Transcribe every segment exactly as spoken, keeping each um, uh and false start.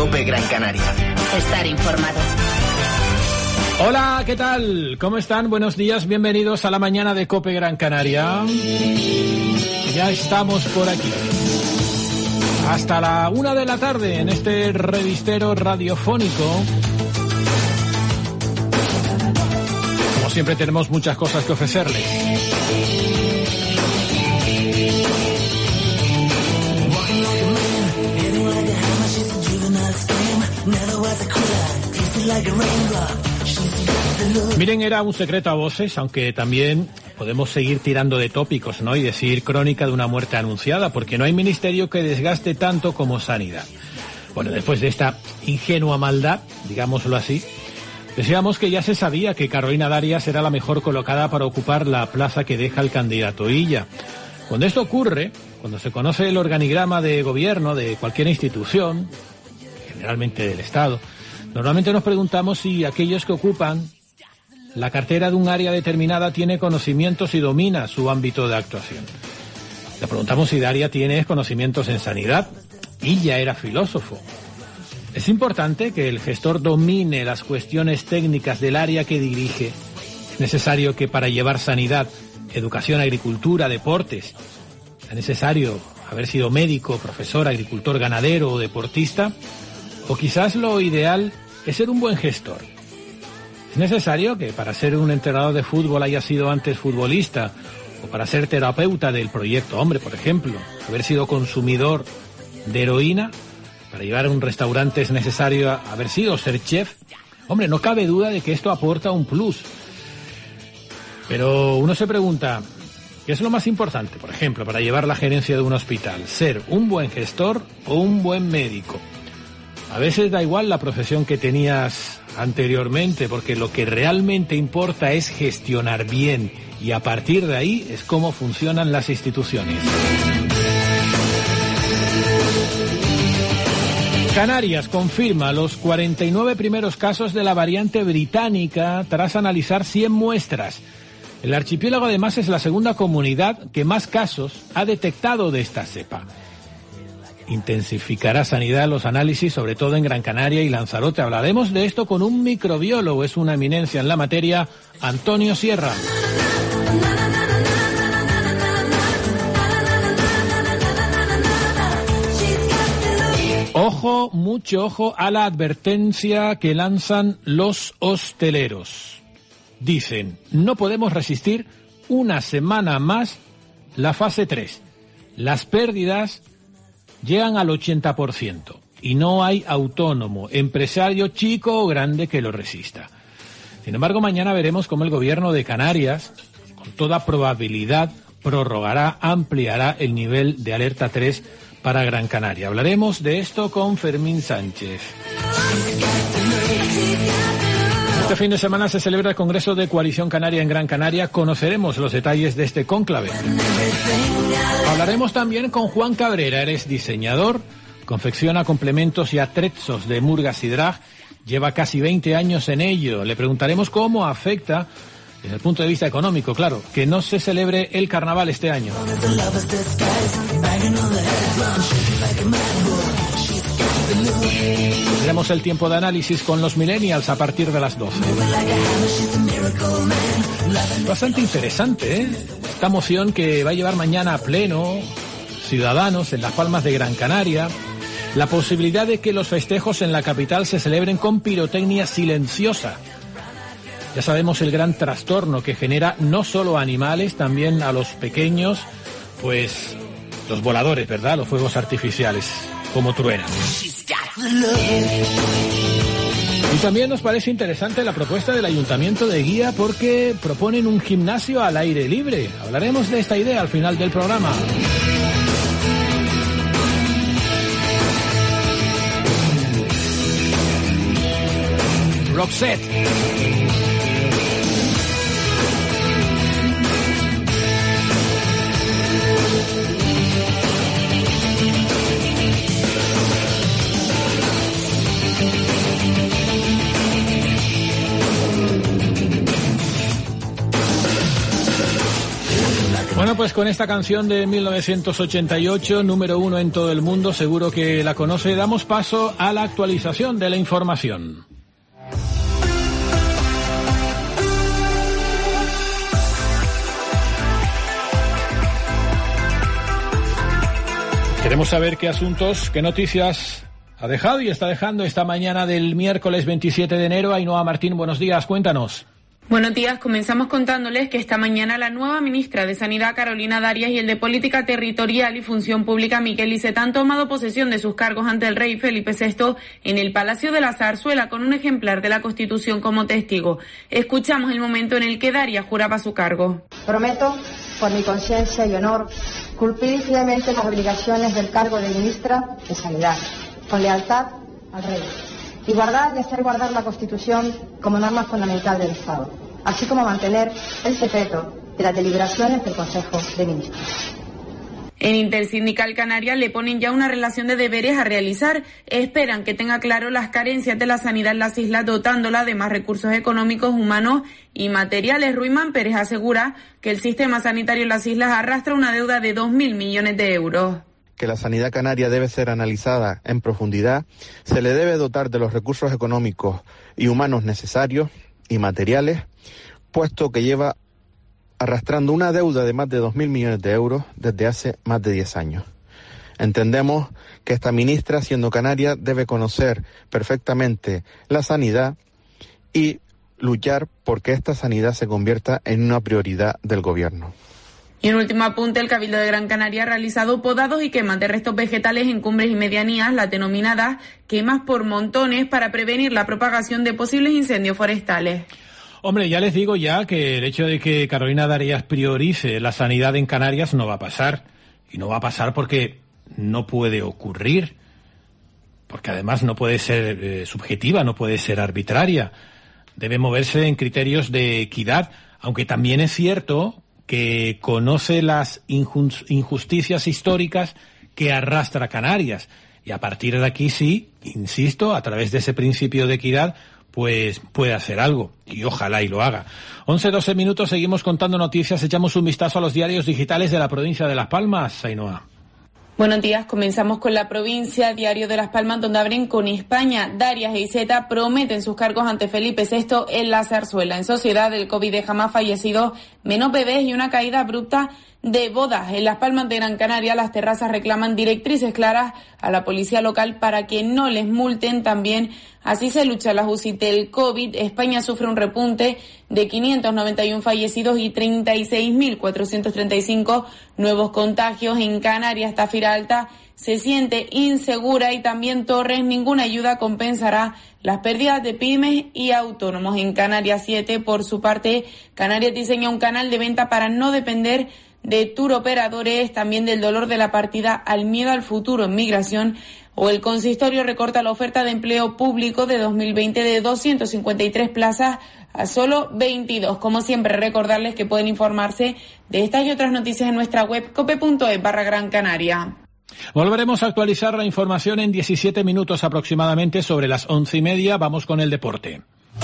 COPE Gran Canaria. Estar informado. Hola, ¿qué tal? ¿Cómo están? Buenos días, bienvenidos a la mañana de COPE Gran Canaria. Ya estamos por aquí. Hasta la una de la tarde en este revistero radiofónico. Como siempre tenemos muchas cosas que ofrecerles. Miren, era un secreto a voces, aunque también podemos seguir tirando de tópicos, ¿no? Y decir crónica de una muerte anunciada, porque no hay ministerio que desgaste tanto como Sanidad. Bueno, después de esta ingenua maldad, digámoslo así, decíamos que ya se sabía que Carolina Darias era la mejor colocada para ocupar la plaza que deja el candidato Illa. Cuando esto ocurre, cuando se conoce el organigrama de gobierno de cualquier institución, generalmente del Estado, normalmente nos preguntamos si aquellos que ocupan la cartera de un área determinada tiene conocimientos y domina su ámbito de actuación. Le preguntamos si Daria tiene conocimientos en sanidad. Illa era filósofo. Es importante que el gestor domine las cuestiones técnicas del área que dirige. Es necesario que para llevar sanidad, educación, agricultura, deportes, es necesario haber sido médico, profesor, agricultor, ganadero o deportista. O quizás lo ideal es ser un buen gestor. ¿Es necesario que para ser un entrenador de fútbol haya sido antes futbolista? O para ser terapeuta del proyecto Hombre, por ejemplo, haber sido consumidor de heroína. Para llevar a un restaurante es necesario haber sido ser chef. Hombre, no cabe duda de que esto aporta un plus. Pero uno se pregunta, ¿qué es lo más importante, por ejemplo, para llevar la gerencia de un hospital? ¿Ser un buen gestor o un buen médico? A veces da igual la profesión que tenías anteriormente, porque lo que realmente importa es gestionar bien, y a partir de ahí es cómo funcionan las instituciones. Canarias confirma los cuarenta y nueve primeros casos de la variante británica tras analizar cien muestras. El archipiélago además es la segunda comunidad que más casos ha detectado de esta cepa. Intensificará Sanidad los análisis, sobre todo en Gran Canaria y Lanzarote. Hablaremos de esto con un microbiólogo, es una eminencia en la materia, Antonio Sierra. Ojo, mucho ojo a la advertencia que lanzan los hosteleros. Dicen, no podemos resistir una semana más la fase tres. Las pérdidas llegan al ochenta por ciento y no hay autónomo, empresario chico o grande que lo resista. Sin embargo, mañana veremos cómo el gobierno de Canarias, con toda probabilidad, prorrogará, ampliará el nivel de alerta tres para Gran Canaria. Hablaremos de esto con Fermín Sánchez. Este fin de semana se celebra el Congreso de Coalición Canaria en Gran Canaria. Conoceremos los detalles de este cónclave. Hablaremos también con Juan Cabrera. Eres diseñador, confecciona complementos y atrezos de murgas y drag. Lleva casi veinte años en ello. Le preguntaremos cómo afecta, desde el punto de vista económico, claro, que no se celebre el carnaval este año. Tendremos el tiempo de análisis con los millennials a partir de las doce. Bastante interesante, ¿eh? Esta moción que va a llevar mañana a pleno Ciudadanos en Las Palmas de Gran Canaria. La posibilidad de que los festejos en la capital se celebren con pirotecnia silenciosa. Ya sabemos el gran trastorno que genera no solo a animales, también a los pequeños, pues los voladores, ¿verdad? Los fuegos artificiales, como truenan. Y también nos parece interesante la propuesta del Ayuntamiento de Guía porque proponen un gimnasio al aire libre. Hablaremos de esta idea al final del programa. Roxette. Bueno, pues con esta canción de mil novecientos ochenta y ocho, número uno en todo el mundo, seguro que la conoce, damos paso a la actualización de la información. Queremos saber qué asuntos, qué noticias ha dejado y está dejando esta mañana del miércoles veintisiete de enero. Ainhoa Martín, buenos días, cuéntanos. Buenos días, comenzamos contándoles que esta mañana la nueva ministra de Sanidad, Carolina Darias, y el de Política Territorial y Función Pública, Miquel Iceta, han tomado posesión de sus cargos ante el rey Felipe sexto en el Palacio de la Zarzuela con un ejemplar de la Constitución como testigo. Escuchamos el momento en el que Darias juraba su cargo. Prometo, por mi conciencia y honor, cumplir fielmente las obligaciones del cargo de ministra de Sanidad, con lealtad al rey, y guardar y hacer guardar la Constitución como norma fundamental del Estado, así como mantener el secreto de las deliberaciones del Consejo de Ministros. En Intersindical Canaria le ponen ya una relación de deberes a realizar. Esperan que tenga claro las carencias de la sanidad en las islas, dotándola de más recursos económicos, humanos y materiales. Ruimán Pérez asegura que el sistema sanitario en las islas arrastra una deuda de dos mil millones de euros. Que la sanidad canaria debe ser analizada en profundidad, se le debe dotar de los recursos económicos y humanos necesarios y materiales, puesto que lleva arrastrando una deuda de más de dos mil millones de euros desde hace más de diez años. Entendemos que esta ministra, siendo canaria, debe conocer perfectamente la sanidad y luchar porque esta sanidad se convierta en una prioridad del gobierno. Y un último apunte, el Cabildo de Gran Canaria ha realizado podados y quemas de restos vegetales en cumbres y medianías, las denominadas quemas por montones, para prevenir la propagación de posibles incendios forestales. Hombre, ya les digo ya que el hecho de que Carolina Darias priorice la sanidad en Canarias no va a pasar. Y no va a pasar porque no puede ocurrir. Porque además no puede ser eh, subjetiva, no puede ser arbitraria. Debe moverse en criterios de equidad, aunque también es cierto que conoce las injusticias históricas que arrastra Canarias. Y a partir de aquí sí, insisto, a través de ese principio de equidad, pues puede hacer algo. Y ojalá y lo haga. once doce minutos, seguimos contando noticias. Echamos un vistazo a los diarios digitales de la provincia de Las Palmas. Ainhoa. Buenos días, comenzamos con la provincia, Diario de Las Palmas, donde abren con España. Darias e Iceta prometen sus cargos ante Felipe sexto en la Zarzuela. En sociedad, el COVID deja más fallecidos, menos bebés y una caída abrupta de bodas. En Las Palmas de Gran Canaria, las terrazas reclaman directrices claras a la policía local para que no les multen. También así se lucha la U C I del COVID. España sufre un repunte de quinientos noventa y uno fallecidos y treinta y seis mil cuatrocientos treinta y cinco nuevos contagios. En Canarias, Tafira Alta se siente insegura y también Torres. Ninguna ayuda compensará las pérdidas de pymes y autónomos. En Canarias siete, por su parte, Canarias diseña un canal de venta para no depender de tour operadores, también del dolor de la partida al miedo al futuro en migración. O el consistorio recorta la oferta de empleo público de dos mil veinte de doscientas cincuenta y tres plazas a solo veintidós. Como siempre, recordarles que pueden informarse de estas y otras noticias en nuestra web cope punto es barra Gran Canaria. Volveremos a actualizar la información en diecisiete minutos aproximadamente, sobre las once y media. Vamos con el deporte.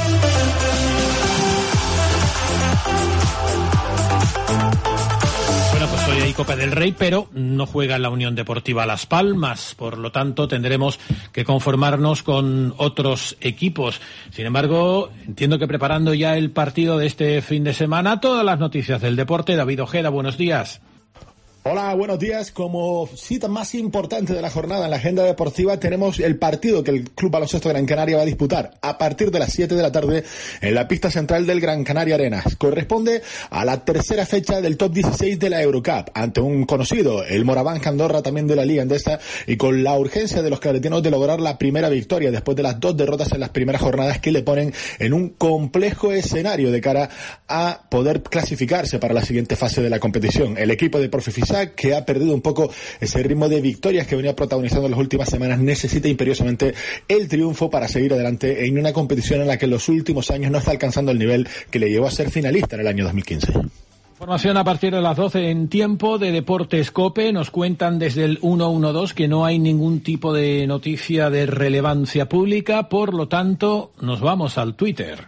Bueno, pues hoy hay Copa del Rey, pero no juega la Unión Deportiva Las Palmas, por lo tanto tendremos que conformarnos con otros equipos. Sin embargo, entiendo que preparando ya el partido de este fin de semana, todas las noticias del deporte. David Ojeda, buenos días. Hola, buenos días. Como cita más importante de la jornada en la agenda deportiva, tenemos el partido que el Club Baloncesto Gran Canaria va a disputar a partir de las siete de la tarde en la pista central del Gran Canaria Arenas. Corresponde a la tercera fecha del top dieciséis de la Eurocup, ante un conocido, el Moraván Andorra, también de la Liga Endesa, y con la urgencia de los claretinos de lograr la primera victoria después de las dos derrotas en las primeras jornadas que le ponen en un complejo escenario de cara a poder clasificarse para la siguiente fase de la competición. El equipo de Profifisa, que ha perdido un poco ese ritmo de victorias que venía protagonizando en las últimas semanas, necesita imperiosamente el triunfo para seguir adelante en una competición en la que en los últimos años no está alcanzando el nivel que le llevó a ser finalista en el año dos mil quince. Información a partir de las doce en Tiempo de Deportes COPE. Nos cuentan desde el ciento doce que no hay ningún tipo de noticia de relevancia pública, por lo tanto nos vamos al Twitter.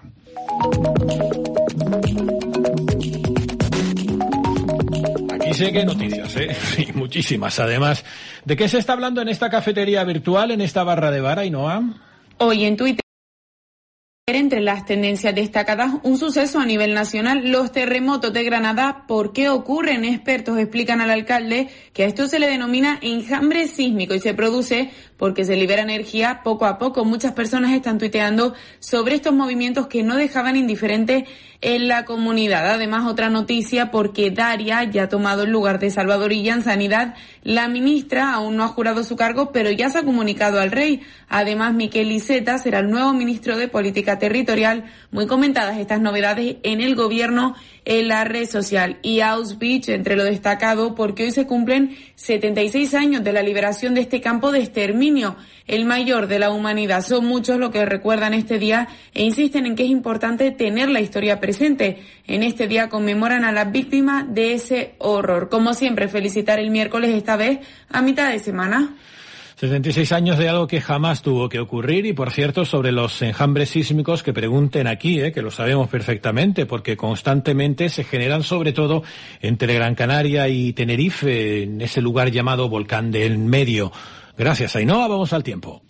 Fíjese qué noticias, ¿eh? Sí, muchísimas. Además, ¿de qué se está hablando en esta cafetería virtual, en esta barra de bar, Ainhoa? Hoy en Twitter, entre las tendencias destacadas, un suceso a nivel nacional, los terremotos de Granada. ¿Por qué ocurren? Expertos explican al alcalde que a esto se le denomina enjambre sísmico y se produce porque se libera energía poco a poco. Muchas personas están tuiteando sobre estos movimientos que no dejaban indiferente en la comunidad. Además, otra noticia, porque Daria ya ha tomado el lugar de Salvador Illa en Sanidad. La ministra aún no ha jurado su cargo, pero ya se ha comunicado al rey. Además, Miquel Iceta será el nuevo ministro de Política Territorial. Muy comentadas estas novedades en el gobierno en la red social. Y Auschwitz, entre lo destacado, porque hoy se cumplen setenta y seis años de la liberación de este campo de exterminio, el mayor de la humanidad. Son muchos los que recuerdan este día e insisten en que es importante tener la historia presente. En este día conmemoran a las víctimas de ese horror. Como siempre, felicitar el miércoles, esta vez a mitad de semana. setenta y seis años de algo que jamás tuvo que ocurrir. Y, por cierto, sobre los enjambres sísmicos, que pregunten aquí, eh, que lo sabemos perfectamente, porque constantemente se generan, sobre todo entre Gran Canaria y Tenerife, en ese lugar llamado Volcán del Medio. Gracias, Ainhoa. Vamos al tiempo.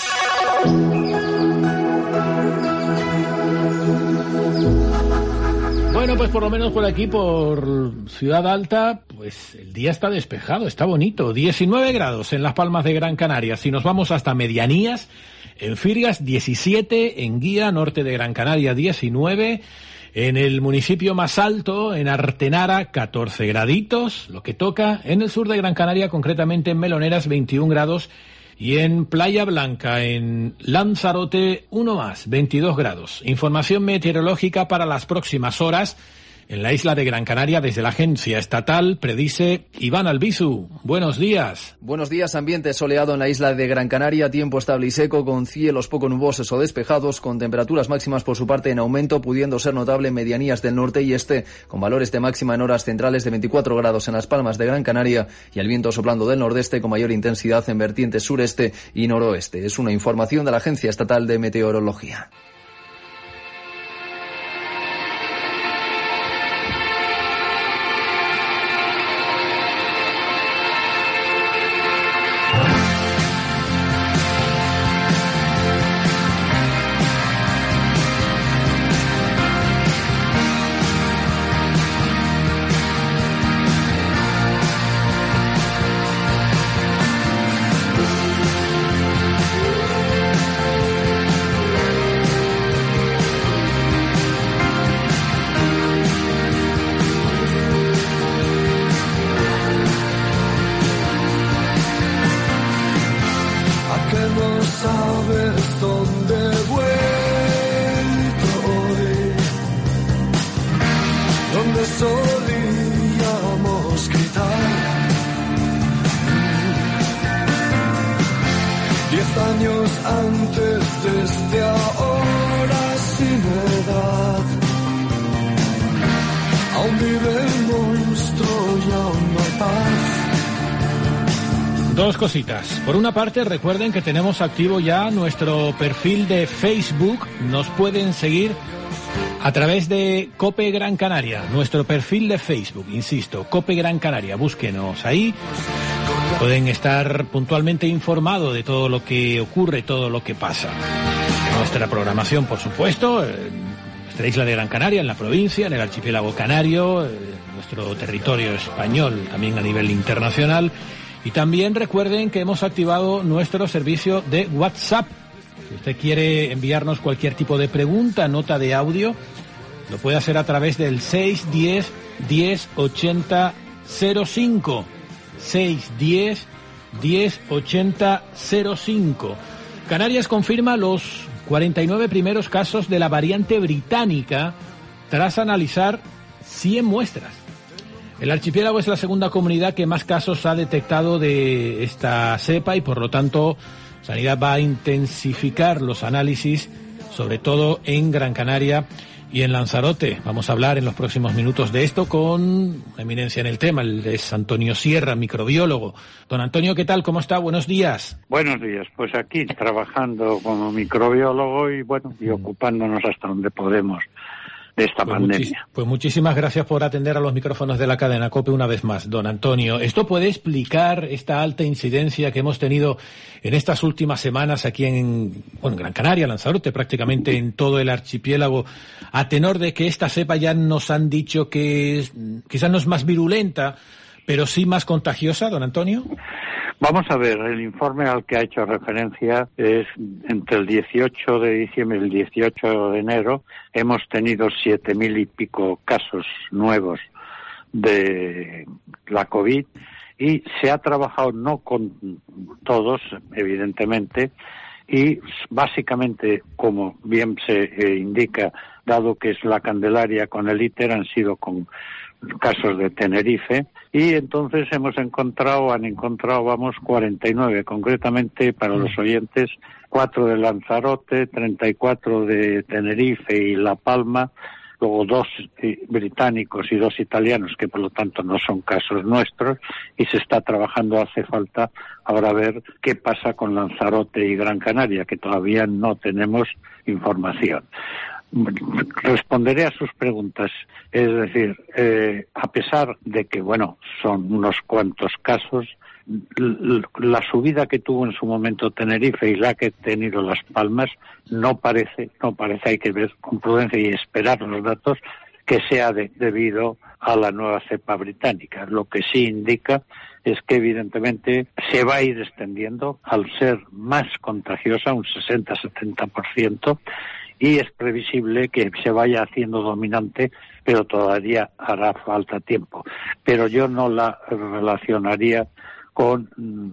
Bueno, pues por lo menos por aquí, por Ciudad Alta, pues el día está despejado, está bonito. diecinueve grados en Las Palmas de Gran Canaria. Si nos vamos hasta Medianías, en Firgas diecisiete, en Guía, norte de Gran Canaria diecinueve, en el municipio más alto, en Artenara, catorce graditos, lo que toca. En el sur de Gran Canaria, concretamente en Meloneras, veintiún grados. Y en Playa Blanca, en Lanzarote, uno más, veintidós grados. Información meteorológica para las próximas horas. En la isla de Gran Canaria, desde la Agencia Estatal, predice Iván Albizu. Buenos días. Buenos días. Ambiente soleado en la isla de Gran Canaria, tiempo estable y seco, con cielos poco nubosos o despejados, con temperaturas máximas por su parte en aumento, pudiendo ser notable en medianías del norte y este, con valores de máxima en horas centrales de veinticuatro grados en Las Palmas de Gran Canaria y el viento soplando del nordeste con mayor intensidad en vertientes sureste y noroeste. Es una información de la Agencia Estatal de Meteorología. Dos cositas. Por una parte, recuerden que tenemos activo ya nuestro perfil de Facebook. Nos pueden seguir a través de COPE Gran Canaria, nuestro perfil de Facebook, insisto, COPE Gran Canaria. Búsquenos ahí. Pueden estar puntualmente informados de todo lo que ocurre, todo lo que pasa. Nuestra programación, por supuesto, en nuestra isla de Gran Canaria, en la provincia, en el archipiélago canario, en nuestro territorio español, también a nivel internacional. Y también recuerden que hemos activado nuestro servicio de WhatsApp. Si usted quiere enviarnos cualquier tipo de pregunta, nota de audio, lo puede hacer a través del seis diez, diez ochenta cero cinco. seis diez, diez ochenta cero cinco. Canarias confirma los cuarenta y nueve primeros casos de la variante británica tras analizar cien muestras. El archipiélago es la segunda comunidad que más casos ha detectado de esta cepa y, por lo tanto, Sanidad va a intensificar los análisis, sobre todo en Gran Canaria y en Lanzarote. Vamos a hablar en los próximos minutos de esto con eminencia en el tema, el es Antonio Sierra, microbiólogo. Don Antonio, ¿qué tal? ¿Cómo está? Buenos días. Buenos días. Pues aquí trabajando como microbiólogo y, bueno, y ocupándonos hasta donde podemos de esta pues pandemia. Muchis, pues muchísimas gracias por atender a los micrófonos de la cadena COPE una vez más, don Antonio. ¿Esto puede explicar esta alta incidencia que hemos tenido en estas últimas semanas aquí en, bueno, en Gran Canaria, Lanzarote, prácticamente en todo el archipiélago, a tenor de que esta cepa ya nos han dicho que es, quizás no es más virulenta, pero sí más contagiosa, don Antonio? Vamos a ver, el informe al que ha hecho referencia es entre el dieciocho de diciembre y el dieciocho de enero hemos tenido siete mil y pico casos nuevos de la COVID y se ha trabajado no con todos, evidentemente, y básicamente, como bien se eh, indica, dado que es la Candelaria con el ITER, han sido con casos de Tenerife, y entonces hemos encontrado, han encontrado, vamos, cuarenta y nueve, concretamente para los oyentes, cuatro de Lanzarote, treinta y cuatro de Tenerife y La Palma, luego dos británicos y dos italianos, que por lo tanto no son casos nuestros, y se está trabajando, hace falta ahora ver qué pasa con Lanzarote y Gran Canaria, que todavía no tenemos información. Responderé a sus preguntas, es decir, eh, a pesar de que, bueno, son unos cuantos casos, la subida que tuvo en su momento Tenerife y la que ha tenido Las Palmas no parece, no parece, hay que ver con prudencia y esperar los datos, que sea de, debido a la nueva cepa británica. Lo que sí indica es que evidentemente se va a ir extendiendo al ser más contagiosa, un sesenta a setenta por ciento, y es previsible que se vaya haciendo dominante, pero todavía hará falta tiempo. Pero yo no la relacionaría con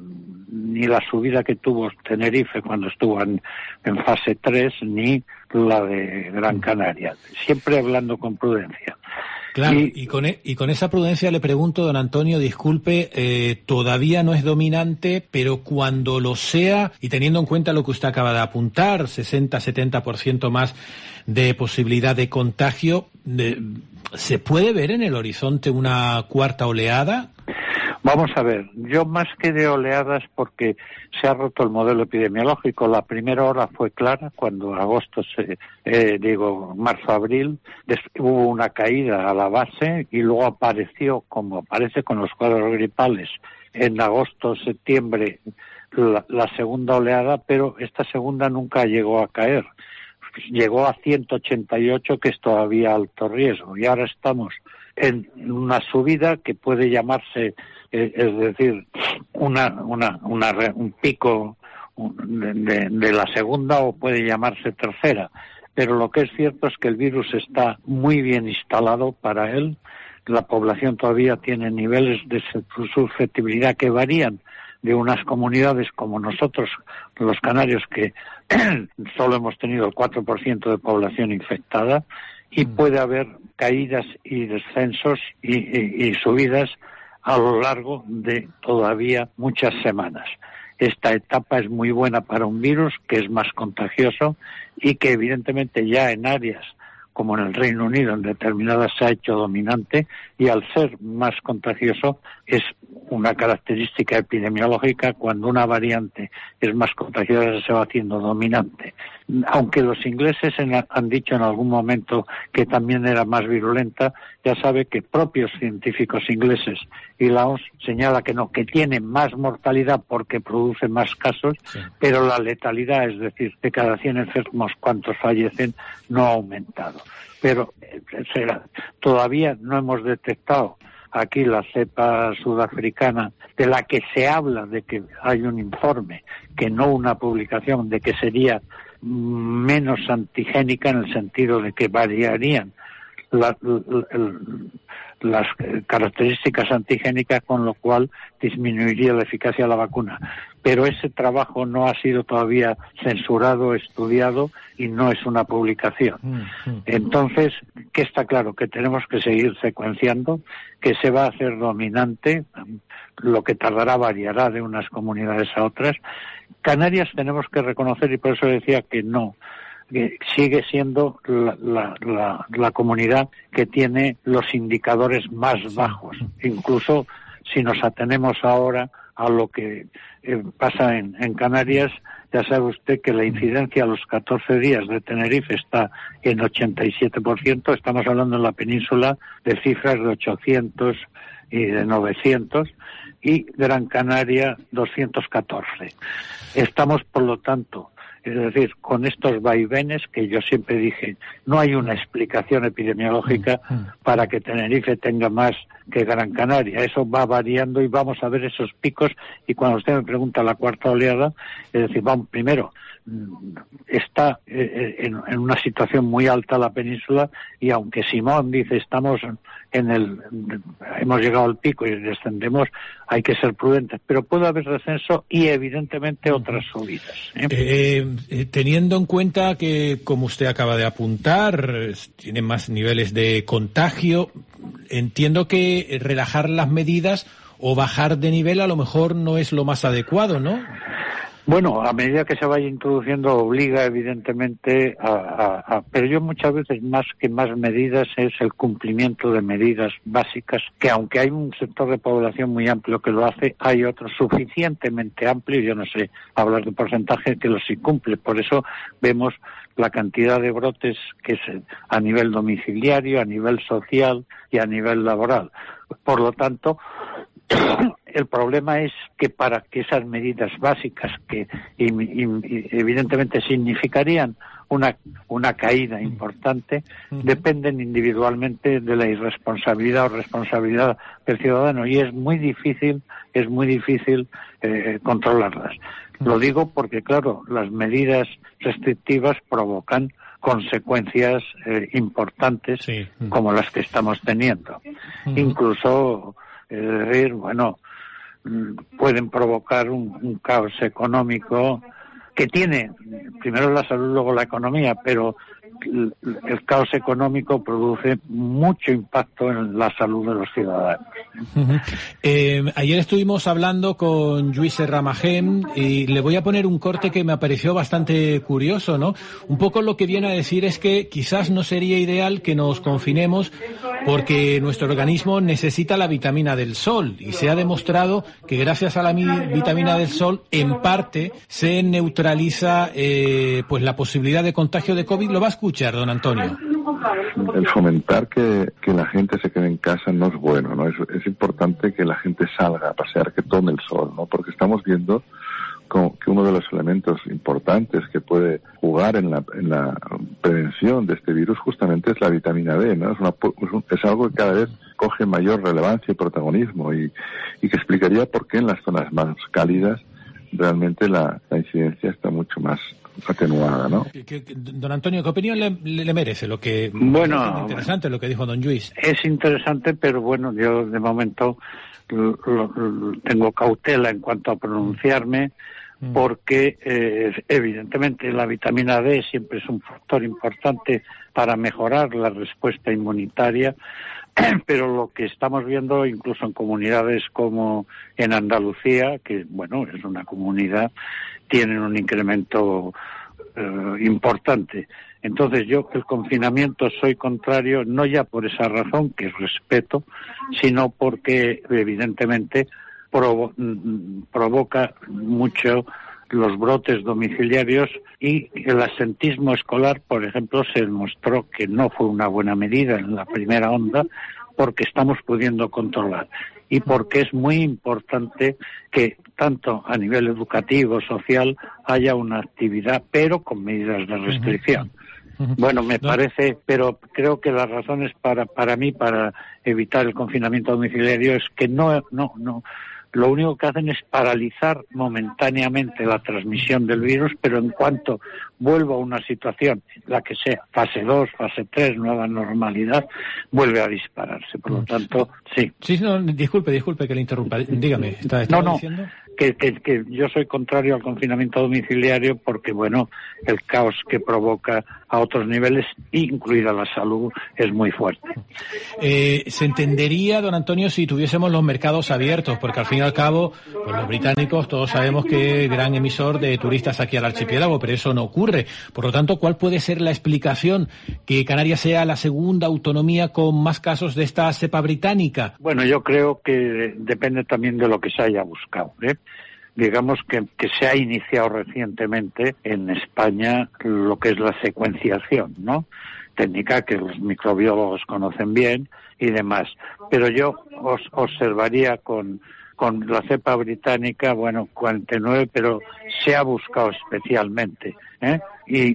mm, ni la subida que tuvo Tenerife cuando estuvo en, en fase tres, ni la de Gran Canaria. Siempre hablando con prudencia. Claro, y, y, con, e, y con esa prudencia le pregunto, don Antonio, disculpe, eh, todavía no es dominante, pero cuando lo sea, y teniendo en cuenta lo que usted acaba de apuntar, sesenta a setenta por ciento más de posibilidad de contagio, de, ¿se puede ver en el horizonte una cuarta oleada? Vamos a ver, yo más que de oleadas, porque se ha roto el modelo epidemiológico. La primera hora fue clara, cuando agosto, se, eh, digo, marzo-abril, hubo una caída a la base y luego apareció, como aparece con los cuadros gripales, en agosto-septiembre la, la segunda oleada, pero esta segunda nunca llegó a caer. Llegó a ciento ochenta y ocho, que es todavía alto riesgo, y ahora estamos en una subida que puede llamarse, eh, es decir, una, una, una un pico de, de, de la segunda, o puede llamarse tercera. Pero lo que es cierto es que el virus está muy bien instalado para él. La población todavía tiene niveles de susceptibilidad que varían de unas comunidades como nosotros, los canarios, que solo hemos tenido el cuatro por ciento de población infectada, y puede haber caídas y descensos y, y, y subidas a lo largo de todavía muchas semanas. Esta etapa es muy buena para un virus que es más contagioso y que evidentemente ya en áreas como en el Reino Unido, en determinadas se ha hecho dominante, y al ser más contagioso es una característica epidemiológica. Cuando una variante es más contagiosa se va haciendo dominante. Aunque los ingleses en, han dicho en algún momento que también era más virulenta, ya sabe que propios científicos ingleses y la O M S señala que no, que tiene más mortalidad porque produce más casos, sí, pero la letalidad, es decir, de cada cien enfermos cuántos fallecen, no ha aumentado. Pero será, todavía no hemos detectado aquí la cepa sudafricana, de la que se habla, de que hay un informe, que no una publicación, de que sería menos antigénica, en el sentido de que variarían la, la, la, las características antigénicas, con lo cual disminuiría la eficacia de la vacuna. Pero ese trabajo no ha sido todavía censurado, estudiado, y no es una publicación. Entonces, que está claro que tenemos que seguir secuenciando, que se va a hacer dominante, lo que tardará variará de unas comunidades a otras. Canarias tenemos que reconocer, y por eso decía que no, que sigue siendo la, la, la, la comunidad que tiene los indicadores más bajos. Incluso si nos atenemos ahora a lo que eh, pasa en, en Canarias, ya sabe usted que la incidencia a los catorce días de Tenerife está en ochenta y siete por ciento, estamos hablando en la península de cifras de ochocientos y de novecientos, y Gran Canaria doscientos catorce. Estamos, por lo tanto, es decir, con estos vaivenes que yo siempre dije, no hay una explicación epidemiológica para que Tenerife tenga más que Gran Canaria. Eso va variando y vamos a ver esos picos. Y cuando usted me pregunta la cuarta oleada, es decir, vamos, primero, está en, en una situación muy alta la península, y aunque Simón dice estamos en el hemos llegado al pico y descendemos, hay que ser prudentes, pero puede haber descenso y evidentemente otras subidas, ¿eh? Eh, eh, teniendo en cuenta que, como usted acaba de apuntar, tiene más niveles de contagio, entiendo que relajar las medidas o bajar de nivel a lo mejor no es lo más adecuado, ¿no? Bueno, a medida que se vaya introduciendo obliga evidentemente a, a, a... Pero yo muchas veces, más que más medidas, es el cumplimiento de medidas básicas, que aunque hay un sector de población muy amplio que lo hace, hay otro suficientemente amplio, yo no sé hablar de porcentaje, que los incumple. Por eso vemos la cantidad de brotes que es a nivel domiciliario, a nivel social y a nivel laboral. Por lo tanto, el problema es que para que esas medidas básicas, que evidentemente significarían una una caída importante, uh-huh. dependen individualmente de la irresponsabilidad o responsabilidad del ciudadano, y es muy difícil, es muy difícil eh, controlarlas. Uh-huh. Lo digo porque, claro, las medidas restrictivas provocan consecuencias eh, importantes, sí. uh-huh. como las que estamos teniendo. Uh-huh. Incluso, es decir, bueno, pueden provocar un, un caos económico que tiene primero la salud, luego la economía, pero el, el caos económico produce mucho impacto en la salud de los ciudadanos. Uh-huh. Eh, ayer estuvimos hablando con Lluís Serramajem y le voy a poner un corte que me pareció bastante curioso, ¿no? Un poco lo que viene a decir es que quizás no sería ideal que nos confinemos porque nuestro organismo necesita la vitamina del sol, y se ha demostrado que gracias a la vitamina del sol, en parte, se neutraliza eh, pues la posibilidad de contagio de COVID. Lo va a escuchar, don Antonio. El fomentar que, que la gente se quede en casa no es bueno, ¿no? Es, es importante que la gente salga a pasear, que tome el sol, ¿no? Porque estamos viendo como que uno de los elementos importantes que puede jugar en la, en la prevención de este virus justamente es la vitamina D, ¿no? Es, una, es algo que cada vez coge mayor relevancia y protagonismo, y, y que explicaría por qué en las zonas más cálidas realmente la, la incidencia está mucho más atenuada, ¿no? Don Antonio, ¿qué opinión le, le merece lo que... Bueno, es interesante lo que dijo don Lluís? Es interesante, pero bueno, yo de momento lo, lo, tengo cautela en cuanto a pronunciarme, mm. porque eh, evidentemente la vitamina D siempre es un factor importante para mejorar la respuesta inmunitaria, pero lo que estamos viendo incluso en comunidades como en Andalucía, que bueno, es una comunidad, tienen un incremento eh, importante. Entonces yo el confinamiento soy contrario, no ya por esa razón, que respeto, sino porque evidentemente provo- provoca mucho los brotes domiciliarios, y el absentismo escolar, por ejemplo, se demostró que no fue una buena medida en la primera onda, porque estamos pudiendo controlar, y porque es muy importante que tanto a nivel educativo, social, haya una actividad, pero con medidas de restricción. Bueno, me parece, pero creo que las razones para para mí para evitar el confinamiento domiciliario es que no no no lo único que hacen es paralizar momentáneamente la transmisión del virus, pero en cuanto vuelva a una situación, la que sea, fase dos, fase tres, nueva normalidad, vuelve a dispararse. Por lo tanto, sí. Sí, no, disculpe, disculpe que le interrumpa. Dígame, ¿está, está no, no, diciendo? que, que, que yo soy contrario al confinamiento domiciliario porque, bueno, el caos que provoca a otros niveles, incluida la salud, es muy fuerte. Eh, se entendería, don Antonio, si tuviésemos los mercados abiertos, porque al fin y al cabo, pues los británicos todos sabemos que es gran emisor de turistas aquí al archipiélago, pero eso no ocurre. Por lo tanto, ¿cuál puede ser la explicación que Canarias sea la segunda autonomía con más casos de esta cepa británica? Bueno, yo creo que depende también de lo que se haya buscado, ¿eh? Digamos que, que se ha iniciado recientemente en España lo que es la secuenciación, ¿no? Técnica que los microbiólogos conocen bien y demás. Pero yo os observaría con, con la cepa británica, bueno, cuarenta y nueve, pero se ha buscado especialmente, ¿eh? Y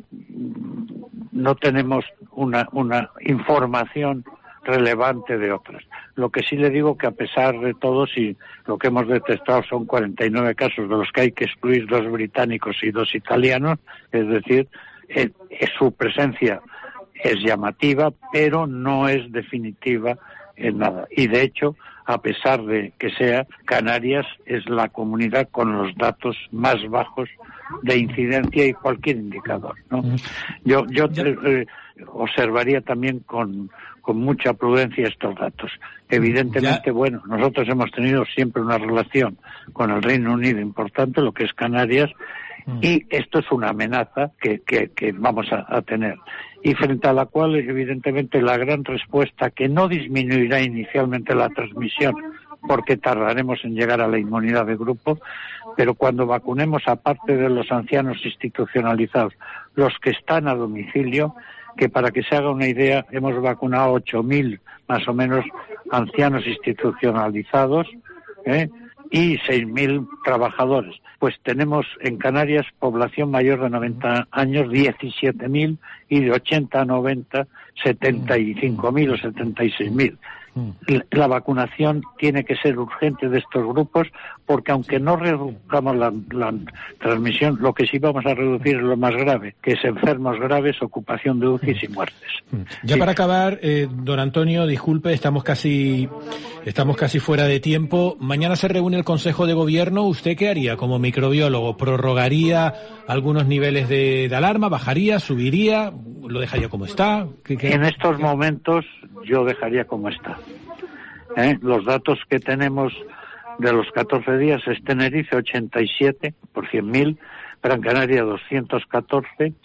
no tenemos una, una información relevante de otras. Lo que sí le digo que a pesar de todo, si lo que hemos detectado son cuarenta y nueve casos, de los que hay que excluir dos británicos y dos italianos, es decir, eh, eh, su presencia es llamativa, pero no es definitiva en nada. Y de hecho, a pesar de que sea, Canarias es la comunidad con los datos más bajos de incidencia y cualquier indicador, ¿no? Yo, yo eh, observaría también con con mucha prudencia estos datos. Evidentemente, ya. bueno, nosotros hemos tenido siempre una relación con el Reino Unido importante, lo que es Canarias, mm. y esto es una amenaza que, que, que vamos a, a tener. Y frente a la cual, evidentemente, la gran respuesta, que no disminuirá inicialmente la transmisión, porque tardaremos en llegar a la inmunidad de grupo, pero cuando vacunemos, aparte de los ancianos institucionalizados, los que están a domicilio, que para que se haga una idea, hemos vacunado ocho mil más o menos ancianos institucionalizados, ¿eh? y seis mil trabajadores. Pues tenemos en Canarias población mayor de noventa años, diecisiete mil, y de ochenta a noventa, setenta y cinco mil o setenta y seis mil. La vacunación tiene que ser urgente de estos grupos, porque aunque no reduzcamos la, la transmisión, lo que sí vamos a reducir es lo más grave, que es enfermos graves, ocupación de U C Is y muertes. Ya sí. Para acabar, eh, don Antonio, disculpe, estamos casi estamos casi fuera de tiempo. Mañana se reúne el Consejo de Gobierno. ¿Usted qué haría como microbiólogo? ¿Prorrogaría algunos niveles de, de alarma? ¿Bajaría? ¿Subiría? ¿Lo dejaría como está? ¿Qué, qué? En estos momentos yo dejaría como está. ¿Eh? Los datos que tenemos de los catorce días es Tenerife ochenta y siete por cien mil, Gran Canaria doscientos catorce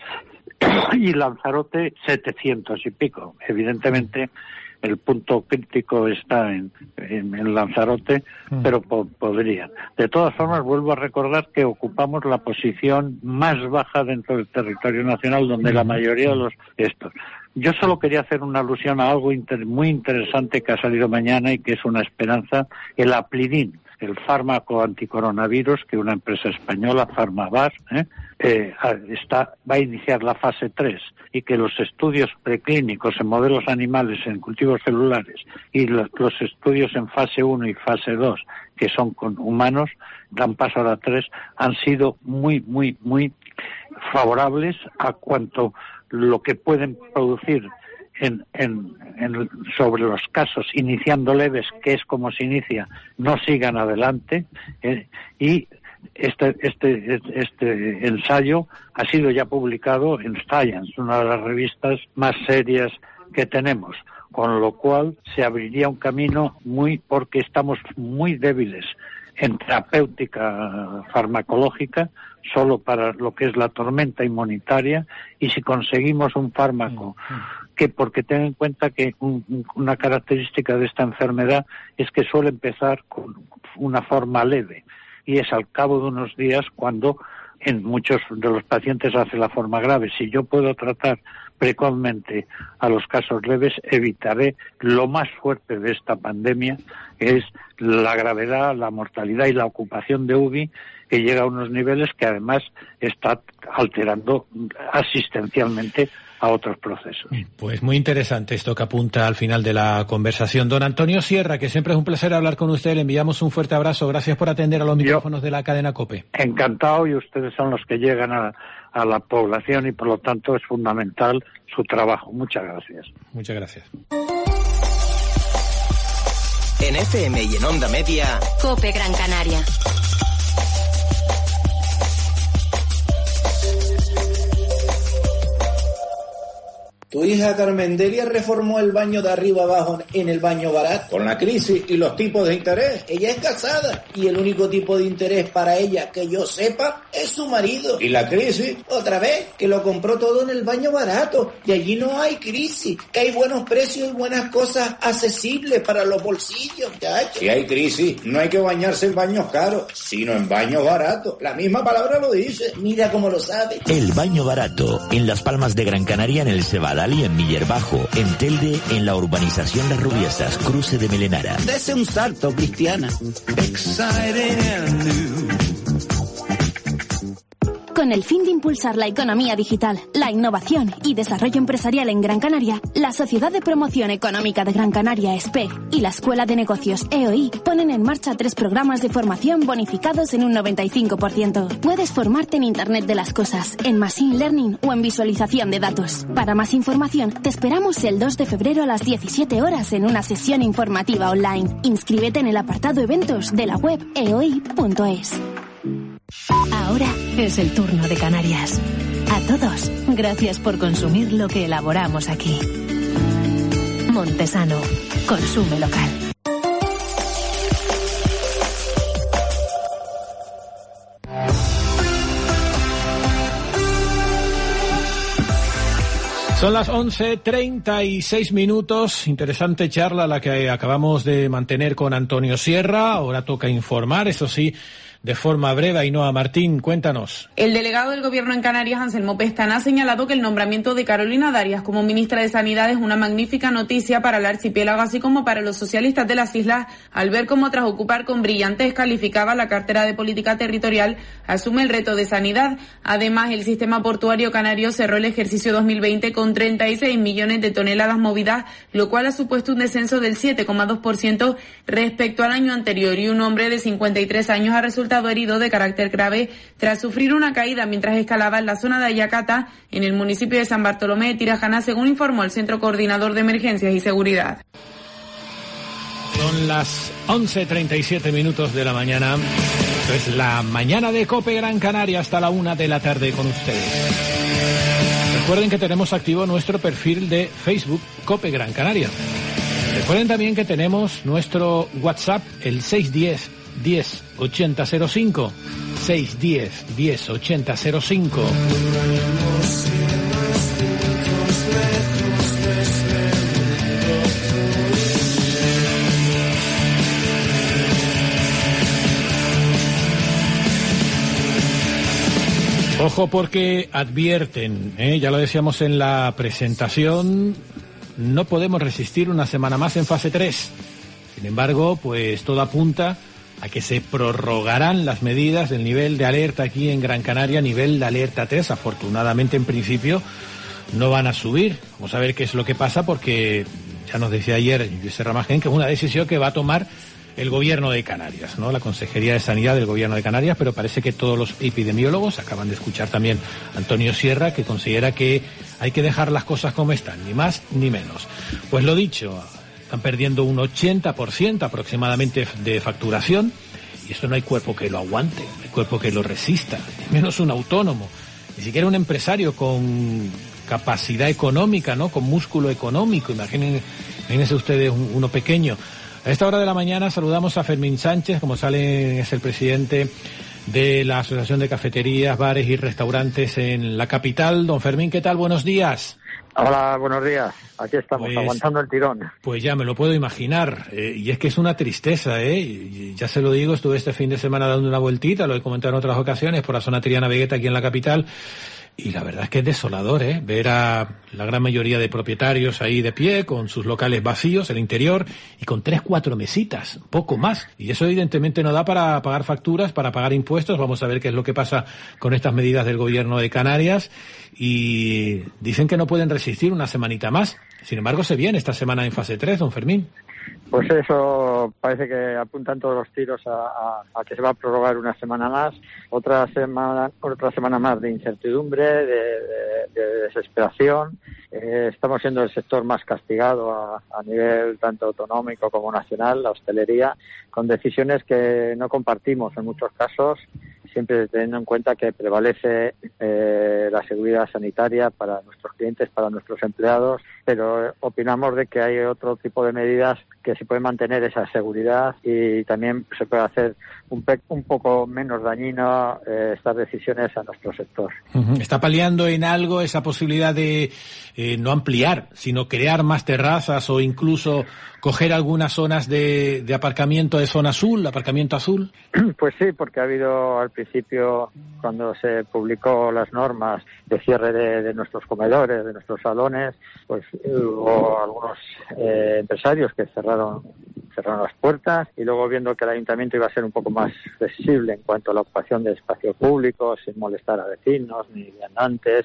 y Lanzarote setecientos y pico. Evidentemente el punto crítico está en, en, en Lanzarote, mm. pero po podría. De todas formas, vuelvo a recordar que ocupamos la posición más baja dentro del territorio nacional, donde mm. la mayoría de los estos. Yo solo quería hacer una alusión a algo inter muy interesante que ha salido mañana y que es una esperanza, el Aplidin, el fármaco anticoronavirus que una empresa española, Farmavar, ¿eh? Eh, está, va a iniciar la fase tres, y que los estudios preclínicos en modelos animales, en cultivos celulares, y los, los estudios en fase uno y fase dos, que son con humanos, dan paso a la tres, han sido muy, muy, muy favorables a cuanto lo que pueden producir en, en, en, sobre los casos iniciando leves, que es como se inicia, no sigan adelante, eh, y este, este, este ensayo ha sido ya publicado en Science, una de las revistas más serias que tenemos, con lo cual se abriría un camino muy, porque estamos muy débiles en terapéutica farmacológica, solo para lo que es la tormenta inmunitaria, y si conseguimos un fármaco que, porque ten en cuenta que un, una característica de esta enfermedad es que suele empezar con una forma leve, y es al cabo de unos días cuando en muchos de los pacientes hace la forma grave. Si yo puedo tratar precozmente a los casos leves, evitaré lo más fuerte de esta pandemia, que es la gravedad, la mortalidad y la ocupación de U B I, que llega a unos niveles que además está alterando asistencialmente a otros procesos. Pues muy interesante esto que apunta al final de la conversación. Don Antonio Sierra, que siempre es un placer hablar con usted, le enviamos un fuerte abrazo. Gracias por atender a los micrófonos Yo, de la cadena COPE. Encantado, y ustedes son los que llegan a, a la población y por lo tanto es fundamental su trabajo. Muchas gracias. Muchas gracias. En F M y en Onda Media, COPE Gran Canaria. Tu hija Carmendelia reformó el baño de arriba abajo en el baño barato. Con la crisis y los tipos de interés, ella es casada y el único tipo de interés para ella que yo sepa es su marido. Y la crisis, otra vez, que lo compró todo en el baño barato y allí no hay crisis, que hay buenos precios y buenas cosas accesibles para los bolsillos, muchachos. Si hay crisis, no hay que bañarse en baños caros, sino en baños baratos. La misma palabra lo dice. Mira cómo lo sabe. El baño barato, en Las Palmas de Gran Canaria, en el Cebadal y en Miller Bajo, en Telde, en la urbanización Las Rubiesas, cruce de Melenara. Dese un salto, Cristiana. Con el fin de impulsar la economía digital, la innovación y desarrollo empresarial en Gran Canaria, la Sociedad de Promoción Económica de Gran Canaria, S P E, y la Escuela de Negocios E O I ponen en marcha tres programas de formación bonificados en un noventa y cinco por ciento. Puedes formarte en Internet de las Cosas, en Machine Learning o en visualización de datos. Para más información, te esperamos el dos de febrero a las diecisiete horas en una sesión informativa online. Inscríbete en el apartado eventos de la web e o i punto es. Ahora es el turno de Canarias. A todos, gracias por consumir lo que elaboramos aquí. Montesano, consume local. Son las once treinta y seis minutos. Interesante charla la que acabamos de mantener con Antonio Sierra. Ahora toca informar, eso sí, de forma breve. Ainhoa Martín, cuéntanos. El delegado del Gobierno en Canarias, Anselmo Pestana, ha señalado que el nombramiento de Carolina Darias como ministra de Sanidad es una magnífica noticia para el archipiélago, así como para los socialistas de las islas, al ver cómo tras ocupar con brillantez calificada la cartera de Política Territorial, asume el reto de Sanidad. Además, el sistema portuario canario cerró el ejercicio dos mil veinte con treinta y seis millones de toneladas movidas, lo cual ha supuesto un descenso del siete coma dos por ciento respecto al año anterior, y un hombre de cincuenta y tres años ha resultado herido de carácter grave tras sufrir una caída mientras escalaba en la zona de Ayacata, en el municipio de San Bartolomé de Tirajana, según informó el Centro Coordinador de Emergencias y Seguridad. Son las once treinta y siete minutos de la mañana. Esto es la mañana de COPE Gran Canaria hasta la una de la tarde con ustedes. Recuerden que tenemos activo nuestro perfil de Facebook COPE Gran Canaria. Recuerden también que tenemos nuestro WhatsApp, el seis diez diez ochenta cero cinco, seis diez diez ochenta cero cinco. Ojo porque advierten, ¿eh? Ya lo decíamos en la presentación, no podemos resistir una semana más en fase tres. Sin embargo, pues todo apunta a que se prorrogarán las medidas del nivel de alerta aquí en Gran Canaria, nivel de alerta tres. Afortunadamente, en principio, no van a subir. Vamos a ver qué es lo que pasa, porque ya nos decía ayer José Ramagén que es una decisión que va a tomar el Gobierno de Canarias, ¿no? La Consejería de Sanidad del Gobierno de Canarias, pero parece que todos los epidemiólogos, acaban de escuchar también a Antonio Sierra, que considera que hay que dejar las cosas como están, ni más ni menos. Pues lo dicho, están perdiendo un ochenta por ciento aproximadamente de facturación, y esto no hay cuerpo que lo aguante, no hay cuerpo que lo resista, menos un autónomo, ni siquiera un empresario con capacidad económica, ¿no? Con músculo económico. Imaginen, imagínense ustedes un, uno pequeño. A esta hora de la mañana saludamos a Fermín Sánchez, como sale, es el presidente de la Asociación de Cafeterías, Bares y Restaurantes en la capital. Don Fermín, ¿qué tal? Buenos días. Hola, buenos días. Aquí estamos, pues, aguantando el tirón. Pues ya me lo puedo imaginar. Eh, y es que es una tristeza, ¿eh? Y ya se lo digo, estuve este fin de semana dando una vueltita, lo he comentado en otras ocasiones, por la zona Triana Vegueta, aquí en la capital. Y la verdad es que es desolador, ¿eh? Ver a la gran mayoría de propietarios ahí de pie, con sus locales vacíos, el interior, y con tres, cuatro mesitas, poco más. Y eso evidentemente no da para pagar facturas, para pagar impuestos. Vamos a ver qué es lo que pasa con estas medidas del Gobierno de Canarias. Y dicen que no pueden resistir una semanita más. Sin embargo, se viene esta semana en fase tres, don Fermín. Pues eso, parece que apuntan todos los tiros a, a, a que se va a prorrogar una semana más, otra semana otra semana más de incertidumbre, de, de, de desesperación. Eh, estamos siendo el sector más castigado a, a nivel tanto autonómico como nacional, la hostelería, con decisiones que no compartimos en muchos casos. siempre teniendo en cuenta que prevalece eh, la seguridad sanitaria para nuestros clientes, para nuestros empleados, pero opinamos de que hay otro tipo de medidas que se puede mantener esa seguridad y también se puede hacer un, pe- un poco menos dañino eh, estas decisiones a nuestro sector. Uh-huh. ¿Está paliando en algo esa posibilidad de eh, no ampliar, sino crear más terrazas o incluso coger algunas zonas de, de aparcamiento de zona azul, aparcamiento azul? Pues sí, porque ha habido al principio, cuando se publicó las normas de cierre de, de nuestros comedores, de nuestros salones, pues hubo algunos eh, empresarios que cerraron cerraron las puertas y luego, viendo que el ayuntamiento iba a ser un poco más flexible en cuanto a la ocupación de espacio público, sin molestar a vecinos ni viandantes,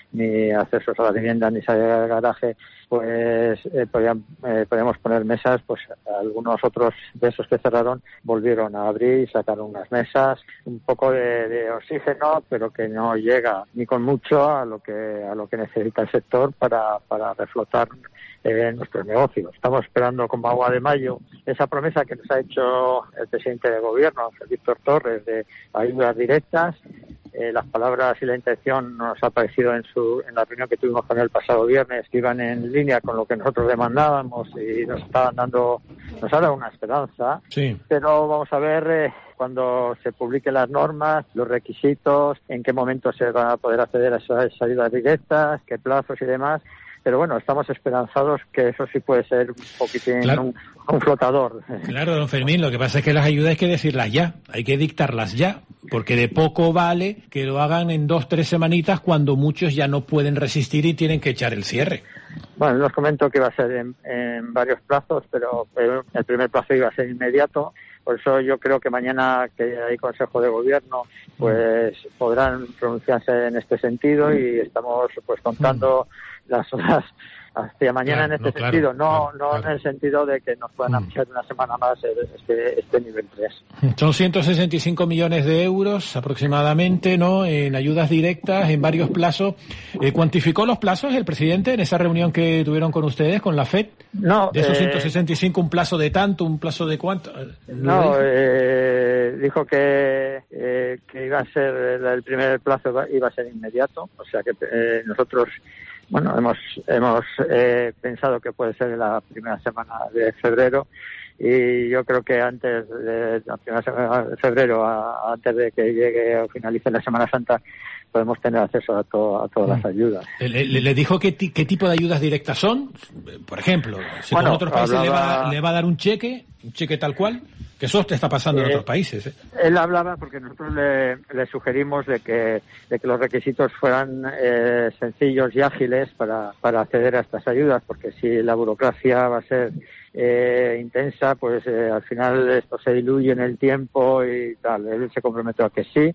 ni accesos a la vivienda, ni salida del garaje, pues eh, podían, eh, podíamos poner mesas. Pues algunos otros de esos que cerraron volvieron a abrir y sacaron unas mesas, un poco de, de oxígeno, pero que no llega ni con mucho a lo que a lo que necesita el sector para, para reflotar eh, nuestros negocios. Estamos esperando como agua de mayo esa promesa que nos ha hecho el presidente de gobierno, Víctor Torres, de ayudas directas. Eh, las palabras y la intención nos ha parecido en su en la reunión que tuvimos con él el pasado viernes, que iban en línea con lo que nosotros demandábamos y nos estaban dando, nos ha dado una esperanza. Sí. Pero vamos a ver eh, cuando se publiquen las normas, los requisitos, en qué momento se va a poder acceder a esas ayudas directas, qué plazos y demás. Pero bueno, estamos esperanzados que eso sí puede ser un poquitín claro. un, un flotador. Claro, don Fermín, lo que pasa es que las ayudas hay que decirlas ya, hay que dictarlas ya, porque de poco vale que lo hagan en dos, tres semanitas cuando muchos ya no pueden resistir y tienen que echar el cierre. Bueno, les comento que va a ser en, en varios plazos, pero el primer plazo iba a ser inmediato. Por eso yo creo que mañana, que hay Consejo de Gobierno, pues podrán pronunciarse en este sentido y estamos pues contando mm. las horas hacia mañana claro, en este no, sentido, claro, no claro, no claro. en el sentido de que nos puedan ampliar una semana más este, este nivel tres. Son ciento sesenta y cinco millones de euros aproximadamente, ¿no?, en ayudas directas en varios plazos. Eh, ¿Cuantificó los plazos el presidente en esa reunión que tuvieron con ustedes, con la F E D? No. De esos eh, ciento sesenta y cinco, un plazo de tanto, un plazo de cuánto. No, eh, dijo que, eh, que iba a ser el, el primer plazo iba a ser inmediato, o sea que eh, nosotros Bueno, hemos hemos eh, pensado que puede ser en la primera semana de febrero y yo creo que antes de la primera semana de febrero, a, antes de que llegue o finalice la Semana Santa, podemos tener acceso a, to, a todas las ayudas. ¿Le, le, le dijo qué, qué tipo de ayudas directas son? Por ejemplo, si bueno, con otros países hablaba... le, va, le va a dar un cheque, un cheque tal cual, que eso te está pasando eh, en otros países. ¿eh? Él hablaba porque nosotros le, le sugerimos de que, de que los requisitos fueran eh, sencillos y ágiles para, para acceder a estas ayudas, porque si la burocracia va a ser eh, intensa, pues eh, al final esto se diluye en el tiempo y tal. Él se comprometió a que sí.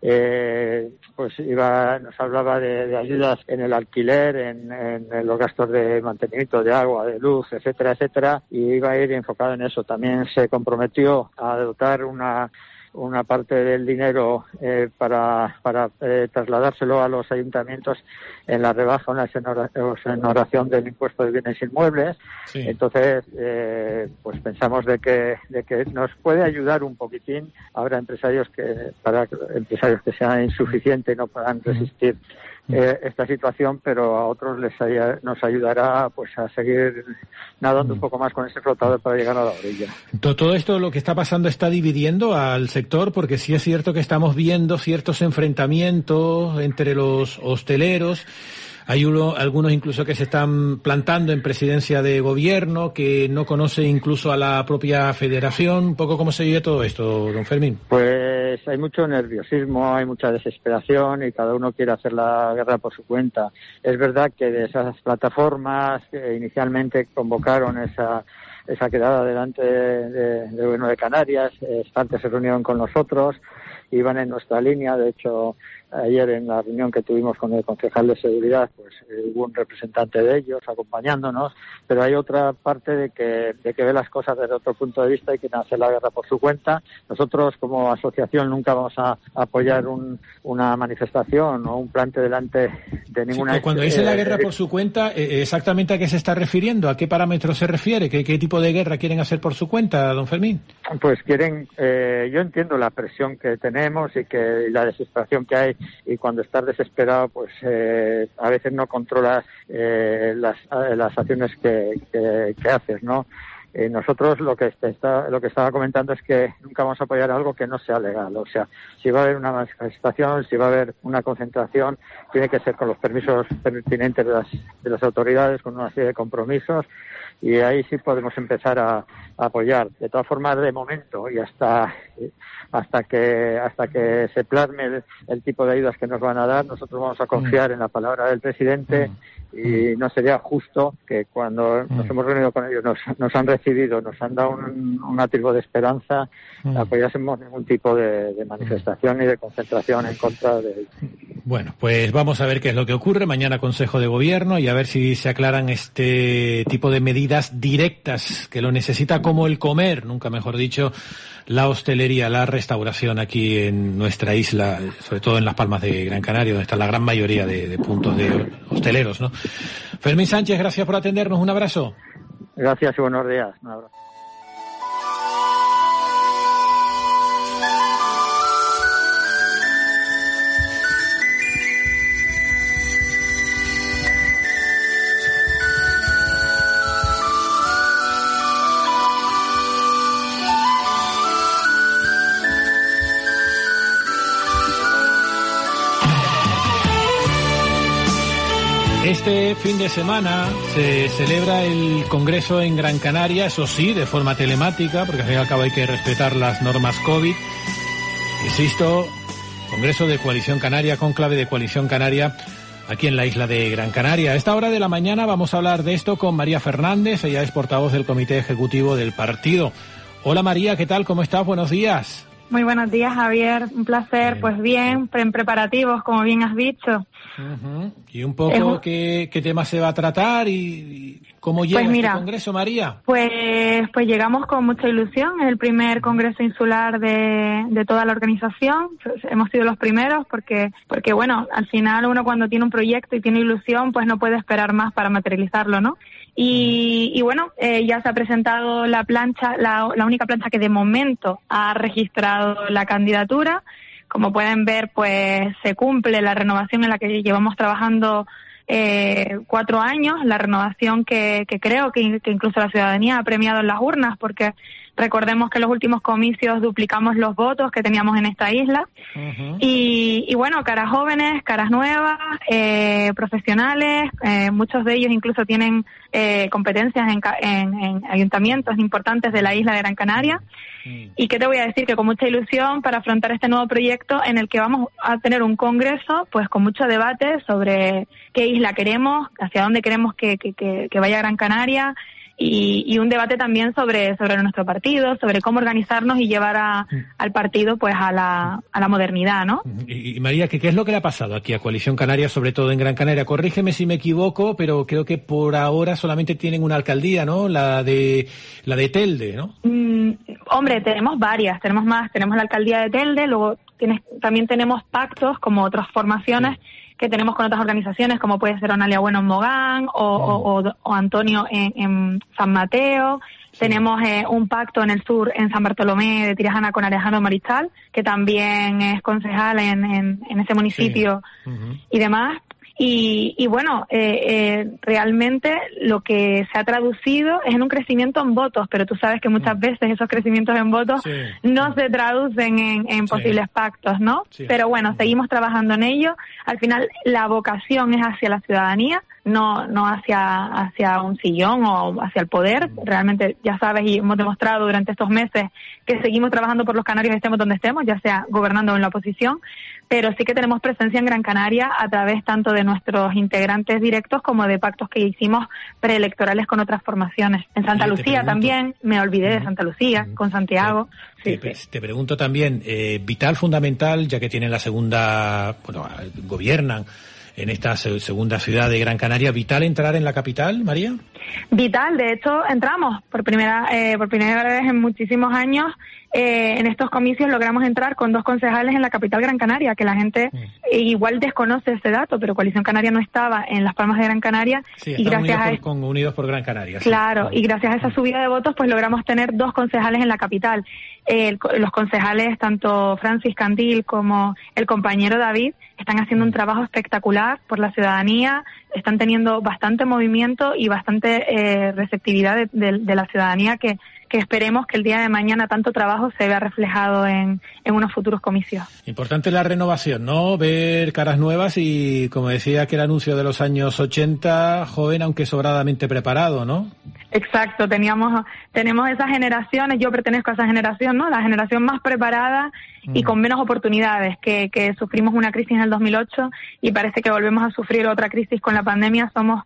Eh, pues iba, nos hablaba de, de ayudas en el alquiler, en, en los gastos de mantenimiento de agua, de luz, etcétera, etcétera, y iba a ir enfocado en eso. También se comprometió a dotar una una parte del dinero eh, para para eh, trasladárselo a los ayuntamientos en la rebaja o exoneración del impuesto de bienes inmuebles. Sí. Entonces, eh, pues pensamos de que de que nos puede ayudar un poquitín. Habrá empresarios que para empresarios que sean insuficientes y no puedan resistir eh, esta situación, pero a otros les haya, nos ayudará pues a seguir nadando un poco más con ese flotador para llegar a la orilla. Todo esto, lo que está pasando, está dividiendo al sector, porque sí es cierto que estamos viendo ciertos enfrentamientos entre los hosteleros. Hay uno, algunos incluso que se están plantando en presidencia de gobierno, que no conoce incluso a la propia federación. Un poco, ¿cómo se vive todo esto, don Fermín? Pues hay mucho nerviosismo, hay mucha desesperación y cada uno quiere hacer la guerra por su cuenta. Es verdad que de esas plataformas que inicialmente convocaron esa esa quedada delante de, de Gobierno de Canarias, Espartes se reunieron con nosotros, iban en nuestra línea. De hecho, ayer en la reunión que tuvimos con el concejal de seguridad, pues eh, hubo un representante de ellos acompañándonos, pero hay otra parte de que, de que ve las cosas desde otro punto de vista y quieren hacer la guerra por su cuenta. Nosotros como asociación nunca vamos a apoyar un, una manifestación o un plante delante de ninguna... Sí, cuando dice eh, la guerra por su cuenta, eh, ¿exactamente a qué se está refiriendo? ¿A qué parámetros se refiere? ¿Qué, qué tipo de guerra quieren hacer por su cuenta, don Fermín? Pues quieren, eh, yo entiendo la presión que tenemos y que y la desesperación que hay, y cuando estás desesperado pues eh, a veces no controlas eh, las, las acciones que, que, que haces, ¿no? Eh, nosotros lo que está, lo que estaba comentando es que nunca vamos a apoyar algo que no sea legal. O sea, si va a haber una manifestación, si va a haber una concentración, tiene que ser con los permisos pertinentes de las, de las autoridades, con una serie de compromisos, y ahí sí podemos empezar a, a apoyar. De todas formas, de momento y hasta hasta que hasta que se plasme el, el tipo de ayudas que nos van a dar, nosotros vamos a confiar mm. en la palabra del presidente. Mm. Y no sería justo que cuando nos hemos reunido con ellos, nos, nos han recibido, nos han dado un, un atisbo de esperanza, mm. apoyásemos ningún tipo de, de manifestación ni de concentración en contra de... Bueno, pues vamos a ver qué es lo que ocurre. Mañana Consejo de Gobierno y a ver si se aclaran este tipo de medidas directas que lo necesita como el comer, nunca mejor dicho, la hostelería, la restauración aquí en nuestra isla, sobre todo en Las Palmas de Gran Canaria, donde está la gran mayoría de, de puntos de hosteleros, ¿no? Fermín Sánchez, gracias por atendernos. Un abrazo. Gracias y buenos días. Un abrazo. Este fin de semana se celebra el Congreso en Gran Canaria, eso sí, de forma telemática, porque al fin y al cabo hay que respetar las normas COVID. Insisto, Congreso de Coalición Canaria, cónclave de Coalición Canaria, aquí en la isla de Gran Canaria. A esta hora de la mañana vamos a hablar de esto con María Fernández, ella es portavoz del Comité Ejecutivo del partido. Hola María, ¿qué tal? ¿Cómo estás? Buenos días. Muy buenos días, Javier. Un placer. Bien. Pues bien, en preparativos, como bien has dicho. Uh-huh. Y un poco un... ¿qué, qué tema se va a tratar y, y cómo llega pues mira, este congreso, María. Pues pues llegamos con mucha ilusión. Es el primer congreso insular de, de toda la organización. Hemos sido los primeros porque porque bueno, al final uno cuando tiene un proyecto y tiene ilusión, pues no puede esperar más para materializarlo, ¿no? Y, y bueno, eh, ya se ha presentado la plancha, la, la única plancha que de momento ha registrado la candidatura. Como pueden ver, pues se cumple la renovación en la que llevamos trabajando eh, cuatro años, la renovación que, que creo que, que incluso la ciudadanía ha premiado en las urnas, porque recordemos que en los últimos comicios duplicamos los votos que teníamos en esta isla. Uh-huh. Y, y bueno, caras jóvenes, caras nuevas, eh, profesionales, eh, muchos de ellos incluso tienen eh, competencias en, en, en ayuntamientos importantes de la isla de Gran Canaria. Uh-huh. Y qué te voy a decir, que con mucha ilusión para afrontar este nuevo proyecto en el que vamos a tener un congreso pues con mucho debate sobre qué isla queremos, hacia dónde queremos que, que, que, que vaya Gran Canaria. Y, y un debate también sobre sobre nuestro partido, sobre cómo organizarnos y llevar a, al partido pues a la a la modernidad, ¿no? Y, y María, ¿qué, ¿qué es lo que le ha pasado aquí a Coalición Canaria, sobre todo en Gran Canaria? Corrígeme si me equivoco, pero creo que por ahora solamente tienen una alcaldía, ¿no? La de la de Telde, ¿no? Mm, hombre, tenemos varias, tenemos más, tenemos la alcaldía de Telde, luego tienes, también tenemos pactos como otras formaciones. Sí. Que tenemos con otras organizaciones, como puede ser Onalia Bueno en Mogán o, oh. o, o Antonio en, en San Mateo. Sí. Tenemos eh, un pacto en el sur, en San Bartolomé de Tirajana, con Alejandro Marichal, que también es concejal en, en, en ese municipio sí. uh-huh. y demás. Y, y bueno, eh, eh, realmente lo que se ha traducido es en un crecimiento en votos, pero tú sabes que muchas veces esos crecimientos en votos sí. no se traducen en, en posibles sí. pactos, ¿no? Sí. Pero bueno, seguimos trabajando en ello. Al final la vocación es hacia la ciudadanía, no no hacia hacia un sillón o hacia el poder. Realmente ya sabes y hemos demostrado durante estos meses que seguimos trabajando por los canarios estemos donde estemos, ya sea gobernando o en la oposición. pero sí que tenemos presencia en Gran Canaria a través tanto de nuestros integrantes directos como de pactos que hicimos preelectorales con otras formaciones. En Santa Oye, Lucía también, me olvidé uh-huh. de Santa Lucía, uh-huh. con Santiago. Sí, te, sí. te pregunto también, eh, vital, fundamental, ya que tienen la segunda, bueno, gobiernan en esta segunda ciudad de Gran Canaria, ¿vital entrar en la capital, María? Vital, de hecho entramos por primera eh, por primera vez en muchísimos años. Eh, en estos comicios logramos entrar con dos concejales en la capital Gran Canaria, que la gente mm. igual desconoce ese dato, pero Coalición Canaria no estaba en Las Palmas de Gran Canaria. Sí, y gracias unidos a por, es... con Unidos por Gran Canaria. Claro, sí. y gracias a esa subida de votos pues logramos tener dos concejales en la capital. Eh, los concejales, tanto Francis Candil como el compañero David, están haciendo un trabajo espectacular por la ciudadanía, están teniendo bastante movimiento y bastante eh, receptividad de, de, de la ciudadanía que, que esperemos que el día de mañana tanto trabajo se vea reflejado en, en unos futuros comicios. Importante la renovación, ¿no? Ver caras nuevas y, como decía aquel anuncio de los años ochenta, joven aunque sobradamente preparado, ¿no? Exacto, teníamos, tenemos esas generaciones, yo pertenezco a esa generación, ¿no? La generación más preparada y con menos oportunidades, que, que sufrimos una crisis en el dos mil ocho y parece que volvemos a sufrir otra crisis con la pandemia. Somos,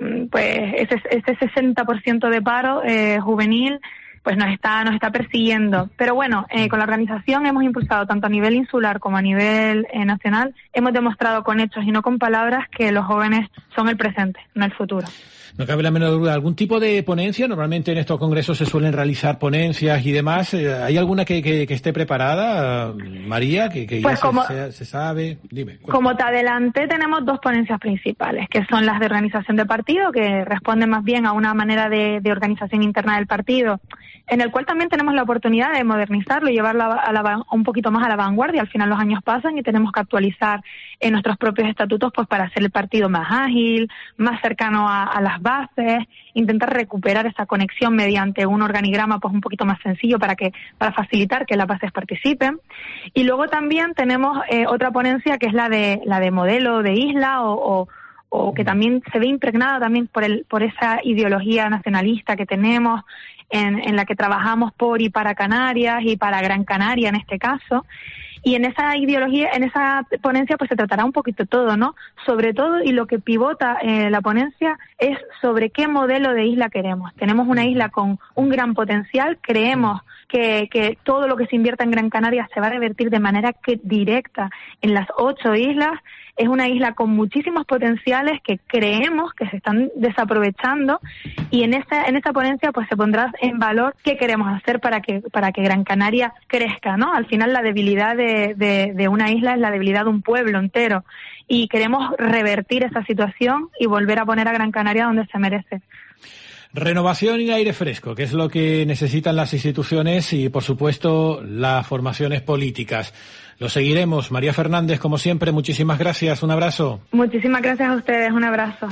pues, ese, ese sesenta por ciento de paro eh, juvenil, pues nos está, nos está persiguiendo. Pero bueno, eh, con la organización hemos impulsado tanto a nivel insular como a nivel eh, nacional, hemos demostrado con hechos y no con palabras que los jóvenes son el presente, no el futuro. No cabe la menor duda. ¿Algún tipo de ponencia? Normalmente en estos congresos se suelen realizar ponencias y demás. ¿Hay alguna que, que, que esté preparada, María? Que, que pues ya como, se, se sabe. Dime. Cuéntame. Como te adelanté, tenemos dos ponencias principales, que son las de organización de partido, que responden más bien a una manera de, de organización interna del partido, en el cual también tenemos la oportunidad de modernizarlo y llevarlo a la, un poquito más a la vanguardia. Al final los años pasan y tenemos que actualizar en nuestros propios estatutos pues para hacer el partido más ágil, más cercano a, a las bases, intentar recuperar esa conexión mediante un organigrama pues un poquito más sencillo para que para facilitar que las bases participen. Y luego también tenemos eh, otra ponencia que es la de la de modelo de isla o, o o que también se ve impregnada también por el por esa ideología nacionalista que tenemos, en, en la que trabajamos por y para Canarias y para Gran Canaria en este caso. Y en esa ideología, en esa ponencia, pues se tratará un poquito todo, ¿no? Sobre todo, y lo que pivota eh, la ponencia es sobre qué modelo de isla queremos. Tenemos una isla con un gran potencial, creemos que, que todo lo que se invierta en Gran Canaria se va a revertir de manera que directa en las ocho islas. Es una isla con muchísimos potenciales que creemos que se están desaprovechando, y en esa en esa ponencia pues se pondrá en valor qué queremos hacer para que para que Gran Canaria crezca, ¿no? Al final la debilidad de, de, de una isla es la debilidad de un pueblo entero, y queremos revertir esa situación y volver a poner a Gran Canaria donde se merece. Renovación y aire fresco, que es lo que necesitan las instituciones y, por supuesto, las formaciones políticas. Lo seguiremos. María Fernández, como siempre, muchísimas gracias. Un abrazo. Muchísimas gracias a ustedes. Un abrazo.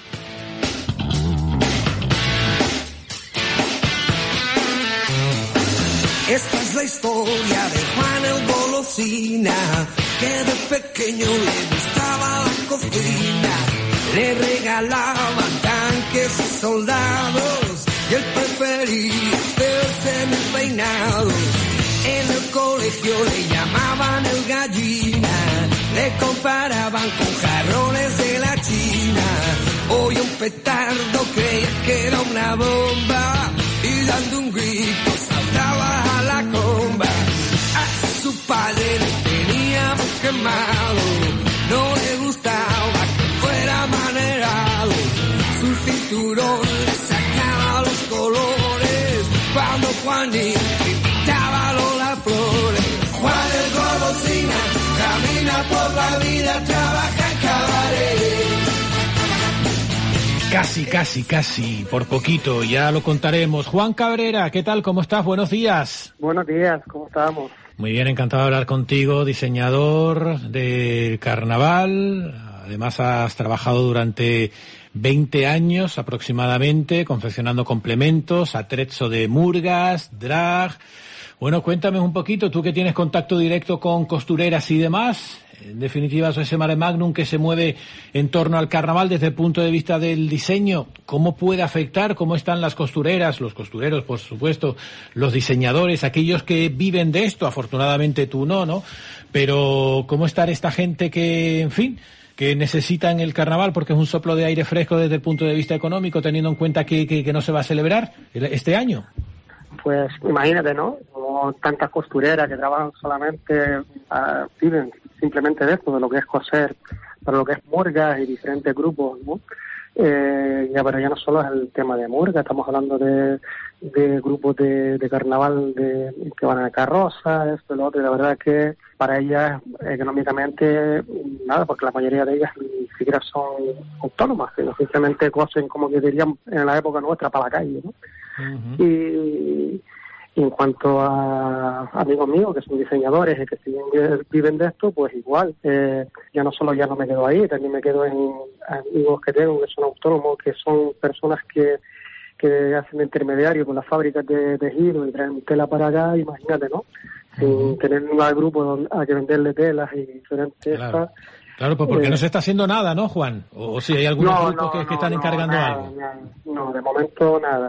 Esta es la historia de Juan el Golosina, que de pequeño le gustaba la cocina. Le regalaban tanques y soldados, y él prefería verse muy peinado. En el colegio le llamaban el gallina, le comparaban con jarrones de la China. Hoy un petardo creía que era una bomba, y dando un grito saltaba a la comba. A su padre le tenía muy quemado, no le gustaba que fuera manerado. Su cinturón le sacaba los colores cuando Juanito invitaba a Lola Flores. Juan el Golosina camina por la vida, trabaja en cabaret. Casi, casi, casi, por poquito, ya lo contaremos. Juan Cabrera, ¿qué tal? ¿Cómo estás? Buenos días. Buenos días, ¿cómo estamos? Muy bien, encantado de hablar contigo, diseñador del carnaval. Además has trabajado durante veinte años aproximadamente confeccionando complementos, atrezzo de murgas, drag. Bueno, cuéntame un poquito, tú que tienes contacto directo con costureras y demás, En definitiva, eso es ese mare magnum que se mueve en torno al carnaval desde el punto de vista del diseño. ¿Cómo puede afectar? ¿Cómo están las costureras, los costureros, por supuesto, los diseñadores, aquellos que viven de esto? Afortunadamente tú no, ¿no? Pero ¿cómo está esta gente que, en fin, que necesitan el carnaval porque es un soplo de aire fresco desde el punto de vista económico, teniendo en cuenta que, que, que no se va a celebrar este año? Pues imagínate, ¿no? Como tantas costureras que trabajan solamente, uh, viven simplemente de esto, de lo que es coser, para lo que es murgas y diferentes grupos, ¿no? Eh, ya, pero ya no solo es el tema de murga, estamos hablando de, de grupos de, de carnaval de, que van a carroza, esto y lo otro, y la verdad es que para ellas económicamente nada, porque la mayoría de ellas ni siquiera son autónomas, sino simplemente cosen como que dirían en la época nuestra para la calle, ¿no? Uh-huh. Y, y en cuanto a amigos míos que son diseñadores y que siguen, viven de esto, pues igual, eh, ya no solo ya no me quedo ahí, también me quedo en amigos que tengo que son autónomos, que son personas que que hacen intermediario con las fábricas de tejido y traen tela para acá, imagínate, ¿no? Sin uh-huh. tener un grupo donde hay que venderle telas y diferentes... Claro. Claro, pues porque eh, no se está haciendo nada, ¿no, Juan? O, o si hay algunos no, grupos no, que, no, que están no, encargando nada, algo. Nada, no, de momento nada.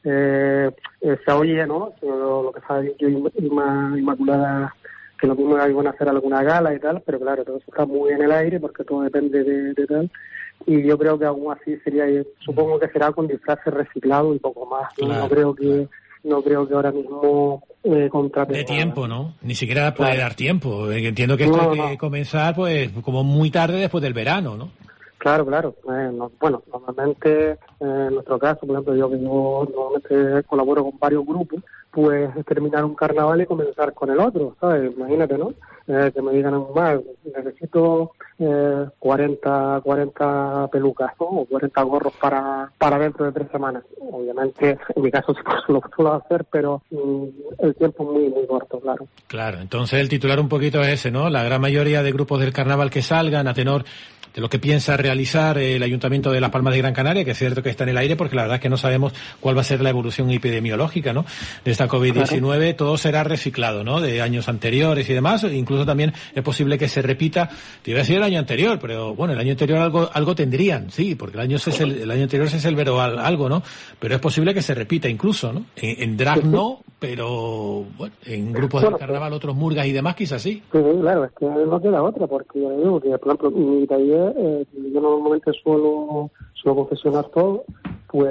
Eh, eh, se oye, ¿no? Lo, lo que sabe yo, Inmaculada, que lo mismo iban a hacer alguna gala y tal, pero claro, todo eso está muy en el aire porque todo depende de, de tal. Y yo creo que aún así sería, supongo que será con disfraces reciclados y poco más. Claro, no creo que no creo que ahora mismo eh, contrate de nada. Tiempo, ¿no? Ni siquiera puede claro. dar tiempo. Entiendo que esto no, hay que no. comenzar pues como muy tarde después del verano, ¿no? Claro, claro. Eh, no, bueno, normalmente eh, en nuestro caso, por ejemplo, yo que yo normalmente colaboro con varios grupos, pues es terminar un carnaval y comenzar con el otro, ¿sabes? Imagínate, ¿no? Eh, que me digan, más, necesito eh, cuarenta, cuarenta pelucas, ¿no? O cuarenta gorros para para dentro de tres semanas. Obviamente, en mi caso sí lo suelo hacer, pero mm, el tiempo es muy, muy corto, claro. Claro, entonces el titular un poquito es ese, ¿no? La gran mayoría de grupos del carnaval que salgan a tenor de lo que piensa realizar el Ayuntamiento de Las Palmas de Gran Canaria, que es cierto que está en el aire, porque la verdad es que no sabemos cuál va a ser la evolución epidemiológica, ¿no? De esta COVID diecinueve, claro. Todo será reciclado, ¿no? De años anteriores y demás, incluso también es posible que se repita, te iba a decir el año anterior, pero bueno, el año anterior algo algo tendrían, sí, porque el año es el, el año anterior se celebró algo, ¿no? Pero es posible que se repita incluso, ¿no? En, en drag no, pero bueno, en grupos bueno, de carnaval, otros murgas y demás, quizás sí. Sí, claro, es que no queda otra, porque yo digo que, por ejemplo, mi taller, eh, yo normalmente suelo, suelo confeccionar todo, pues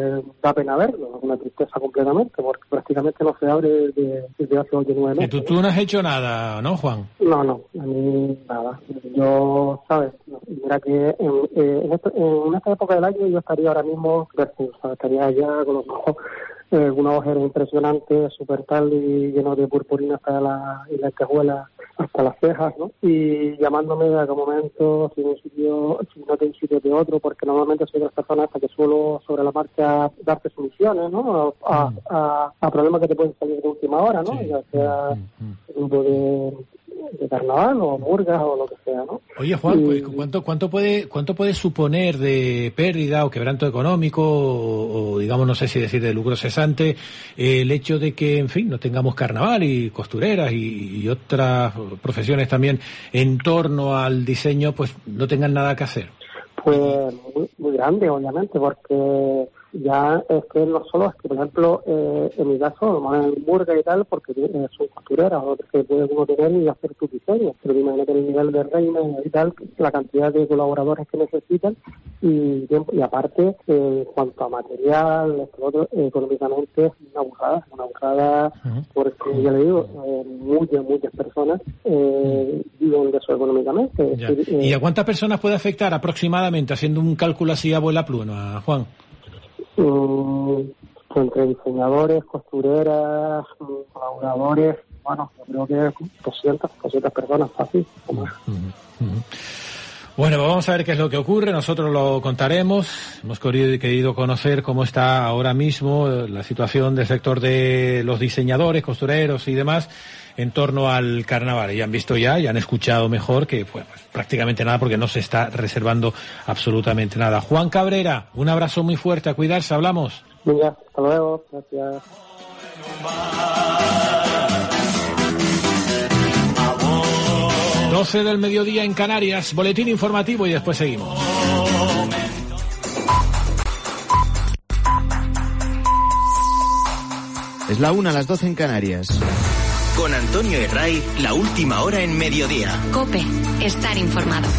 da pena verlo, es una tristeza completamente, porque prácticamente no se abre desde, desde hace ocho o nueve meses. Tú, tú no has hecho nada, ¿no, Juan? No, no, a mí nada. Yo, ¿sabes? Mira que en, eh, en, este, en esta época del año yo estaría ahora mismo, o sea, estaría allá con los ojos, eh, una ojera impresionante, súper tal y lleno de purpurina hasta la, y la escajuela hasta las cejas, ¿no? Y llamándome a cada momento, si un sitio, si no tengo un sitio de otro, porque normalmente soy de las personas hasta que suelo sobre la marcha darte soluciones, ¿no? A, mm. a, a problemas que te pueden salir de última hora, ¿no? Sí. Ya sea mm. grupo de, de carnaval o murgas o lo que sea, ¿no? Oye, Juan, y, pues, ¿cuánto cuánto puede cuánto puede suponer de pérdida o quebranto económico o, o digamos, no sé si decir de lucro cesante, eh, el hecho de que, en fin, no tengamos carnaval y costureras y, y otras profesiones también en torno al diseño, pues no tengan nada que hacer? Pues muy, muy grande, obviamente, porque ya es que no solo es que, por ejemplo, eh, en mi caso, no en burga y tal, porque eh, son costureras, o que puede uno tener y hacer tu diseño, pero imagínate el nivel de reina y tal, la cantidad de colaboradores que necesitan, y, y aparte, eh, en cuanto a material, esto, otro, eh, económicamente es una burrada, una burrada, uh-huh. porque ya le digo, eh, muchas, muchas personas eh, viven de eso económicamente. Decir, eh, ¿Y a cuántas personas puede afectar aproximadamente, haciendo un cálculo así a vuela pluma, Juan? Um, entre diseñadores, costureras, colaboradores, bueno, yo creo que doscientas, doscientas personas, fácil. Uh-huh. Uh-huh. Bueno, pues vamos a ver qué es lo que ocurre, nosotros lo contaremos. Hemos querido conocer cómo está ahora mismo la situación del sector de los diseñadores, costureros y demás en torno al carnaval. Y han visto ya, y han escuchado mejor que pues, prácticamente nada, porque no se está reservando absolutamente nada. Juan Cabrera, un abrazo muy fuerte, a cuidarse, hablamos. Venga, hasta luego, gracias. doce del mediodía en Canarias, boletín informativo y después seguimos. Es la una, a las doce en Canarias. Con Antonio Herray, la última hora en mediodía. COPE, estar informado.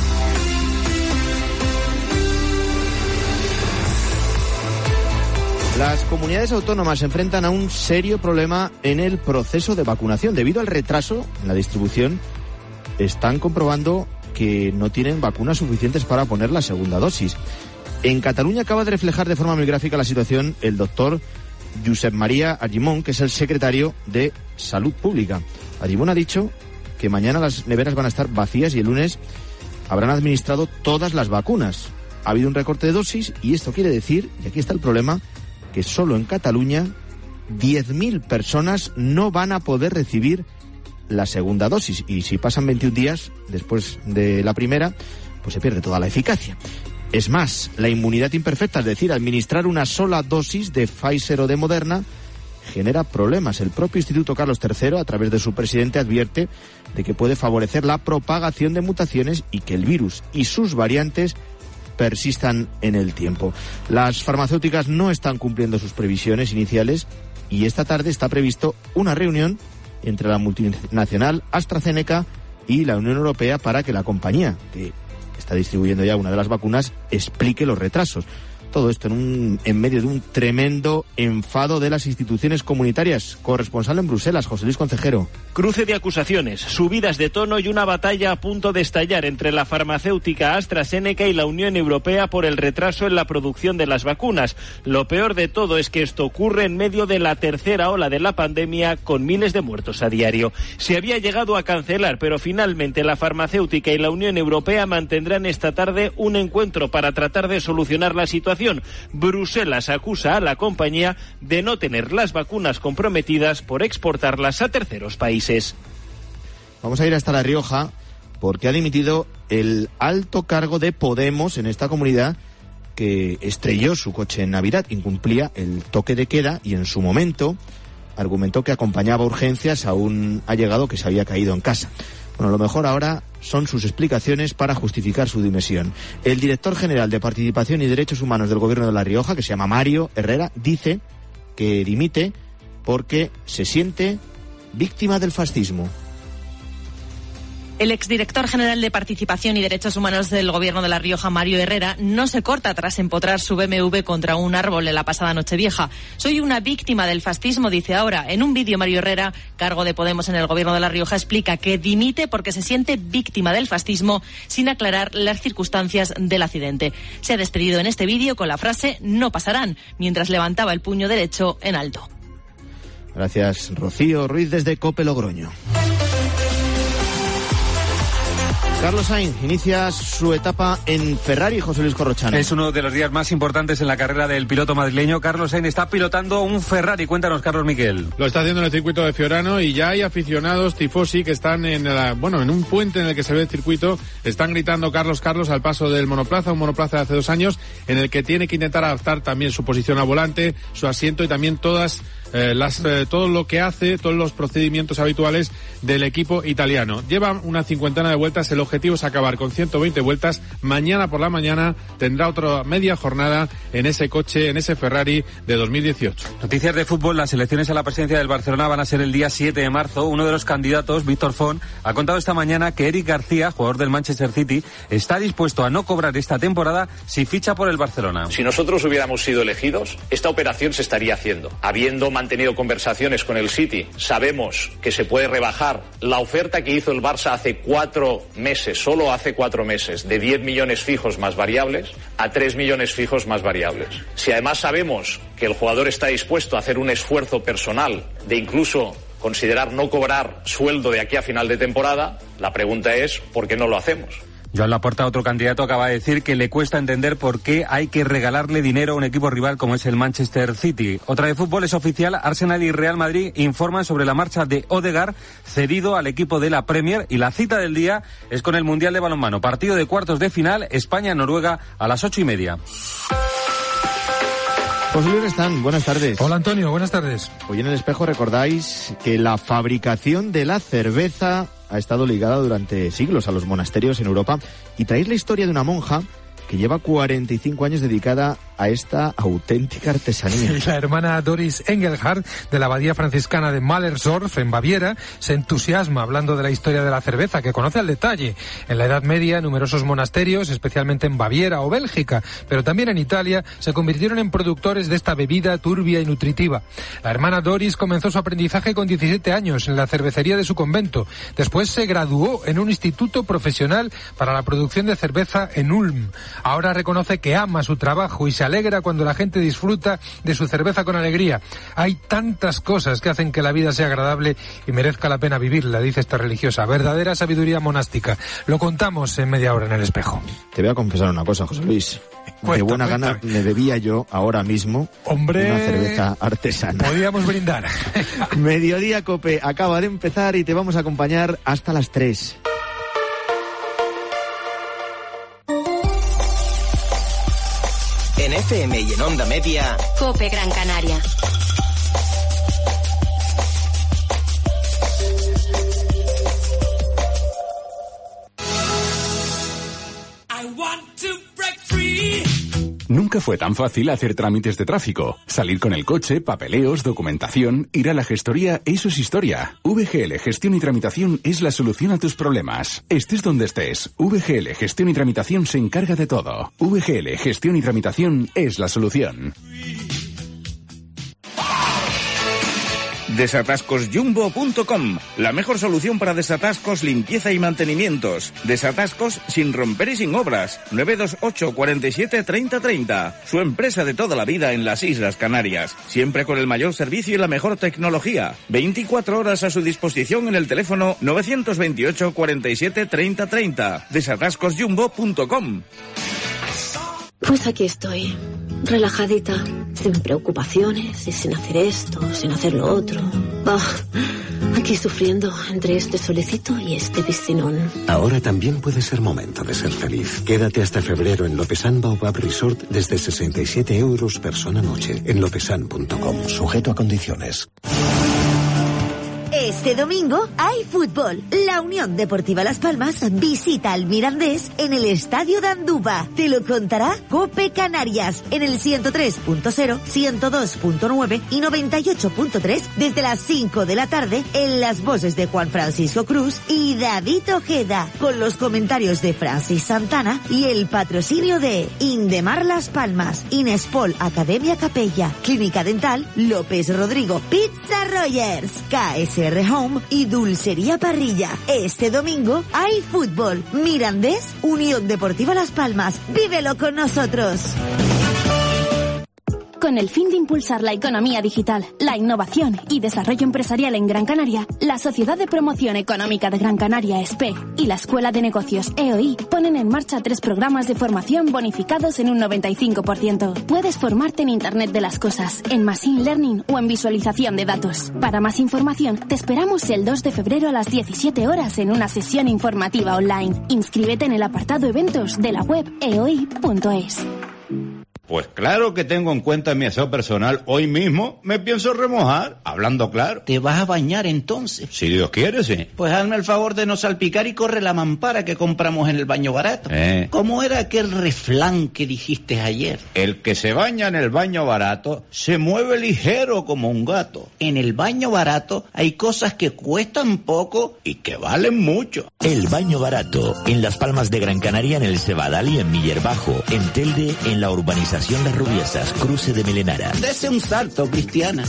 Las comunidades autónomas se enfrentan a un serio problema en el proceso de vacunación. Debido al retraso en la distribución, están comprobando que no tienen vacunas suficientes para poner la segunda dosis. En Cataluña acaba de reflejar de forma muy gráfica la situación el doctor Josep María Argimon, que es el secretario de Salud Pública. Argimon ha dicho que mañana las neveras van a estar vacías y el lunes habrán administrado todas las vacunas. Ha habido un recorte de dosis y esto quiere decir, y aquí está el problema, que solo en Cataluña diez mil personas no van a poder recibir la segunda dosis. Y si pasan veintiún días después de la primera, pues se pierde toda la eficacia. Es más, la inmunidad imperfecta, es decir, administrar una sola dosis de Pfizer o de Moderna, genera problemas. El propio Instituto Carlos tercero, a través de su presidente, advierte de que puede favorecer la propagación de mutaciones y que el virus y sus variantes persistan en el tiempo. Las farmacéuticas no están cumpliendo sus previsiones iniciales y esta tarde está previsto una reunión entre la multinacional AstraZeneca y la Unión Europea para que la compañía, que está distribuyendo ya una de las vacunas, explique los retrasos. Todo esto en, un, en medio de un tremendo enfado de las instituciones comunitarias. Corresponsal en Bruselas, José Luis Concejero. Cruce de acusaciones, subidas de tono y una batalla a punto de estallar entre la farmacéutica AstraZeneca y la Unión Europea por el retraso en la producción de las vacunas. Lo peor de todo es que esto ocurre en medio de la tercera ola de la pandemia, con miles de muertos a diario. Se había llegado a cancelar, pero finalmente la farmacéutica y la Unión Europea mantendrán esta tarde un encuentro para tratar de solucionar la situación. Bruselas acusa a la compañía de no tener las vacunas comprometidas por exportarlas a terceros países. Vamos a ir hasta La Rioja porque ha dimitido el alto cargo de Podemos en esta comunidad, que estrelló su coche en Navidad, incumplía el toque de queda y en su momento argumentó que acompañaba urgencias a un allegado que se había caído en casa. Bueno, lo mejor ahora son sus explicaciones para justificar su dimisión. El director general de Participación y Derechos Humanos del Gobierno de La Rioja, que se llama Mario Herrera, dice que dimite porque se siente víctima del fascismo. El exdirector general de Participación y Derechos Humanos del Gobierno de La Rioja, Mario Herrera, no se corta tras empotrar su B M W contra un árbol en la pasada Nochevieja. Soy una víctima del fascismo, dice ahora. En un vídeo, Mario Herrera, cargo de Podemos en el Gobierno de La Rioja, explica que dimite porque se siente víctima del fascismo, sin aclarar las circunstancias del accidente. Se ha despedido en este vídeo con la frase "no pasarán", mientras levantaba el puño derecho en alto. Gracias, Rocío Ruiz, desde COPE Logroño. Carlos Sainz inicia su etapa en Ferrari, José Luis Corrochano. Es uno de los días más importantes en la carrera del piloto madrileño. Carlos Sainz está pilotando un Ferrari. Cuéntanos, Carlos Miquel. Lo está haciendo en el circuito de Fiorano y ya hay aficionados tifosi que están en la, bueno, en un puente en el que se ve el circuito. Están gritando Carlos, Carlos al paso del monoplaza, un monoplaza de hace dos años en el que tiene que intentar adaptar también su posición al volante, su asiento y también todas Eh, las, eh, todo lo que hace, todos los procedimientos habituales del equipo italiano. Lleva una cincuentena de vueltas, el objetivo es acabar con ciento veinte vueltas. Mañana por la mañana tendrá otra media jornada en ese coche, en ese Ferrari de dos mil dieciocho. Noticias de fútbol, las elecciones a la presidencia del Barcelona van a ser el día siete de marzo. Uno de los candidatos, Víctor Font, ha contado esta mañana que Eric García, jugador del Manchester City, está dispuesto a no cobrar esta temporada si ficha por el Barcelona. Si nosotros hubiéramos sido elegidos, esta operación se estaría haciendo, habiendo mantenido conversaciones con el City. Sabemos que se puede rebajar la oferta que hizo el Barça hace cuatro meses, solo hace cuatro meses, de diez millones fijos más variables a tres millones fijos más variables. Si además sabemos que el jugador está dispuesto a hacer un esfuerzo personal de incluso considerar no cobrar sueldo de aquí a final de temporada, la pregunta es ¿por qué no lo hacemos? Joan Laporta, otro candidato, acaba de decir que le cuesta entender por qué hay que regalarle dinero a un equipo rival como es el Manchester City. Otra de fútbol es oficial, Arsenal y Real Madrid informan sobre la marcha de Odegaard, cedido al equipo de la Premier, y la cita del día es con el Mundial de Balonmano. Partido de cuartos de final, España-Noruega a las ocho y media. José Luis Restán, buenas tardes. Hola Antonio, buenas tardes. Hoy en El Espejo recordáis que la fabricación de la cerveza ha estado ligada durante siglos a los monasterios en Europa y traéis la historia de una monja que lleva cuarenta y cinco años dedicada a esta auténtica artesanía. Sí, la hermana Doris Engelhardt, de la abadía franciscana de Mallersdorf, en Baviera, se entusiasma hablando de la historia de la cerveza, que conoce al detalle. En la Edad Media, numerosos monasterios, especialmente en Baviera o Bélgica, pero también en Italia, se convirtieron en productores de esta bebida turbia y nutritiva. La hermana Doris comenzó su aprendizaje con diecisiete años en la cervecería de su convento. Después se graduó en un instituto profesional para la producción de cerveza en Ulm. Ahora reconoce que ama su trabajo y se alegra cuando la gente disfruta de su cerveza con alegría. Hay tantas cosas que hacen que la vida sea agradable y merezca la pena vivirla, dice esta religiosa. Verdadera sabiduría monástica. Lo contamos en media hora en El Espejo. Te voy a confesar una cosa, José Luis. Cuenta, de buena cuenta. gana me bebía yo ahora mismo Hombre, una cerveza artesana. Podríamos brindar. Mediodía Cope acaba de empezar y te vamos a acompañar hasta las tres. En F M y en Onda Media, Cope Gran Canaria. Nunca fue tan fácil hacer trámites de tráfico. Salir con el coche, papeleos, documentación, ir a la gestoría, eso es historia. V G L Gestión y Tramitación es la solución a tus problemas. Estés donde estés, V G L Gestión y Tramitación se encarga de todo. V G L Gestión y Tramitación es la solución. Desatascos Jumbo punto com, la mejor solución para desatascos, limpieza y mantenimientos. Desatascos sin romper y sin obras. nueve dos ocho, cuarenta y siete, treinta, treinta. Su empresa de toda la vida en las Islas Canarias. Siempre con el mayor servicio y la mejor tecnología. veinticuatro horas a su disposición en el teléfono nueve dos ocho, cuarenta y siete, treinta, treinta. Desatascos Jumbo punto com. Pues aquí estoy, relajadita, sin preocupaciones y sin hacer esto, sin hacer lo otro. Ah, aquí sufriendo entre este solecito y este piscinón. Ahora también puede ser momento de ser feliz. Quédate hasta febrero en Lopesan Baobab Resort desde sesenta y siete euros persona noche en lopesan punto com, sujeto a condiciones. Este domingo hay fútbol. La Unión Deportiva Las Palmas visita al Mirandés en el Estadio de Andúba. Te lo contará Cope Canarias en el ciento tres punto cero, ciento dos punto nueve y noventa y ocho punto tres desde las cinco de la tarde en las voces de Juan Francisco Cruz y David Ojeda, con los comentarios de Francis Santana y el patrocinio de Indemar Las Palmas, Inespol Academia Capella, Clínica Dental López Rodrigo, Pizza Rogers, K S R Home y Dulcería Parrilla. Este domingo hay fútbol. Mirandés, Unión Deportiva Las Palmas. Vívelo con nosotros. Con el fin de impulsar la economía digital, la innovación y desarrollo empresarial en Gran Canaria, la Sociedad de Promoción Económica de Gran Canaria, S P E, y la Escuela de Negocios, E O I, ponen en marcha tres programas de formación bonificados en un noventa y cinco por ciento. Puedes formarte en Internet de las Cosas, en Machine Learning o en visualización de datos. Para más información, te esperamos el dos de febrero a las diecisiete horas en una sesión informativa online. Inscríbete en el apartado Eventos de la web e o i punto es. Pues claro que tengo en cuenta mi aseo personal. Hoy mismo me pienso remojar, hablando claro. ¿Te vas a bañar entonces? Si Dios quiere, sí. Pues hazme el favor de no salpicar y corre la mampara que compramos en el baño barato. Eh. ¿Cómo era aquel refrán que dijiste ayer? El que se baña en el baño barato se mueve ligero como un gato. En el baño barato hay cosas que cuestan poco y que valen mucho. El baño barato, en Las Palmas de Gran Canaria, en el Cebadal y en Miller Bajo, en Telde, en la urbanización Las Rubiesas, cruce de Melenara. Dese un salto, Cristiana.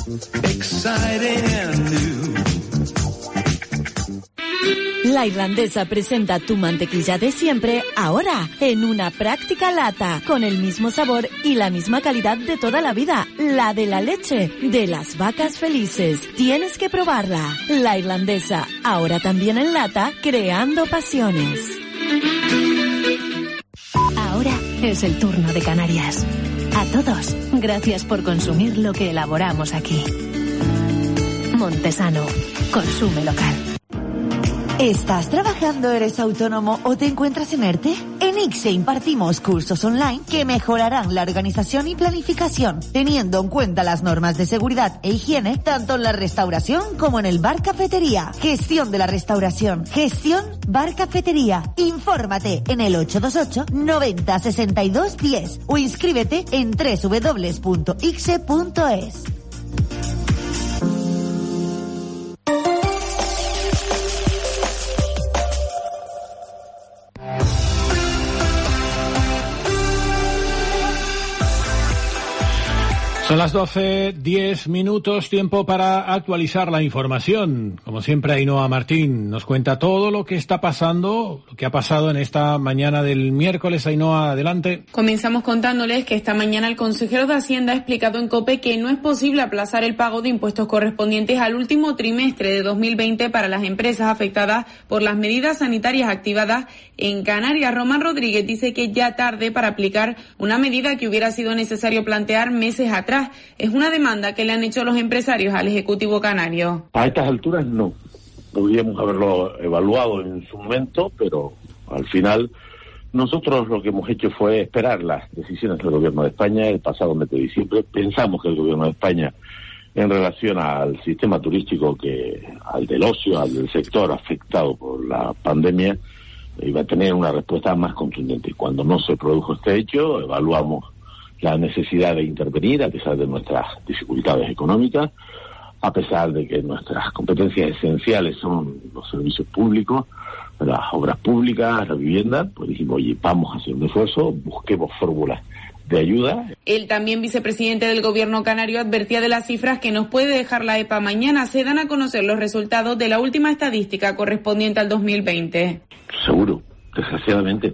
La Irlandesa presenta tu mantequilla de siempre, ahora, en una práctica lata, con el mismo sabor y la misma calidad de toda la vida, la de la leche, de las vacas felices. Tienes que probarla. La Irlandesa, ahora también en lata, creando pasiones. Ahora es el turno de Canarias. A todos, gracias por consumir lo que elaboramos aquí. Montesano, consume local. ¿Estás trabajando, eres autónomo o te encuentras en ERTE? En I C S E impartimos cursos online que mejorarán la organización y planificación, teniendo en cuenta las normas de seguridad e higiene, tanto en la restauración como en el bar cafetería. Gestión de la restauración. Gestión bar cafetería. Infórmate en el ocho dos ocho, noventa, sesenta y dos, diez o inscríbete en doble u doble u doble u punto i c s e punto es. Son las doce, diez minutos, tiempo para actualizar la información. Como siempre, Ainhoa Martín nos cuenta todo lo que está pasando, lo que ha pasado en esta mañana del miércoles. Ainhoa, adelante. Comenzamos contándoles que esta mañana el consejero de Hacienda ha explicado en COPE que no es posible aplazar el pago de impuestos correspondientes al último trimestre de dos mil veinte para las empresas afectadas por las medidas sanitarias activadas en Canarias. Román Rodríguez dice que ya tarde para aplicar una medida que hubiera sido necesario plantear meses atrás. Es una demanda que le han hecho los empresarios al Ejecutivo canario. A estas alturas no. Podríamos haberlo evaluado en su momento, pero al final nosotros lo que hemos hecho fue esperar las decisiones del Gobierno de España el pasado mes de diciembre. Pensamos que el Gobierno de España, en relación al sistema turístico, que al del ocio, al del sector afectado por la pandemia, iba a tener una respuesta más contundente. Cuando no se produjo este hecho, evaluamos la necesidad de intervenir a pesar de nuestras dificultades económicas, a pesar de que nuestras competencias esenciales son los servicios públicos, las obras públicas, la vivienda. Pues dijimos, oye, vamos a hacer un esfuerzo, busquemos fórmulas de ayuda. El también vicepresidente del Gobierno canario advertía de las cifras que nos puede dejar la EPA mañana. Se dan a conocer los resultados de la última estadística correspondiente al dos mil veinte. Seguro, desgraciadamente.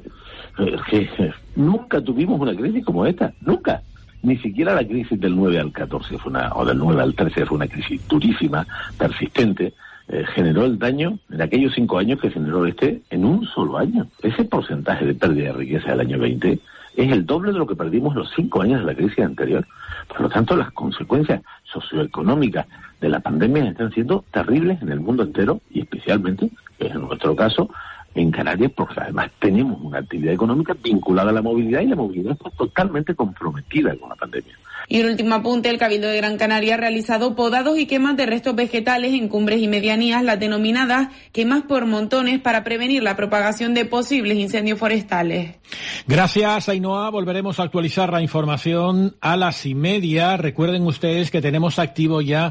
Que nunca tuvimos una crisis como esta, nunca. Ni siquiera la crisis del nueve al catorce fue una, o del nueve al trece fue una crisis durísima, persistente. Eh, generó el daño en aquellos cinco años que generó este en un solo año. Ese porcentaje de pérdida de riqueza del año veinte es el doble de lo que perdimos los cinco años de la crisis anterior. Por lo tanto, las consecuencias socioeconómicas de la pandemia están siendo terribles en el mundo entero y especialmente, en nuestro caso, en Canarias, porque además tenemos una actividad económica vinculada a la movilidad y la movilidad está totalmente comprometida con la pandemia. Y un último apunte, el Cabildo de Gran Canaria ha realizado podados y quemas de restos vegetales en cumbres y medianías, las denominadas quemas por montones, para prevenir la propagación de posibles incendios forestales. Gracias, Ainhoa. Volveremos a actualizar la información a las y media. Recuerden ustedes que tenemos activo ya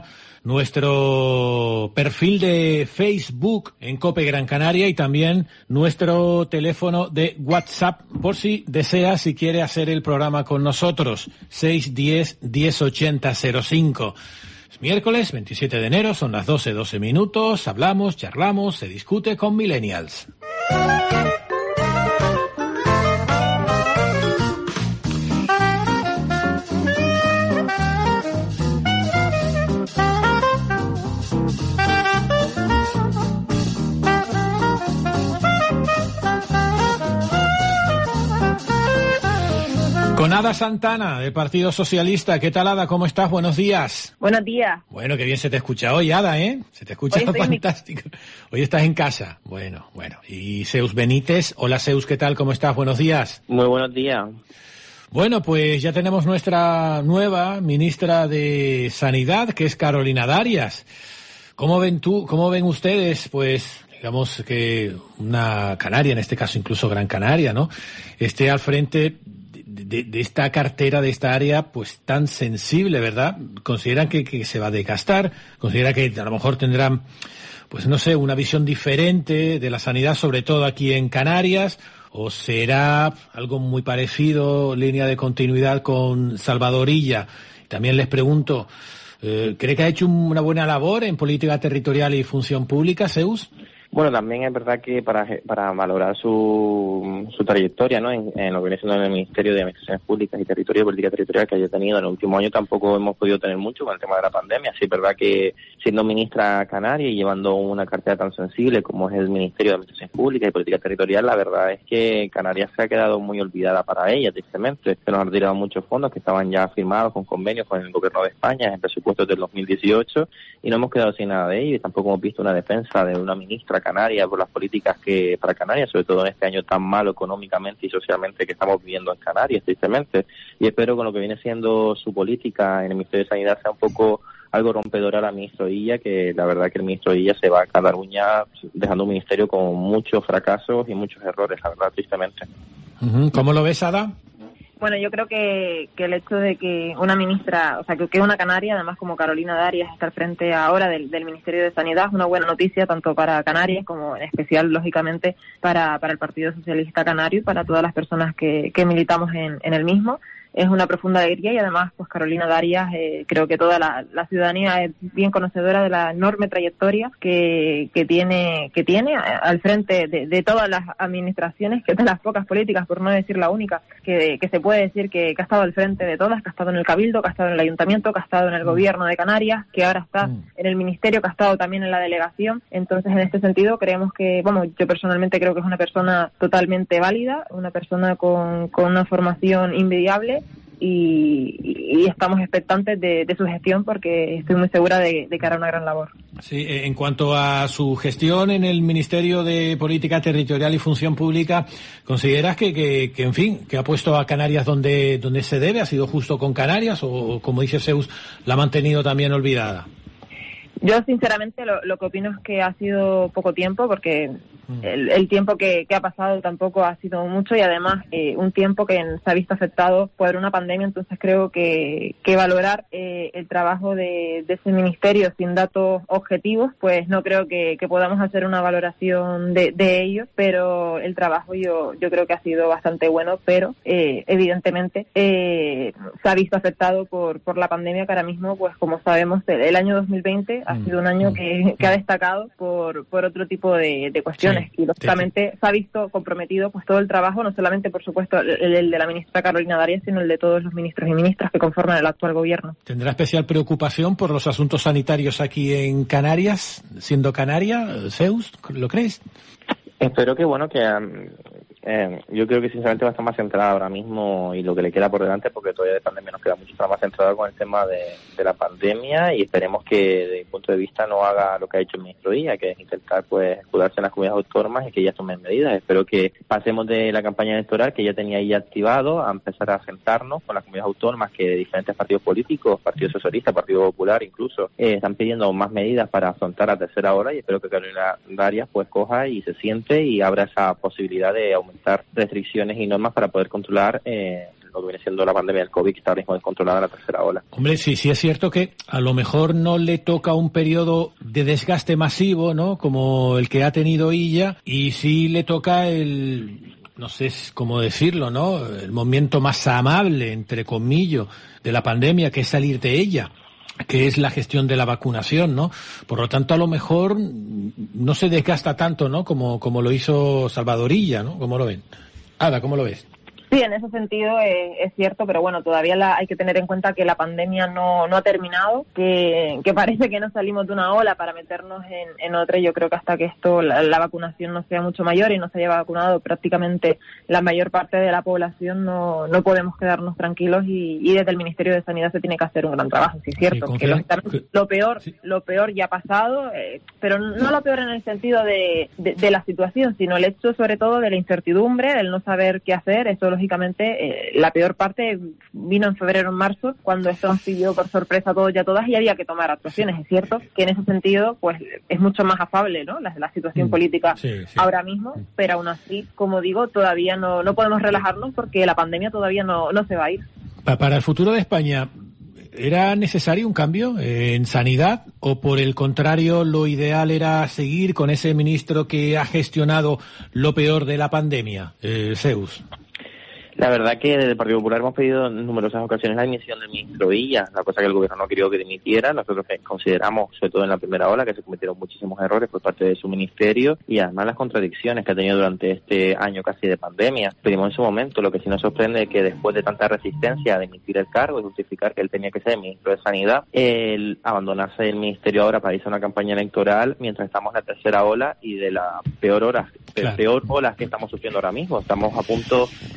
nuestro perfil de Facebook en COPE Gran Canaria y también nuestro teléfono de WhatsApp por si desea, si quiere hacer el programa con nosotros, seis uno cero, diez ochenta cero cinco. Es miércoles veintisiete de enero, son las doce, doce minutos, hablamos, charlamos, se discute con Millennials. Con Ada Santana, del Partido Socialista. ¿Qué tal, Ada? ¿Cómo estás? Buenos días. Buenos días. Bueno, qué bien se te escucha hoy, Ada, ¿eh? Se te escucha hoy fantástico. Mi... Hoy estás en casa. Bueno, bueno. Y Zeus Benítez. Hola, Zeus, ¿qué tal? ¿Cómo estás? Buenos días. Muy buenos días. Bueno, pues ya tenemos nuestra nueva ministra de Sanidad, que es Carolina Darias. ¿Cómo ven tú, cómo ven ustedes, pues, digamos que una Canaria, en este caso incluso Gran Canaria, ¿no?, esté al frente De, de esta cartera, de esta área, pues tan sensible, ¿verdad? ¿Consideran que, que se va a desgastar? ¿Consideran que a lo mejor tendrán, pues no sé, una visión diferente de la sanidad, sobre todo aquí en Canarias? ¿O será algo muy parecido, línea de continuidad con Salvador Illa? También les pregunto, eh, ¿cree que ha hecho una buena labor en política territorial y función pública, Zeus? Bueno, también es verdad que para para valorar su, su trayectoria, ¿no?, en, en lo que viene siendo el Ministerio de Administraciones Públicas y Territorio y Política Territorial que haya tenido en el último año, tampoco hemos podido tener mucho con el tema de la pandemia. Sí es verdad que siendo ministra canaria y llevando una cartera tan sensible como es el Ministerio de Administraciones Públicas y Política Territorial, la verdad es que Canarias se ha quedado muy olvidada para ella, tristemente. Se nos han retirado muchos fondos que estaban ya firmados con convenios con el Gobierno de España en presupuestos del dos mil dieciocho y no hemos quedado sin nada de ello, y tampoco hemos visto una defensa de una ministra para Canarias, por las políticas que para Canarias, sobre todo en este año tan malo económicamente y socialmente que estamos viviendo en Canarias, tristemente. Y espero con lo que viene siendo su política en el Ministerio de Sanidad sea un poco algo rompedor a la ministra Illa, que la verdad que el ministro Illa se va a Cataluña dejando un ministerio con muchos fracasos y muchos errores, la verdad, tristemente. ¿Cómo lo ves, Ada? Bueno, yo creo que, que el hecho de que una ministra, o sea, que, que una canaria, además como Carolina Darias, está al frente ahora del, del Ministerio de Sanidad, es una buena noticia tanto para Canarias como en especial, lógicamente, para, para el Partido Socialista Canario y para todas las personas que, que militamos en, en el mismo. Es una profunda alegría y además, pues Carolina Darias, eh, creo que toda la, la ciudadanía es bien conocedora de la enorme trayectoria que, que tiene que tiene al frente de, de todas las administraciones, que de las pocas políticas, por no decir la única, que, que se puede decir que, que ha estado al frente de todas, que ha estado en el Cabildo, que ha estado en el Ayuntamiento, que ha estado en el Gobierno de Canarias, que ahora está mm. en el Ministerio, que ha estado también en la delegación. Entonces, en este sentido, creemos que, vamos, yo personalmente creo que es una persona totalmente válida, una persona con, con una formación invidiable. Y, y estamos expectantes de, de su gestión porque estoy muy segura de, de que hará una gran labor. Sí, en cuanto a su gestión en el Ministerio de Política Territorial y Función Pública, ¿consideras que, que, que en fin, que ha puesto a Canarias donde, donde se debe? ¿Ha sido justo con Canarias o, como dice Zeus, la ha mantenido también olvidada? Yo, sinceramente, lo, lo que opino es que ha sido poco tiempo, porque el, el tiempo que, que ha pasado tampoco ha sido mucho y, además, eh, un tiempo que se ha visto afectado por una pandemia. Entonces, creo que, que valorar eh, el trabajo de, de ese ministerio sin datos objetivos, pues no creo que, que podamos hacer una valoración de, de ello, pero el trabajo yo, yo creo que ha sido bastante bueno, pero, eh, evidentemente, eh, se ha visto afectado por, por la pandemia, que ahora mismo, pues como sabemos, el, el año dos mil veinte ha sido un año que, que ha destacado por, por otro tipo de, de cuestiones. Sí, y lógicamente sí. Se ha visto comprometido pues todo el trabajo, no solamente por supuesto el, el de la ministra Carolina Darias, sino el de todos los ministros y ministras que conforman el actual gobierno. ¿Tendrá especial preocupación por los asuntos sanitarios aquí en Canarias, siendo Canaria, Zeus? ¿Lo crees? Espero que, bueno, que um, eh, yo creo que sinceramente va a estar más centrada ahora mismo y lo que le queda por delante, porque todavía de pandemia nos queda mucho, estar más centrada con el tema de, de la pandemia, y esperemos que desde mi punto de vista no haga lo que ha hecho el ministro Díaz, que es intentar pues escudarse en las comunidades autónomas y que ya tomen medidas. Espero que pasemos de la campaña electoral que ya tenía ya activado a empezar a sentarnos con las comunidades autónomas, que de diferentes partidos políticos, Partido Socialista, Partido Popular incluso, eh, están pidiendo más medidas para afrontar la tercera ola, y espero que Carolina Darias pues coja y se siente y abra esa posibilidad de aumentar restricciones y normas para poder controlar eh, lo que viene siendo la pandemia del COVID, que está ahora mismo descontrolada en la tercera ola. Hombre, sí, sí es cierto que a lo mejor no le toca un periodo de desgaste masivo, ¿no?, como el que ha tenido Illa, y sí le toca el, no sé cómo decirlo, ¿no?, el momento más amable, entre comillas, de la pandemia, que es salir de ella, que es la gestión de la vacunación, ¿no? Por lo tanto, a lo mejor no se desgasta tanto, ¿no?, como, como lo hizo Salvador Illa, ¿no? ¿Cómo lo ven? Ada, ¿cómo lo ves? Sí, en ese sentido eh, es cierto, pero bueno, todavía la, hay que tener en cuenta que la pandemia no, no ha terminado, que, que parece que no salimos de una ola para meternos en, en otra. Yo creo que hasta que esto, la, la vacunación no sea mucho mayor y no se haya vacunado prácticamente la mayor parte de la población, no, no podemos quedarnos tranquilos, y, y desde el Ministerio de Sanidad se tiene que hacer un gran trabajo, sí es cierto. Sí, que lógicamente lo peor, sí. lo peor ya ha pasado, eh, pero no lo peor en el sentido de, de, de la situación, sino el hecho sobre todo de la incertidumbre, del no saber qué hacer. Eso lógicamente Eh, la peor parte vino en febrero o en marzo, cuando esto nos pilló por sorpresa a todos y a todas y había que tomar actuaciones. Es cierto que en ese sentido pues es mucho más afable, ¿no?, la, la situación mm, política sí, sí. ahora mismo, pero aún así, como digo, todavía no, no podemos relajarnos porque la pandemia todavía no, no se va a ir. Para el futuro de España, ¿era necesario un cambio en sanidad o por el contrario lo ideal era seguir con ese ministro que ha gestionado lo peor de la pandemia, eh, Zeus? La verdad que desde el Partido Popular hemos pedido en numerosas ocasiones la dimisión del ministro Illa, la cosa que el gobierno no quería que dimitiera. Nosotros consideramos, sobre todo en la primera ola, que se cometieron muchísimos errores por parte de su ministerio y además las contradicciones que ha tenido durante este año casi de pandemia. Pedimos en su momento, lo que sí nos sorprende es que después de tanta resistencia a dimitir el cargo y justificar que él tenía que ser el ministro de Sanidad, el abandonarse el ministerio ahora para irse a una campaña electoral mientras estamos en la tercera ola y de la peor hora, claro. peor ola que estamos sufriendo ahora mismo. Estamos a punto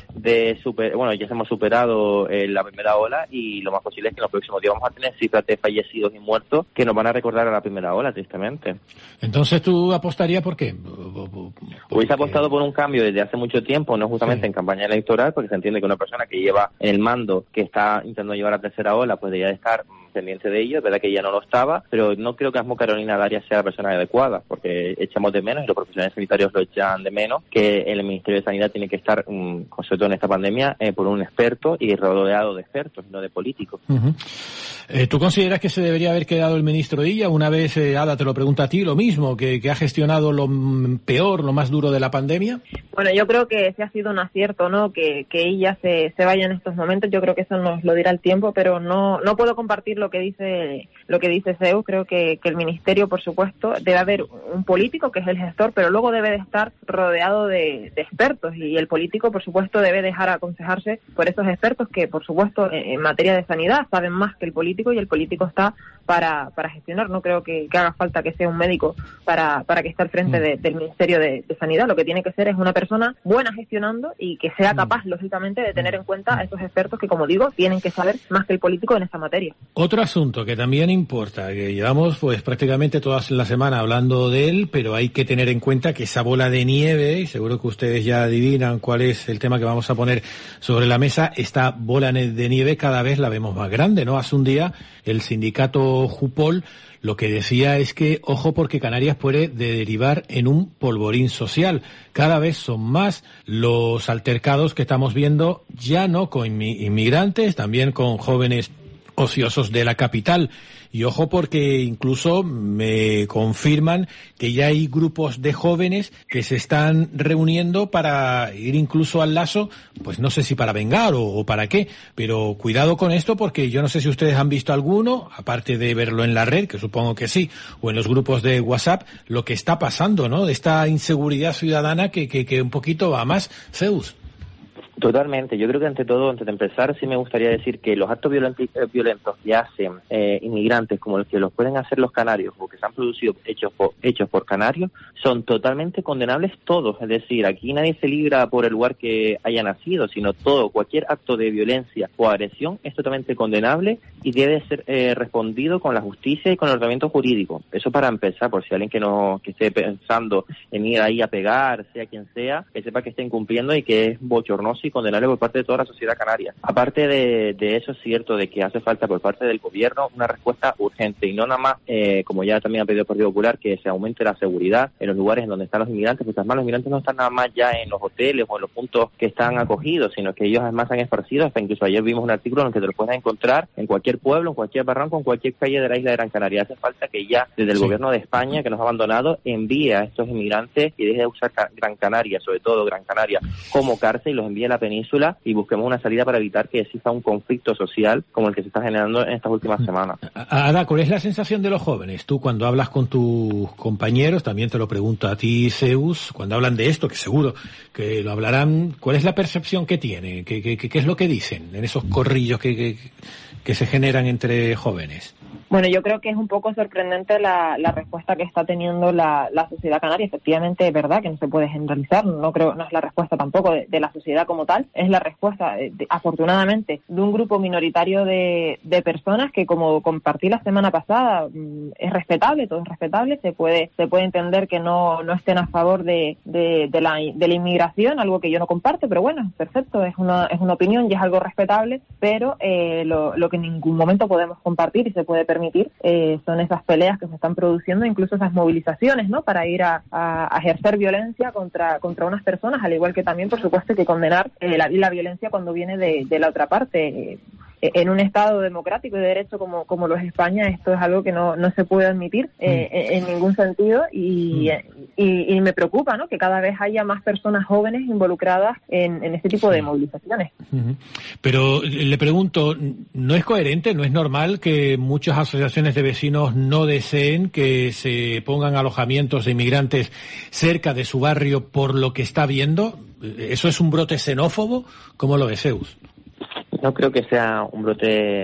de super, bueno, ya hemos superado eh, la primera ola y lo más posible es que en los próximos días vamos a tener cifras de fallecidos y muertos que nos van a recordar a la primera ola, tristemente. Entonces, ¿tú apostarías por qué? Hubiese apostado por un cambio desde hace mucho tiempo, no justamente sí. en campaña electoral, porque se entiende que una persona que lleva en el mando, que está intentando llevar la tercera ola, pues debería de estar pendiente de ello. Es verdad que ella no lo estaba, pero no creo que Asmo Carolina Darias sea la persona adecuada, porque echamos de menos, y los profesionales sanitarios lo echan de menos, que el Ministerio de Sanidad tiene que estar, um, sobre todo en esta pandemia, eh, por un experto y rodeado de expertos, no de políticos. Uh-huh. Eh, ¿Tú consideras que se debería haber quedado el ministro Illa? Una vez, eh, Ada, te lo pregunta a ti, lo mismo, que, que ha gestionado lo peor, lo más duro de la pandemia. Bueno, yo creo que sí ha sido un acierto, ¿no? Que, que ella se, se vaya en estos momentos. Yo creo que eso nos lo dirá el tiempo, pero no, no puedo compartir lo que dice, lo que dice Zeus. Creo que, que el ministerio, por supuesto, debe haber un político que es el gestor, pero luego debe de estar rodeado de, de expertos, y el político, por supuesto, debe dejar aconsejarse por esos expertos que, por supuesto, en, en materia de sanidad saben más que el político, y el político está para, para gestionar. No creo que, que haga falta que sea un médico para, para que esté al frente de, del Ministerio de, de Sanidad. Lo que tiene que ser es una persona buena gestionando y que sea capaz, lógicamente, de tener en cuenta a esos expertos que, como digo, tienen que saber más que el político en esta materia. Otro asunto que también importa, que llevamos pues prácticamente toda la semana hablando de él, pero hay que tener en cuenta que esa bola de nieve, y seguro que ustedes ya adivinan cuál es el tema que vamos a poner sobre la mesa, esta bola de nieve cada vez la vemos más grande, ¿no? Hace un día el sindicato Jupol lo que decía es que, ojo, porque Canarias puede derivar en un polvorín social. Cada vez son más los altercados que estamos viendo, ya no con inmigrantes, también con jóvenes ociosos de la capital. Y ojo, porque incluso me confirman que ya hay grupos de jóvenes que se están reuniendo para ir incluso al Lasso, pues no sé si para vengar o, o para qué, pero cuidado con esto, porque yo no sé si ustedes han visto alguno, aparte de verlo en la red, que supongo que sí, o en los grupos de WhatsApp, lo que está pasando, ¿no? De esta inseguridad ciudadana que, que, que un poquito va más. Zeus. Totalmente. Yo creo que ante todo, antes de empezar, sí me gustaría decir que los actos violentos, violentos que hacen eh, inmigrantes, como los que los pueden hacer los canarios o que se han producido hechos por, hechos por canarios, son totalmente condenables todos. Es decir, aquí nadie se libra por el lugar que haya nacido, sino todo, cualquier acto de violencia o agresión es totalmente condenable y debe ser eh, respondido con la justicia y con el ordenamiento jurídico. Eso para empezar, por si alguien que no que esté pensando en ir ahí a pegar, sea quien sea, que sepa que está incumpliendo y que es bochornoso y condenable por parte de toda la sociedad canaria. Aparte de, de eso, es cierto de que hace falta por parte del gobierno una respuesta urgente y no nada más, eh, como ya también ha pedido el Partido Popular, que se aumente la seguridad en los lugares en donde están los inmigrantes, porque además los inmigrantes no están nada más ya en los hoteles o en los puntos que están acogidos, sino que ellos además han esparcido, hasta incluso ayer vimos un artículo en el que te lo puedes encontrar en cualquier pueblo, en cualquier barranco, en cualquier calle de la isla de Gran Canaria. Hace falta que ya desde el sí. gobierno de España, que nos ha abandonado, envíe a estos inmigrantes y deje de usar Gran Canaria, sobre todo Gran Canaria, como cárcel y los envíe a la península y busquemos una salida para evitar que exista un conflicto social como el que se está generando en estas últimas semanas. Ada, ¿cuál es la sensación de los jóvenes? Tú cuando hablas con tus compañeros, también te lo pregunto a ti, Zeus, cuando hablan de esto, que seguro que lo hablarán, ¿cuál es la percepción que tienen? ¿Qué, qué, qué es lo que dicen en esos corrillos que, que, que se generan entre jóvenes? Bueno, yo creo que es un poco sorprendente la, la respuesta que está teniendo la, la sociedad canaria. Efectivamente, es verdad que no se puede generalizar, no creo, no es la respuesta tampoco de, de la sociedad como tal, es la respuesta, de, de, afortunadamente, de un grupo minoritario de, de personas que, como compartí la semana pasada, es respetable, todo es respetable, se puede se puede entender que no no estén a favor de, de, de, la, de la inmigración, algo que yo no comparto, pero bueno, perfecto, es una es una opinión y es algo respetable, pero eh, lo, lo que en ningún momento podemos compartir y se puede permitir eh, son esas peleas que se están produciendo, incluso esas movilizaciones, ¿no?, para ir a, a, a ejercer violencia contra contra unas personas, al igual que también, por supuesto, que condenar eh, la, la violencia cuando viene de, de la otra parte. Eh, en un Estado democrático y de derecho como, como lo es España, esto es algo que no, no se puede admitir eh, mm. en ningún sentido y, mm. y, y me preocupa, ¿no?, que cada vez haya más personas jóvenes involucradas en, en este tipo de movilizaciones. Mm-hmm. Pero le pregunto, ¿no es coherente, no es normal que muchas asociaciones de vecinos no deseen que se pongan alojamientos de inmigrantes cerca de su barrio por lo que está viendo? ¿Eso es un brote xenófobo? ¿Cómo lo ves, Zeus? No creo que sea un brote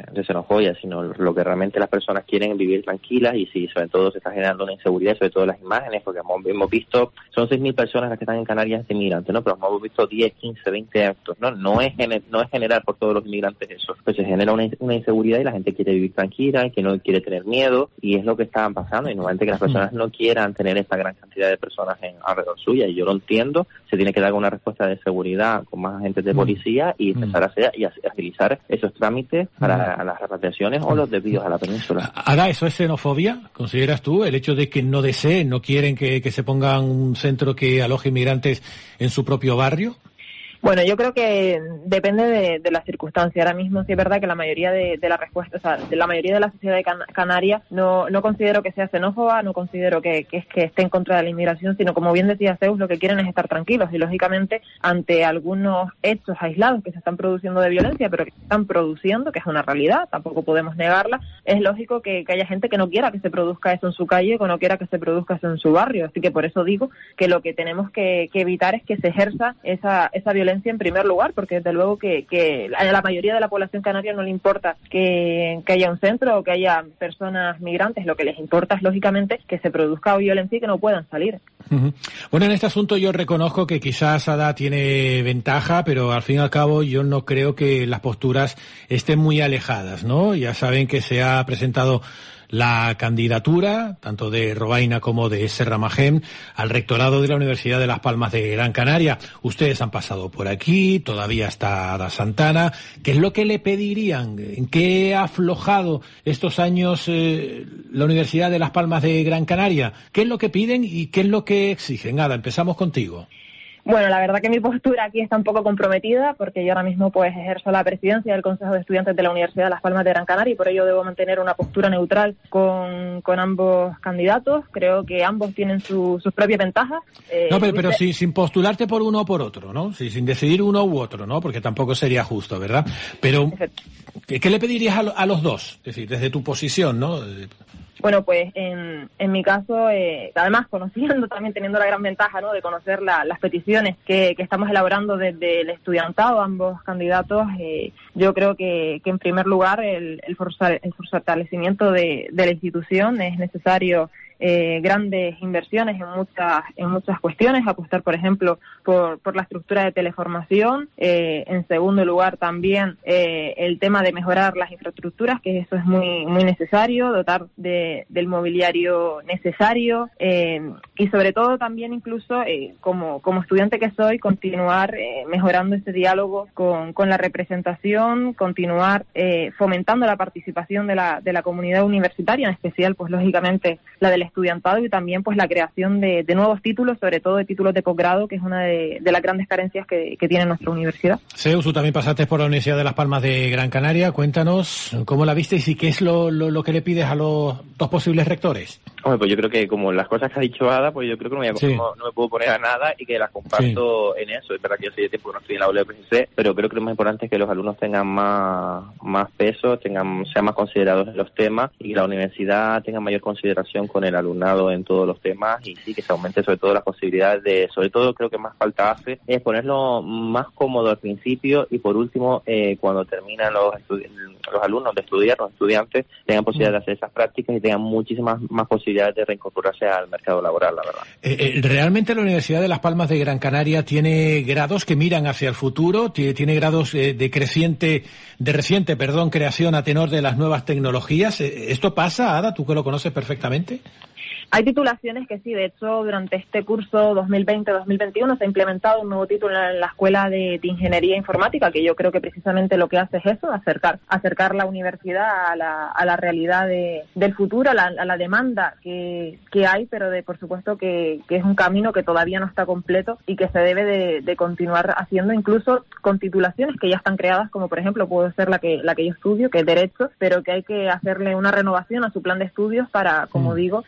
de xenofobia, sino lo que realmente las personas quieren es vivir tranquilas, y sí, sobre todo se está generando una inseguridad, sobre todo las imágenes, porque hemos, hemos visto, son seis mil personas las que están en Canarias de inmigrantes, ¿no? Pero hemos visto diez, quince, veinte actos, ¿no? No es gener, no es generar por todos los inmigrantes eso, pues se genera una, una inseguridad y la gente quiere vivir tranquila, que no quiere tener miedo, y es lo que está pasando, y normalmente que las personas no quieran tener esta gran cantidad de personas en alrededor suya, y yo lo entiendo, se tiene que dar una respuesta de seguridad con más agentes de policía y empezar a hacer y agilizar esos trámites para las repatriaciones o los desvíos a la península. Ada, ¿eso es xenofobia? ¿Consideras tú el hecho de que no deseen, no quieren que, que se ponga un centro que aloje inmigrantes en su propio barrio? Bueno, yo creo que depende de, de las circunstancias. Ahora mismo sí es verdad que la mayoría de, de la respuesta, o sea, de la mayoría de la sociedad de Can- Canarias no, no considero que sea xenófoba, no considero que, que es que esté en contra de la inmigración, sino como bien decía Zeus, lo que quieren es estar tranquilos y lógicamente ante algunos hechos aislados que se están produciendo de violencia, pero que se están produciendo, que es una realidad, tampoco podemos negarla, es lógico que, que haya gente que no quiera que se produzca eso en su calle, que no quiera que se produzca eso en su barrio. Así que por eso digo que lo que tenemos que, que evitar es que se ejerza esa, esa violencia en primer lugar, porque desde luego que, que a la mayoría de la población canaria no le importa que, que haya un centro o que haya personas migrantes, lo que les importa es lógicamente que se produzca violencia y que no puedan salir. Uh-huh. Bueno, en este asunto yo reconozco que quizás Ada tiene ventaja, pero al fin y al cabo yo no creo que las posturas estén muy alejadas, ¿no? Ya saben que se ha presentado la candidatura, tanto de Robaina como de Serra Magem, al rectorado de la Universidad de Las Palmas de Gran Canaria. Ustedes han pasado por aquí, todavía está Ada Santana. ¿Qué es lo que le pedirían? ¿En qué ha aflojado estos años eh, la Universidad de Las Palmas de Gran Canaria? ¿Qué es lo que piden y qué es lo que exigen? Ada, empezamos contigo. Bueno, la verdad que mi postura aquí está un poco comprometida porque yo ahora mismo pues ejerzo la presidencia del Consejo de Estudiantes de la Universidad de Las Palmas de Gran Canaria y por ello debo mantener una postura neutral con, con ambos candidatos. Creo que ambos tienen su, sus propias ventajas. Eh, no, pero, pero sin, sin postularte por uno o por otro, ¿no? Sí, sin decidir uno u otro, ¿no? Porque tampoco sería justo, ¿verdad? Pero, ¿qué, qué le pedirías a, a los dos? Es decir, desde tu posición, ¿no? Bueno, pues en, en mi caso, eh, además conociendo, también teniendo la gran ventaja, ¿no?, de conocer la, las peticiones que, que estamos elaborando desde el estudiantado, ambos candidatos, eh, yo creo que, que en primer lugar el, el, forzar, el fortalecimiento de, de la institución es necesario. Eh, grandes inversiones en muchas en muchas cuestiones, apostar por ejemplo por, por la estructura de teleformación, eh, en segundo lugar también eh, el tema de mejorar las infraestructuras, que eso es muy muy necesario, dotar de, del mobiliario necesario eh, y sobre todo también incluso eh, como, como estudiante que soy, continuar eh, mejorando ese diálogo con, con la representación, continuar eh, fomentando la participación de la, de la comunidad universitaria, en especial pues lógicamente la del estudiantado y también pues la creación de, de nuevos títulos, sobre todo de títulos de posgrado, que es una de, de las grandes carencias que, que tiene nuestra universidad. Zeus, tú también pasaste por la Universidad de Las Palmas de Gran Canaria. Cuéntanos cómo la visteis y qué es lo, lo, lo que le pides a los dos posibles rectores. Hombre, pues yo creo que como las cosas que ha dicho Ada, pues yo creo que no me, voy a, sí. no, no me puedo poner a nada y que las comparto sí. en eso. Es verdad que yo soy de tiempo que no estoy en la aula de P C C, pero creo que lo más importante es que los alumnos tengan más, más peso, tengan, sean más considerados en los temas y que la universidad tenga mayor consideración con el alumnado en todos los temas y sí que se aumente sobre todo las posibilidades de, sobre todo creo que más falta hace es ponerlo más cómodo al principio y por último eh, cuando terminan los estudi- los alumnos de estudiar, los estudiantes tengan posibilidad de hacer esas prácticas y tengan muchísimas más posibilidades de reincorporarse al mercado laboral, la verdad. Eh, eh, ¿Realmente la Universidad de Las Palmas de Gran Canaria tiene grados que miran hacia el futuro? ¿Tiene, tiene grados eh, de creciente, de reciente, perdón, creación a tenor de las nuevas tecnologías? Eh, ¿Esto pasa, Ada, tú que lo conoces perfectamente? Hay titulaciones que sí, de hecho, durante este curso dos mil veinte dos mil veintiuno se ha implementado un nuevo título en la Escuela de, de Ingeniería Informática, que yo creo que precisamente lo que hace es eso, acercar acercar la universidad a la, a la realidad de, del futuro, a la, a la demanda que, que hay, pero de por supuesto que, que es un camino que todavía no está completo y que se debe de, de continuar haciendo, incluso con titulaciones que ya están creadas, como por ejemplo puede ser la que, la que yo estudio, que es Derecho, pero que hay que hacerle una renovación a su plan de estudios para, como digo, pues acercar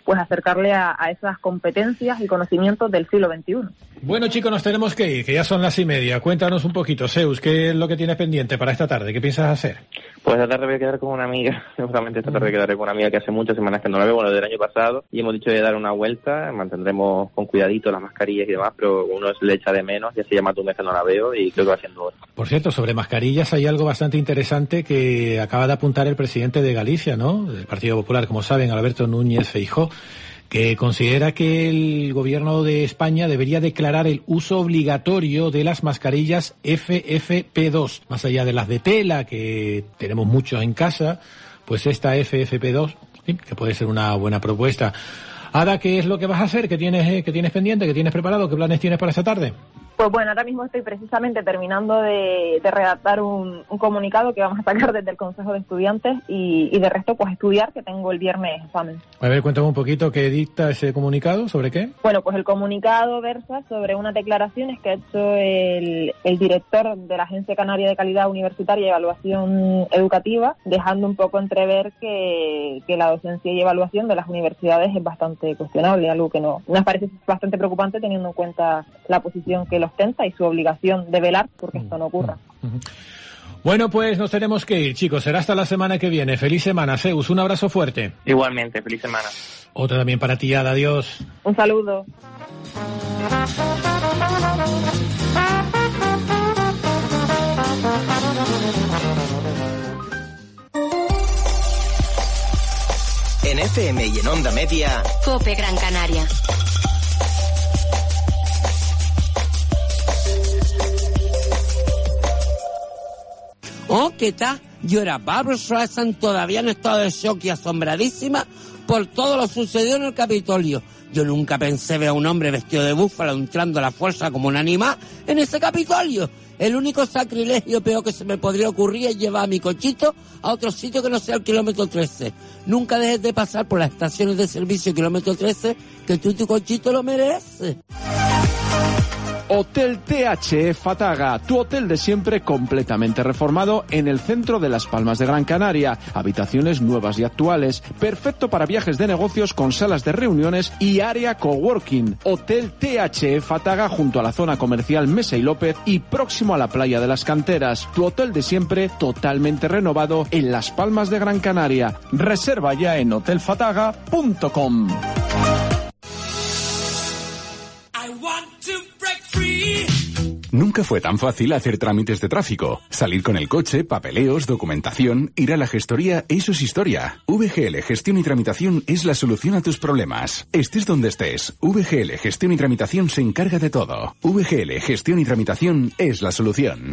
acercarle a, a esas competencias y conocimientos del siglo veintiuno. Bueno, chicos, nos tenemos que ir, que ya son las y media. Cuéntanos un poquito, Zeus, ¿qué es lo que tienes pendiente para esta tarde? ¿Qué piensas hacer? Pues esta tarde voy a quedar con una amiga, seguramente esta tarde quedaré con una amiga que hace muchas semanas que no la veo, bueno, del año pasado, y hemos dicho de dar una vuelta, mantendremos con cuidadito las mascarillas y demás, pero uno se le echa de menos, ya se llama tu mes que no la veo y creo que va haciendo hora. Por cierto, sobre mascarillas hay algo bastante interesante que acaba de apuntar el presidente de Galicia, ¿no?, del Partido Popular, como saben, Alberto Núñez Feijóo, que considera que el gobierno de España debería declarar el uso obligatorio de las mascarillas F F P dos, más allá de las de tela, que tenemos muchos en casa, pues esta F F P dos, sí, que puede ser una buena propuesta. Ada, ¿qué es lo que vas a hacer? ¿Qué tienes, eh, qué tienes pendiente? ¿Qué tienes preparado? ¿Qué planes tienes para esta tarde? Pues bueno, ahora mismo estoy precisamente terminando de, de redactar un, un comunicado que vamos a sacar desde el Consejo de Estudiantes y, y de resto pues estudiar, que tengo el viernes examen. A ver, cuéntame un poquito qué dicta ese comunicado, ¿sobre qué? Bueno, pues el comunicado versa sobre unas declaraciones que ha hecho el, el director de la Agencia Canaria de Calidad Universitaria y Evaluación Educativa, dejando un poco entrever que, que la docencia y evaluación de las universidades es bastante cuestionable, algo que no nos parece bastante preocupante teniendo en cuenta la posición que los ostenta y su obligación de velar porque esto no ocurra. Bueno, pues nos tenemos que ir, chicos. Será hasta la semana que viene. Feliz semana, Zeus. Un abrazo fuerte. Igualmente, feliz semana. Otra también para ti, Ada. Adiós. Un saludo. En F M y en Onda Media, COPE Gran Canaria. Oh, ¿qué tal? Yo era Barbra Streisand, todavía en estado de shock y asombradísima por todo lo sucedido en el Capitolio. Yo nunca pensé ver a un hombre vestido de búfalo entrando a la fuerza como un animal en ese Capitolio. El único sacrilegio peor que se me podría ocurrir es llevar a mi cochito a otro sitio que no sea el kilómetro trece. Nunca dejes de pasar por las estaciones de servicio kilómetro trece, que tú y tu cochito lo mereces. Hotel T H E Fataga, tu hotel de siempre completamente reformado en el centro de Las Palmas de Gran Canaria. Habitaciones nuevas y actuales, perfecto para viajes de negocios con salas de reuniones y área coworking. Hotel T H E Fataga junto a la zona comercial Mesa y López y próximo a la playa de las Canteras. Tu hotel de siempre totalmente renovado en Las Palmas de Gran Canaria. Reserva ya en hotel fataga punto com. Nunca fue tan fácil hacer trámites de tráfico. Salir con el coche, papeleos, documentación, ir a la gestoría, eso es historia. V G L Gestión y Tramitación es la solución a tus problemas. Estés donde estés, V G L Gestión y Tramitación se encarga de todo. V G L Gestión y Tramitación es la solución.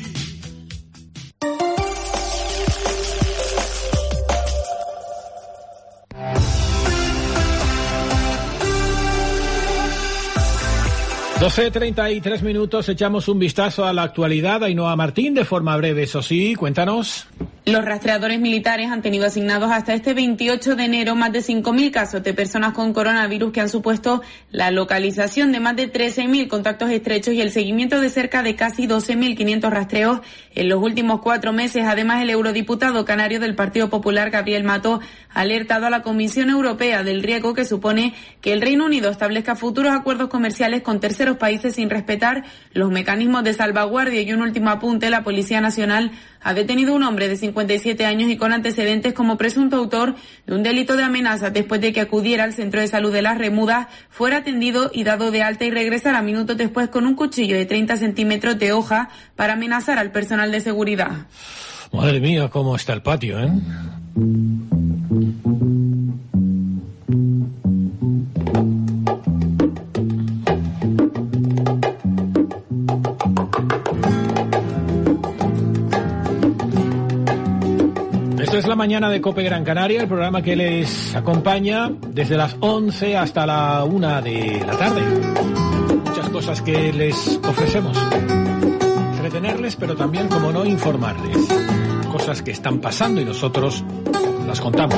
doce treinta y tres minutos, echamos un vistazo a la actualidad. Ainhoa Martín, de forma breve, eso sí, cuéntanos. Los rastreadores militares han tenido asignados hasta este veintiocho de enero más de cinco mil casos de personas con coronavirus que han supuesto la localización de más de trece mil contactos estrechos y el seguimiento de cerca de casi doce mil quinientos rastreos en los últimos cuatro meses. Además, el eurodiputado canario del Partido Popular, Gabriel Mato, ha alertado a la Comisión Europea del riesgo que supone que el Reino Unido establezca futuros acuerdos comerciales con terceros países sin respetar los mecanismos de salvaguardia. Y un último apunte, la Policía Nacional ha detenido a un hombre de cincuenta y siete años y con antecedentes como presunto autor de un delito de amenaza después de que acudiera al centro de salud de Las Remudas, fuera atendido y dado de alta y regresara minutos después con un cuchillo de treinta centímetros de hoja para amenazar al personal de seguridad. Madre mía, cómo está el patio, ¿eh? Esto es la mañana de COPE Gran Canaria, el programa que les acompaña desde las once hasta la una de la tarde. Muchas cosas que les ofrecemos. Entretenerles, pero también, como no, informarles. Cosas que están pasando y nosotros las contamos.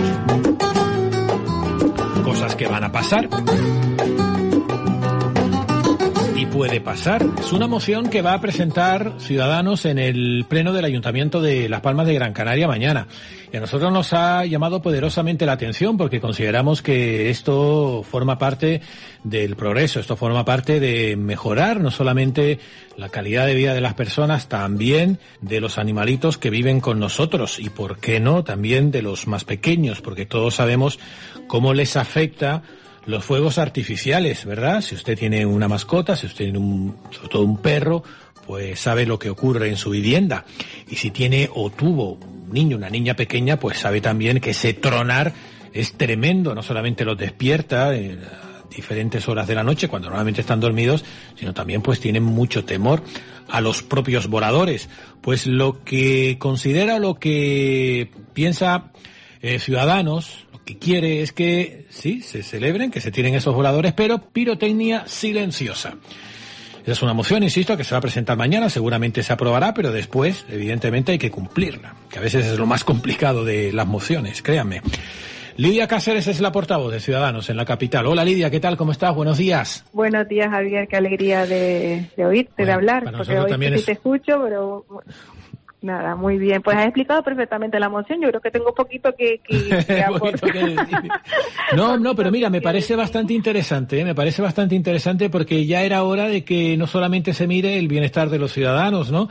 Cosas que van a pasar sí puede pasar. Es una moción que va a presentar Ciudadanos en el pleno del Ayuntamiento de Las Palmas de Gran Canaria mañana. Y a nosotros nos ha llamado poderosamente la atención porque consideramos que esto forma parte del progreso, esto forma parte de mejorar no solamente la calidad de vida de las personas, también de los animalitos que viven con nosotros y, por qué no, también de los más pequeños, porque todos sabemos cómo les afecta los fuegos artificiales, ¿verdad? Si usted tiene una mascota, si usted tiene un, sobre todo un perro, pues sabe lo que ocurre en su vivienda. Y si tiene o tuvo un niño, una niña pequeña, pues sabe también que ese tronar es tremendo, no solamente los despierta en diferentes horas de la noche, cuando normalmente están dormidos, sino también pues tienen mucho temor a los propios voladores. Pues lo que considera, lo que piensa eh, Ciudadanos, lo que quiere es que sí, se celebren, que se tiren esos voladores, pero pirotecnia silenciosa. Esa es una moción, insisto, que se va a presentar mañana, seguramente se aprobará, pero después, evidentemente, hay que cumplirla, que a veces es lo más complicado de las mociones, créanme. Lidia Cáceres es la portavoz de Ciudadanos en la capital. Hola Lidia, ¿qué tal? ¿Cómo estás? Buenos días. Buenos días, Javier, qué alegría de, de oírte, bueno, de hablar, porque hoy sí es... te escucho, pero... Nada, muy bien. Pues has explicado perfectamente la moción. Yo creo que tengo poquito que, que, que aportar. No, no, pero mira, me parece bastante interesante, ¿eh? me parece bastante interesante porque ya era hora de que no solamente se mire el bienestar de los ciudadanos, ¿no?,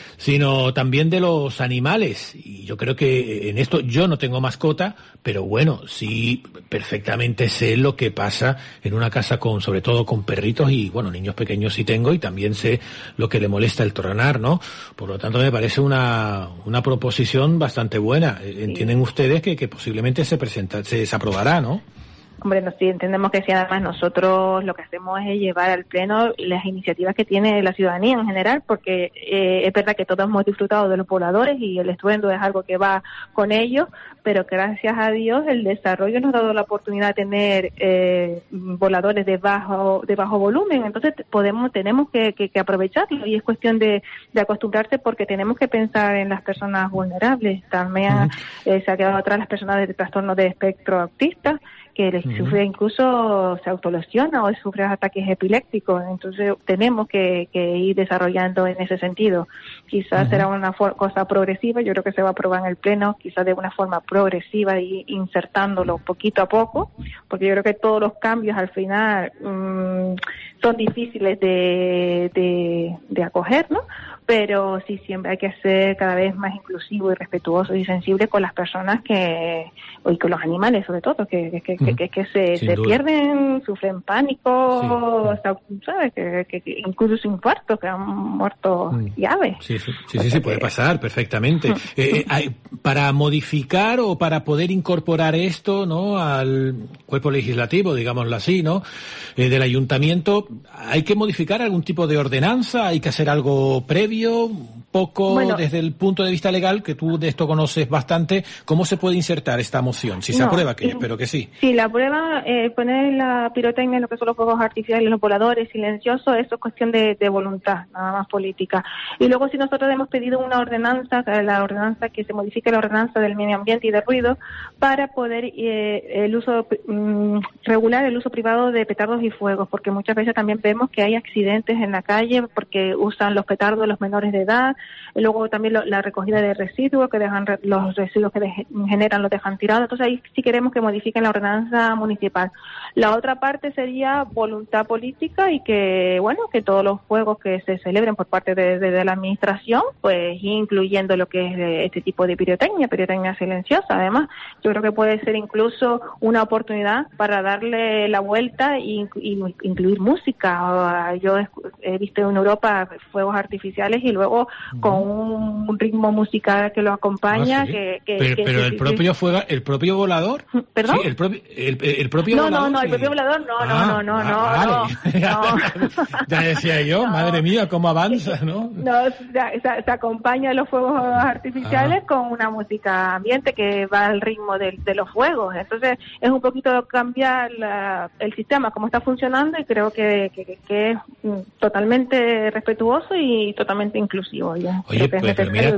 sino también de los animales. Y yo creo que en esto yo no tengo mascota, pero bueno, sí perfectamente sé lo que pasa en una casa con, sobre todo con perritos y, bueno, niños pequeños sí tengo, y también sé lo que le molesta el tronar, ¿no? Por lo tanto, me parece una, una proposición bastante buena. Entienden sí. ustedes que, que posiblemente se presenta, se, se aprobará, ¿no? Hombre, no, sí, entendemos que sí, además nosotros lo que hacemos es llevar al pleno las iniciativas que tiene la ciudadanía en general, porque eh, es verdad que todos hemos disfrutado de los voladores y el estruendo es algo que va con ellos, pero gracias a Dios el desarrollo nos ha dado la oportunidad de tener eh, voladores de bajo de bajo volumen, entonces podemos tenemos que, que, que aprovecharlo, y es cuestión de, de acostumbrarse, porque tenemos que pensar en las personas vulnerables. También uh-huh. eh, se ha quedado atrás las personas de trastorno de espectro autista, que les sufre, incluso se autolesiona o sufre ataques epilépticos. Entonces tenemos que, que ir desarrollando en ese sentido. Quizás uh-huh. será una for- cosa progresiva, yo creo que se va a aprobar en el pleno, quizás de una forma progresiva y insertándolo poquito a poco, porque yo creo que todos los cambios al final mmm, son difíciles de, de, de acoger, ¿no? Pero sí, siempre hay que ser cada vez más inclusivo y respetuoso y sensible con las personas que, y con los animales sobre todo, que, que, que, que, que se, se pierden, sufren pánico, sí. ¿sabes? Que, que, que incluso infartos, que han muerto mm. aves. Sí, sí, sí, sí, sí, puede pasar perfectamente. eh, hay, para modificar o para poder incorporar esto, ¿no?, al cuerpo legislativo, digámoslo así, ¿no?, eh, del ayuntamiento, ¿hay que modificar algún tipo de ordenanza? ¿Hay que hacer algo previo? Un poco bueno, desde el punto de vista legal, que tú de esto conoces bastante, ¿cómo se puede insertar esta moción? Si se no, aprueba, que espero que sí. Si la aprueba, eh, poner la pirotecnia en lo que son los fuegos artificiales, los voladores silenciosos, eso es cuestión de, de voluntad, nada más política. Y luego, si nosotros hemos pedido una ordenanza, la ordenanza que se modifique la ordenanza del medio ambiente y de ruido, para poder eh, el uso mm, regular el uso privado de petardos y fuegos, porque muchas veces también vemos que hay accidentes en la calle porque usan los petardos los menores de edad, y luego también lo, la recogida de residuos, que dejan re, los residuos que de, generan los dejan tirados. Entonces ahí sí queremos que modifiquen la ordenanza municipal. La otra parte sería voluntad política, y que, bueno, que todos los juegos que se celebren por parte de, de, de la administración, pues incluyendo lo que es este tipo de pirotecnia, pirotecnia silenciosa. Además, yo creo que puede ser incluso una oportunidad para darle la vuelta y, y incluir música. Yo he, he visto en Europa fuegos artificiales y luego uh-huh. con un ritmo musical que lo acompaña. Ah, ¿sí? que, que, pero que, pero que, el propio fuego, el propio volador. ¿Perdón? Sí, el propio el, el propio no, volador. No, no, sí. el propio volador no, ah, no, no, no, vale. no, no. Ya decía yo, no. Madre mía, cómo avanza, ¿no? No, se, se, se acompaña a los fuegos artificiales ah. con una música ambiente que va al ritmo de, de los fuegos. Entonces es un poquito cambiar la, el sistema, cómo está funcionando, y creo que, que, que es totalmente respetuoso y totalmente inclusivo. Ya. Oye, pues, pero mira, ta, ta,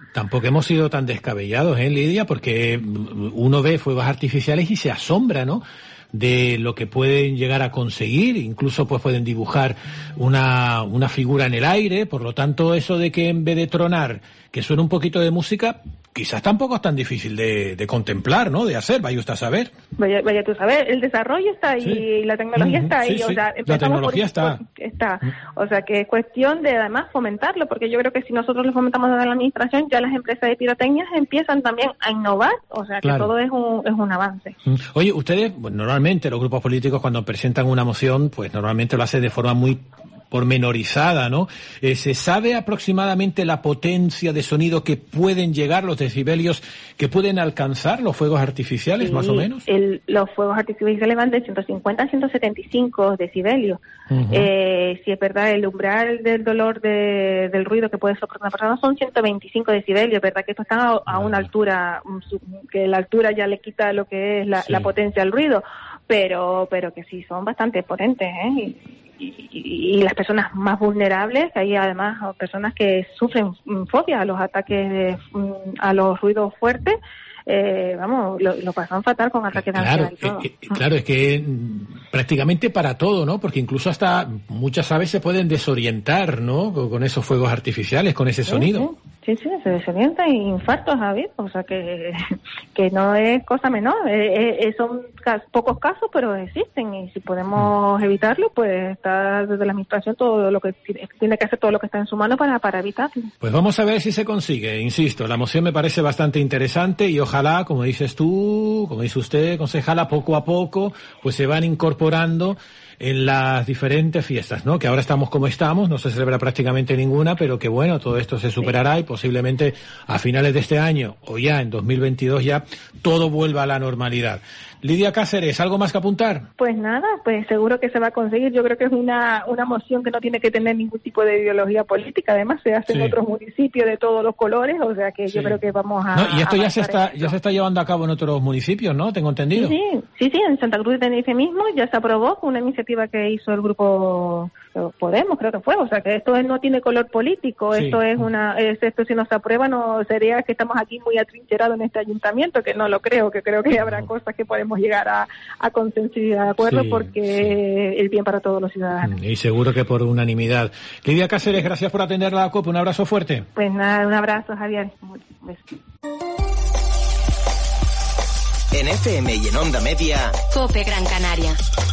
tampoco hemos sido tan descabellados, ¿eh, Lidia? Porque uno ve fuegos artificiales y se asombra, ¿no?, de lo que pueden llegar a conseguir, incluso pues pueden dibujar una, una figura en el aire, por lo tanto eso de que en vez de tronar, que suene un poquito de música, quizás tampoco es tan difícil de, de contemplar, ¿no?, de hacer, vaya usted a saber. Vaya, vaya tú a saber, el desarrollo está ahí, sí. la tecnología uh-huh. está ahí, sí, o sea, sí. la tecnología por, está. Por, está. Uh-huh. O sea, que es cuestión de además fomentarlo, porque yo creo que si nosotros lo fomentamos desde la administración, ya las empresas de pirotecnia empiezan también a innovar, o sea, que claro. todo es un, es un avance. Uh-huh. Oye, ustedes, bueno, normalmente los grupos políticos cuando presentan una moción, pues normalmente lo hacen de forma muy pormenorizada, ¿no? Eh, ¿Se sabe aproximadamente la potencia de sonido que pueden llegar, los decibelios que pueden alcanzar los fuegos artificiales, sí, más o menos? El, los fuegos artificiales van de ciento cincuenta a ciento setenta y cinco decibelios. Uh-huh. Eh, si es verdad, el umbral del dolor de, del ruido que puede soportar una persona son ciento veinticinco decibelios, es verdad que esto está a, a una altura, que la altura ya le quita lo que es la, sí. la potencia al ruido, pero pero que sí son bastante potentes, ¿eh? Y, Y, y, y las personas más vulnerables, hay además personas que sufren fobia a los ataques, de, a los ruidos fuertes, eh, vamos, lo, lo pasan fatal con ataques de claro, ansiedad y todo. Eh, eh, claro, es que prácticamente para todo, ¿no? Porque incluso hasta muchas aves se pueden desorientar, ¿no? Con esos fuegos artificiales, con ese sonido. Sí, sí, sí, se desorientan y infartos ha habido, o sea que, que no es cosa menor, eh, eh, son cas- pocos casos, pero existen, y si podemos evitarlo, pues está desde la administración todo lo que tiene que hacer, todo lo que está en su mano para, para evitarlo. Pues vamos a ver si se consigue, insisto, la moción me parece bastante interesante y ojalá, como dices tú, como dice usted, concejala, poco a poco, pues se van incorporando en las diferentes fiestas, ¿no? Que ahora estamos como estamos, no se celebra prácticamente ninguna, pero que bueno, todo esto se superará sí. y posiblemente a finales de este año o ya en dos mil veintidós ya todo vuelva a la normalidad. Lidia Cáceres, ¿algo más que apuntar? Pues nada, pues seguro que se va a conseguir. Yo creo que es una una moción que no tiene que tener ningún tipo de ideología política. Además, se hace sí. en otros municipios de todos los colores, o sea que sí. yo creo que vamos a... No, y esto ya se está ya se está llevando a cabo en otros municipios, ¿no? Tengo entendido. Sí, sí, sí, sí, en Santa Cruz de Tenerife mismo ya se aprobó con una iniciativa que hizo el grupo Podemos, creo que fue. O sea que esto no tiene color político, sí. esto es una... Es, esto si no se aprueba no sería que estamos aquí muy atrincherados en este ayuntamiento, que no lo creo, que creo que habrá cosas que podemos llegar a, a consenso y de acuerdo sí, porque sí. el bien para todos los ciudadanos. Y seguro que por unanimidad. Lidia Cáceres, gracias por atender la COPE, un abrazo fuerte. Pues nada, un abrazo, Javier. En F M y en Onda Media, COPE Gran Canaria.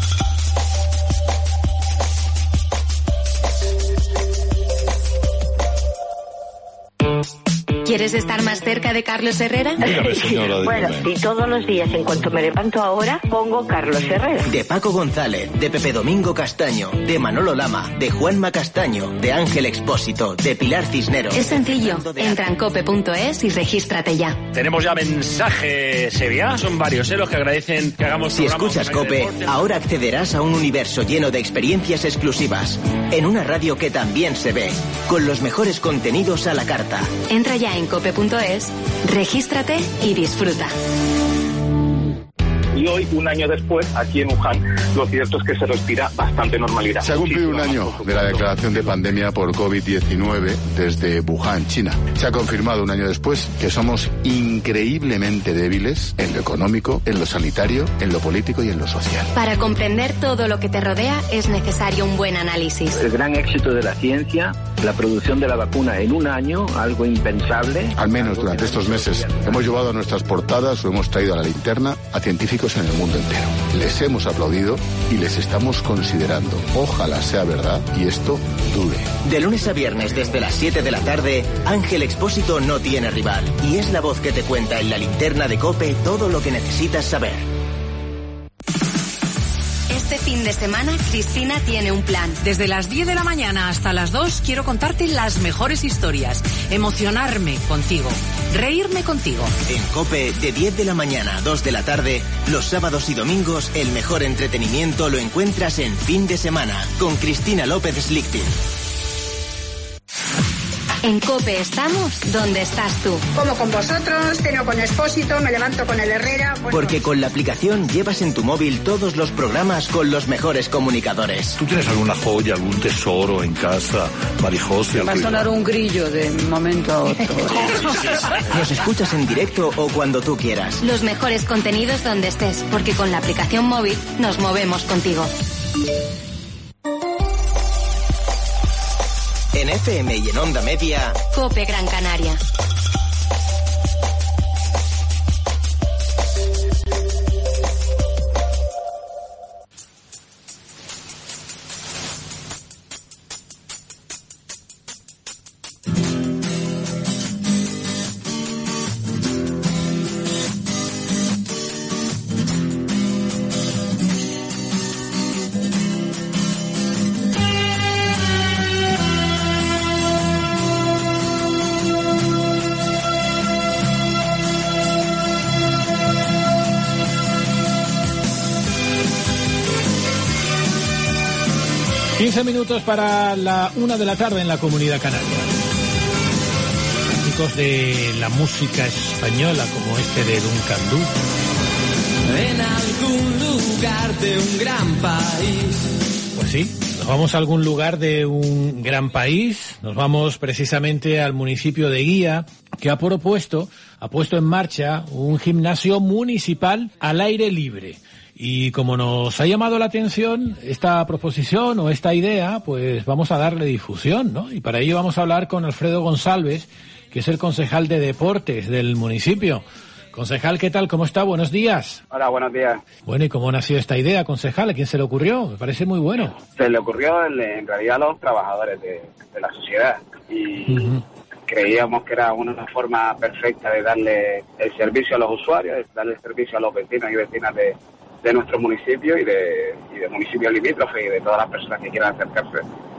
¿Quieres estar más cerca de Carlos Herrera? Bueno, y todos los días, en cuanto me levanto ahora, pongo Carlos Herrera. De Paco González, de Pepe Domingo Castaño, de Manolo Lama, de Juanma Castaño, de Ángel Expósito, de Pilar Cisneros. Es sencillo. Entra en cope punto es y regístrate ya. Tenemos ya mensajes, Sevilla. Son varios, ¿eh? Los que agradecen que hagamos Si escuchas COPE, ahora accederás a un universo lleno de experiencias exclusivas. En una radio que también se ve. Con los mejores contenidos a la carta. Entra ya en cope punto es, regístrate y disfruta. Y hoy, un año después, aquí en Wuhan, lo cierto es que se respira bastante normalidad. Se ha cumplido un año de la declaración de pandemia por COVID diecinueve desde Wuhan, China. Se ha confirmado un año después que somos increíblemente débiles en lo económico, en lo sanitario, en lo político y en lo social. Para comprender todo lo que te rodea es necesario un buen análisis. El gran éxito de la ciencia, la producción de la vacuna en un año, algo impensable. Al menos durante estos meses hemos llevado a nuestras portadas o hemos traído a la linterna a científicos en el mundo entero. Les hemos aplaudido y les estamos considerando. Ojalá sea verdad y esto dure. De lunes a viernes desde las siete de la tarde, Ángel Expósito no tiene rival y es la voz que te cuenta en la linterna de COPE todo lo que necesitas saber. Este fin de semana, Cristina tiene un plan. Desde las diez de la mañana hasta las dos quiero contarte las mejores historias, emocionarme contigo, reírme contigo. En COPE, de diez de la mañana a dos de la tarde, los sábados y domingos, el mejor entretenimiento lo encuentras en Fin de Semana, con Cristina López Slichting. En COPE estamos donde estás tú. Como con vosotros, ceno con Expósito, me levanto con el Herrera... Bueno. Porque con la aplicación llevas en tu móvil todos los programas con los mejores comunicadores. ¿Tú tienes alguna joya, algún tesoro en casa, Marijose? Va a sonar un grillo de momento a otro. Nos escuchas en directo o cuando tú quieras. Los mejores contenidos donde estés, porque con la aplicación móvil nos movemos contigo. En F M y en Onda Media, COPE Gran Canaria. quince minutos para la una de la tarde en la Comunidad Canaria. Clásicos de la música española como este de Duncan Du. En algún lugar de un gran país. Pues sí, nos vamos a algún lugar de un gran país. Nos vamos precisamente al municipio de Guía, que ha propuesto, ha puesto en marcha un gimnasio municipal al aire libre. Y como nos ha llamado la atención esta proposición o esta idea, pues vamos a darle difusión, ¿no? Y para ello vamos a hablar con Alfredo González, que es el concejal de deportes del municipio. Concejal, ¿qué tal? ¿Cómo está? Buenos días. Hola, buenos días. Bueno, ¿y cómo nació esta idea, concejal? ¿A quién se le ocurrió? Me parece muy bueno. Se le ocurrió en, en realidad a los trabajadores de, de la sociedad y uh-huh. creíamos que era una forma perfecta de darle el servicio a los usuarios, de darle el servicio a los vecinos y vecinas de de nuestro municipio y de, y de municipios limítrofes y de todas las personas que quieran acercarse.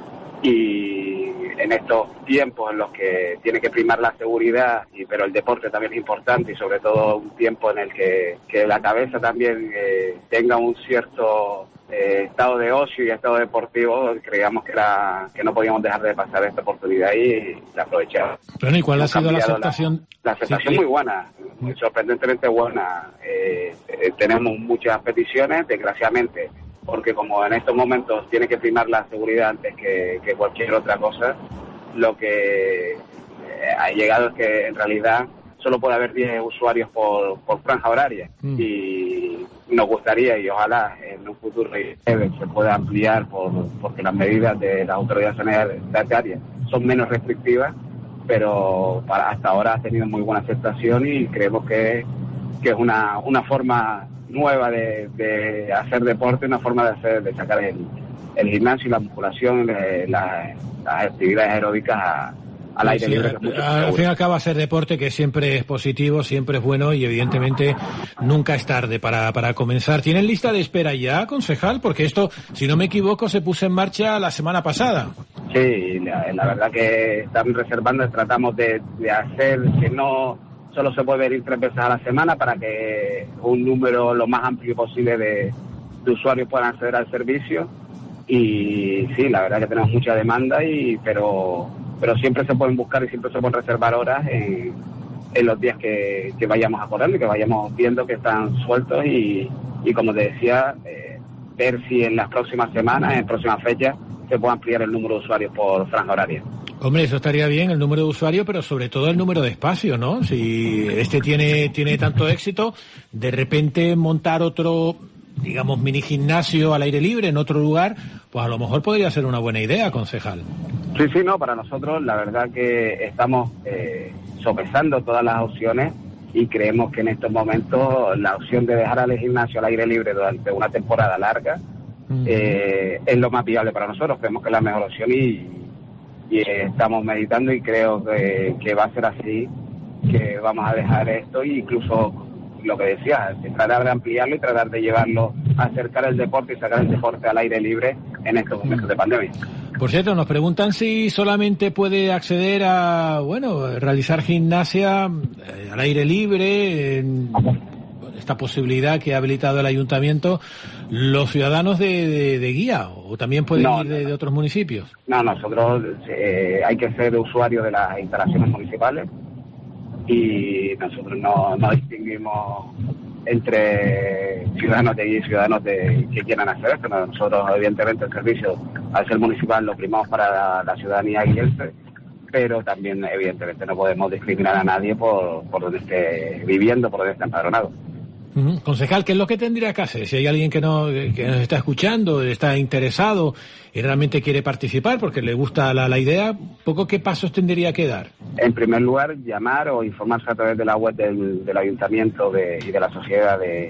Y en estos tiempos en los que tiene que primar la seguridad, y pero el deporte también es importante, y sobre todo un tiempo en el que, que la cabeza también eh, tenga un cierto eh, estado de ocio y estado deportivo, creíamos que era que no podíamos dejar de pasar esta oportunidad y la aprovechamos. Bueno, ¿y cuál ha sido la aceptación? La, la aceptación sí, muy buena, muy sorprendentemente buena. Eh, eh, tenemos muchas peticiones, desgraciadamente, porque como en estos momentos tiene que primar la seguridad antes que, que cualquier otra cosa, lo que eh, ha llegado es que en realidad solo puede haber diez usuarios por, por franja horaria mm. y nos gustaría y ojalá en un futuro se pueda ampliar por, porque las medidas de las autoridades sanitarias son menos restrictivas, pero para hasta ahora ha tenido muy buena aceptación y creemos que, que es una, una forma nueva de, de hacer deporte, una forma de hacer de sacar el, el gimnasio y la musculación, eh, la, las actividades aeróbicas a, al aire sí, libre. Sí, al fin y al cabo hacer deporte, que siempre es positivo, siempre es bueno y evidentemente nunca es tarde para, para comenzar. ¿Tienen lista de espera ya, concejal? Porque esto, si no me equivoco, se puso en marcha la semana pasada. Sí, la, la verdad que estamos reservando, tratamos de, de hacer que no solo se puede venir tres veces a la semana para que un número lo más amplio posible de, de usuarios puedan acceder al servicio. Y sí, la verdad que tenemos mucha demanda, y pero pero siempre se pueden buscar y siempre se pueden reservar horas en, en los días que, que vayamos acordando y que vayamos viendo que están sueltos y, y como te decía, eh, ver si en las próximas semanas, en próximas fechas, se puede ampliar el número de usuarios por franja horaria. Hombre, eso estaría bien, el número de usuarios, pero sobre todo el número de espacio, ¿no? Si este tiene tiene tanto éxito, de repente montar otro, digamos, mini gimnasio al aire libre en otro lugar, pues a lo mejor podría ser una buena idea, concejal. Sí, sí, no, para nosotros la verdad que estamos eh, sopesando todas las opciones y creemos que en estos momentos la opción de dejar al gimnasio al aire libre durante una temporada larga uh-huh. eh, es lo más viable para nosotros. Creemos que es la mejor opción y, y estamos meditando y creo que, que va a ser así, que vamos a dejar esto e incluso lo que decía, tratar de ampliarlo y tratar de llevarlo a acercar el deporte y sacar el deporte al aire libre en estos momentos de pandemia. Por cierto, nos preguntan si solamente puede acceder a, bueno, realizar gimnasia eh, al aire libre en, esta posibilidad que ha habilitado el ayuntamiento, los ciudadanos de, de, de Guía, o también pueden no, ir de, de otros municipios. No, nosotros eh, hay que ser usuarios de las instalaciones municipales y nosotros no, no distinguimos entre ciudadanos de Guía y ciudadanos de que quieran hacer esto. Nosotros, evidentemente, el servicio, al ser municipal, lo primamos para la, la ciudadanía guiense, pero también, evidentemente, no podemos discriminar a nadie por, por donde esté viviendo, por donde esté empadronado. Uh-huh. Concejal, ¿qué es lo que tendría que hacer? Si hay alguien que, no, que nos está escuchando, está interesado y realmente quiere participar porque le gusta la, la idea, ¿poco qué pasos tendría que dar? En primer lugar, llamar o informarse a través de la web del, del ayuntamiento de, y de la sociedad de,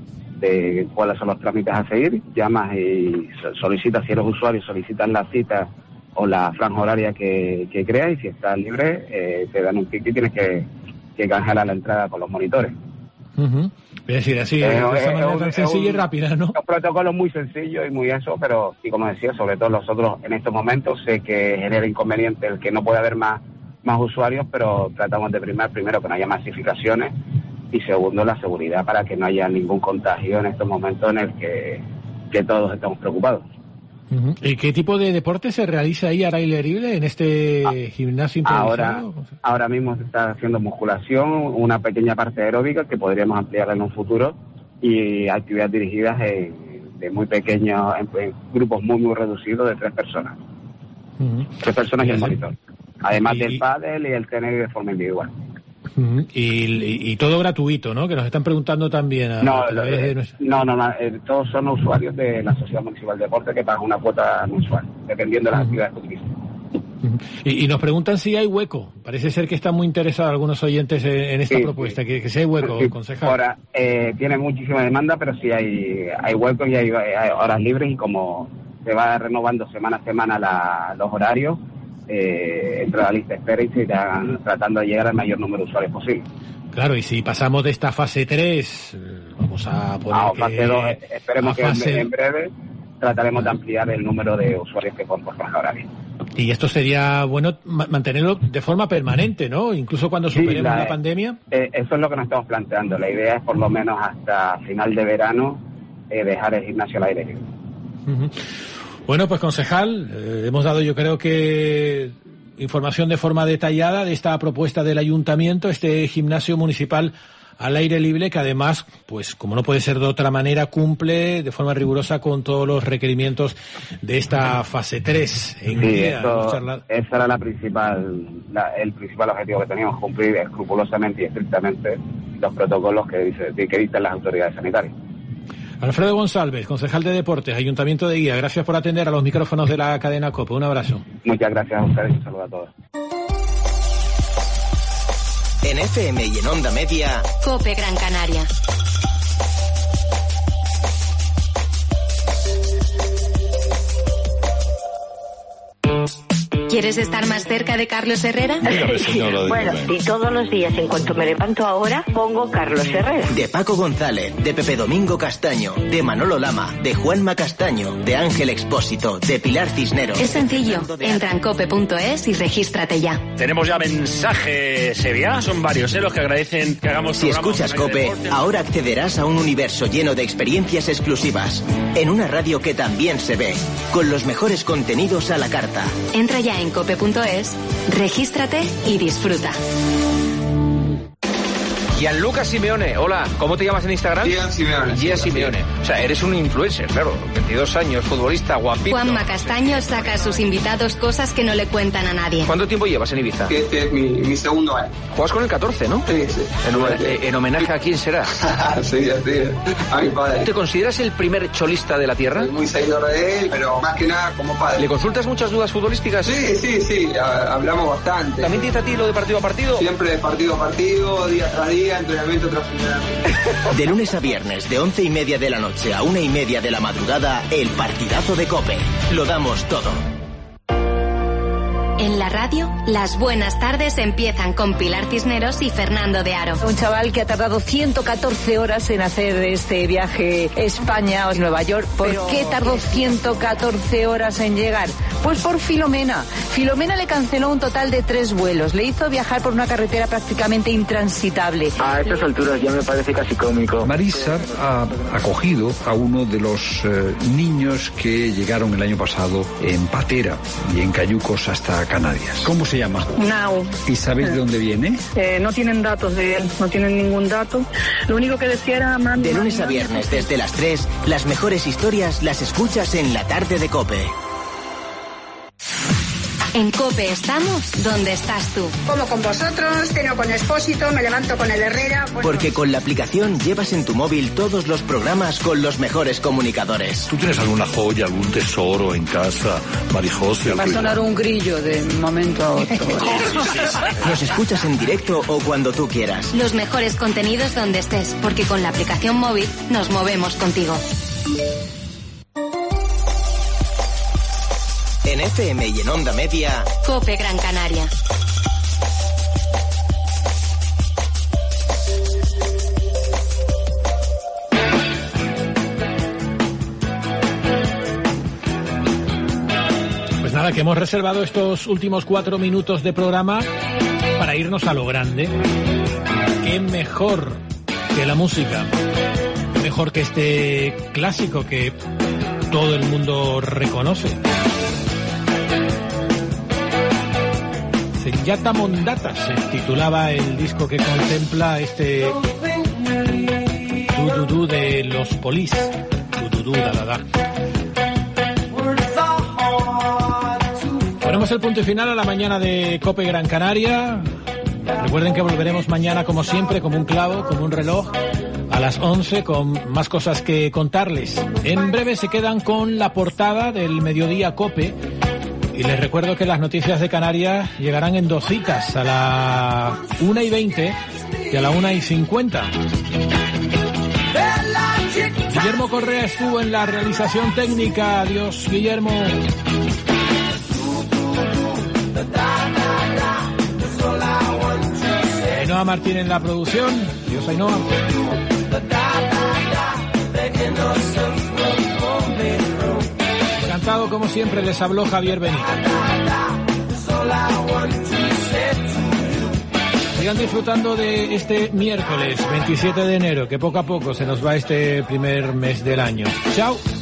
de cuáles son los trámites a seguir. Llamas y solicitas, si eres usuario, solicitas la cita o la franja horaria que, que creas, y si estás libre, eh, te dan un ticket y tienes que, que canjear la entrada con los monitores. Uh-huh. Es decir, así, eh, de esa eh, manera eh, tan eh, sencilla y un, rápida, ¿no? Un protocolo muy sencillo y muy eso, pero, y como decía, sobre todo nosotros en estos momentos, sé que genera inconveniente el que no puede haber más, más usuarios, pero tratamos de primar, primero, que no haya masificaciones, y segundo, la seguridad para que no haya ningún contagio en estos momentos en el que, que todos estamos preocupados. Uh-huh. ¿Y qué tipo de deporte se realiza ahí al aire libre en este ah, gimnasio improvisado? Ahora, ahora mismo se está haciendo musculación, una pequeña parte aeróbica que podríamos ampliar en un futuro, y actividades dirigidas en, de muy pequeños, en, en grupos muy muy reducidos de tres personas. Uh-huh. Tres personas y el monitor. Además y, del pádel y el tenis de forma individual. Uh-huh. Y, y, y todo gratuito, ¿no? Que nos están preguntando también. A, no, a través de nuestra... no, no, no eh, todos son usuarios de la Sociedad Municipal de Deporte que pagan una cuota mensual, dependiendo de las uh-huh. actividades que utilicen. Uh-huh. Y, y nos preguntan si hay hueco. Parece ser que están muy interesados algunos oyentes en, en esta sí, propuesta, sí. Que, que si hay hueco, sí. concejal. Ahora, eh, tiene muchísima demanda, pero sí hay, hay huecos y hay, hay horas libres, y como se va renovando semana a semana la, los horarios, Eh, entra la lista de espera y se irán tratando de llegar al mayor número de usuarios posible. Claro, y si pasamos de esta fase tres, vamos a poner ah, que... fase dos, esperemos que fase... en breve trataremos de ampliar el número de usuarios que por franja horaria. Y esto sería bueno mantenerlo de forma permanente, ¿no? Incluso cuando superemos sí, la, la pandemia. Eh, eso es lo que nos estamos planteando. La idea es por lo menos hasta final de verano eh, dejar el gimnasio al aire libre. Uh-huh. Bueno, pues concejal, eh, hemos dado yo creo que información de forma detallada de esta propuesta del ayuntamiento, este gimnasio municipal al aire libre, que además, pues como no puede ser de otra manera, cumple de forma rigurosa con todos los requerimientos de esta fase tres. En sí, día, eso, charla... esa era la principal, la, el principal objetivo que teníamos, cumplir escrupulosamente y estrictamente los protocolos que, dice, que dictan las autoridades sanitarias. Alfredo González, concejal de Deportes, Ayuntamiento de Guía, gracias por atender a los micrófonos de la cadena COPE. Un abrazo. Muchas gracias a ustedes y un saludo a todos. En F M y en Onda Media, COPE Gran Canaria. ¿Quieres estar más cerca de Carlos Herrera? Bueno, y todos los días, en cuanto me levanto ahora, pongo Carlos Herrera. De Paco González, de Pepe Domingo Castaño, de Manolo Lama, de Juanma Castaño, de Ángel Expósito, de Pilar Cisneros. Es sencillo. Entra en cope punto es y regístrate ya. Tenemos ya mensajes, Sevilla. Son varios, ¿eh? Los que agradecen que hagamos. Si escuchas COPE, ahora accederás a un universo lleno de experiencias exclusivas. En una radio que también se ve, con los mejores contenidos a la carta. Entra ya en cope punto es, regístrate y disfruta. Gianluca Simeone, hola, ¿cómo te llamas en Instagram? Gian Simeone. Gian Simeone. O sea, eres un influencer, claro, veintidós años, futbolista, guapito. Juanma Castaño saca a sus invitados cosas que no le cuentan a nadie. ¿Cuánto tiempo llevas en Ibiza? Este es mi, mi segundo año. Juegas con el catorce, ¿no? Sí, sí. En, sí. en homenaje a quién será. Sí, sí, a mi padre. ¿Te consideras el primer cholista de la tierra? Soy muy seguidor de él, pero más que nada como padre. ¿Le consultas muchas dudas futbolísticas? Sí, sí, sí, hablamos bastante. ¿También te dice a ti lo de partido a partido? Siempre de partido a partido, día tras día, entrenamiento tras de lunes a viernes, de once y media de la noche a una y media de la madrugada, el partidazo de COPE. Lo damos todo. En la radio, las buenas tardes empiezan con Pilar Cisneros y Fernando de Aro. Un chaval que ha tardado ciento catorce horas en hacer este viaje España-Nueva York. ¿Por Pero... qué tardó ciento catorce horas en llegar? Pues por Filomena. Filomena le canceló un total de tres vuelos. Le hizo viajar por una carretera prácticamente intransitable. A estas alturas ya me parece casi cómico. Marisa ha acogido a uno de los eh, niños que llegaron el año pasado en patera y en cayucos hasta Canarias. ¿Cómo se llama? Nao. ¿Y sabéis de dónde viene? Eh, no tienen datos de él, no tienen ningún dato. Lo único que decía era... Mami, de lunes a viernes desde las tres, las mejores historias las escuchas en la tarde de COPE. En COPE estamos donde estás tú. Como con vosotros, ceno con Expósito, me levanto con el Herrera... Bueno. Porque con la aplicación llevas en tu móvil todos los programas con los mejores comunicadores. ¿Tú tienes alguna joya, algún tesoro en casa, Marijose? Va a sonar un grillo de momento a otro. Nos escuchas en directo o cuando tú quieras. Los mejores contenidos donde estés, porque con la aplicación móvil nos movemos contigo. En F M y en Onda Media, COPE Gran Canaria. Pues nada, que hemos reservado estos últimos cuatro minutos de programa para irnos a lo grande. Qué mejor que la música, qué mejor que este clásico que todo el mundo reconoce. Yata Mondata se titulaba el disco que contempla este du du du de los Police. Du du du, da da da. Ponemos el punto y final a la mañana de COPE Gran Canaria. Recuerden que volveremos mañana como siempre, como un clavo, como un reloj, a las once con más cosas que contarles. En breve se quedan con la portada del Mediodía COPE. Y les recuerdo que las noticias de Canarias llegarán en dos citas, a la una y veinte y a la una y cincuenta. Guillermo Correa estuvo en la realización técnica. Adiós, Guillermo. Ainhoa Martín en la producción. Adiós, Ainhoa. Encantado, como siempre, les habló Javier Benítez. Sigan disfrutando de este miércoles veintisiete de enero, que poco a poco se nos va este primer mes del año. Chao.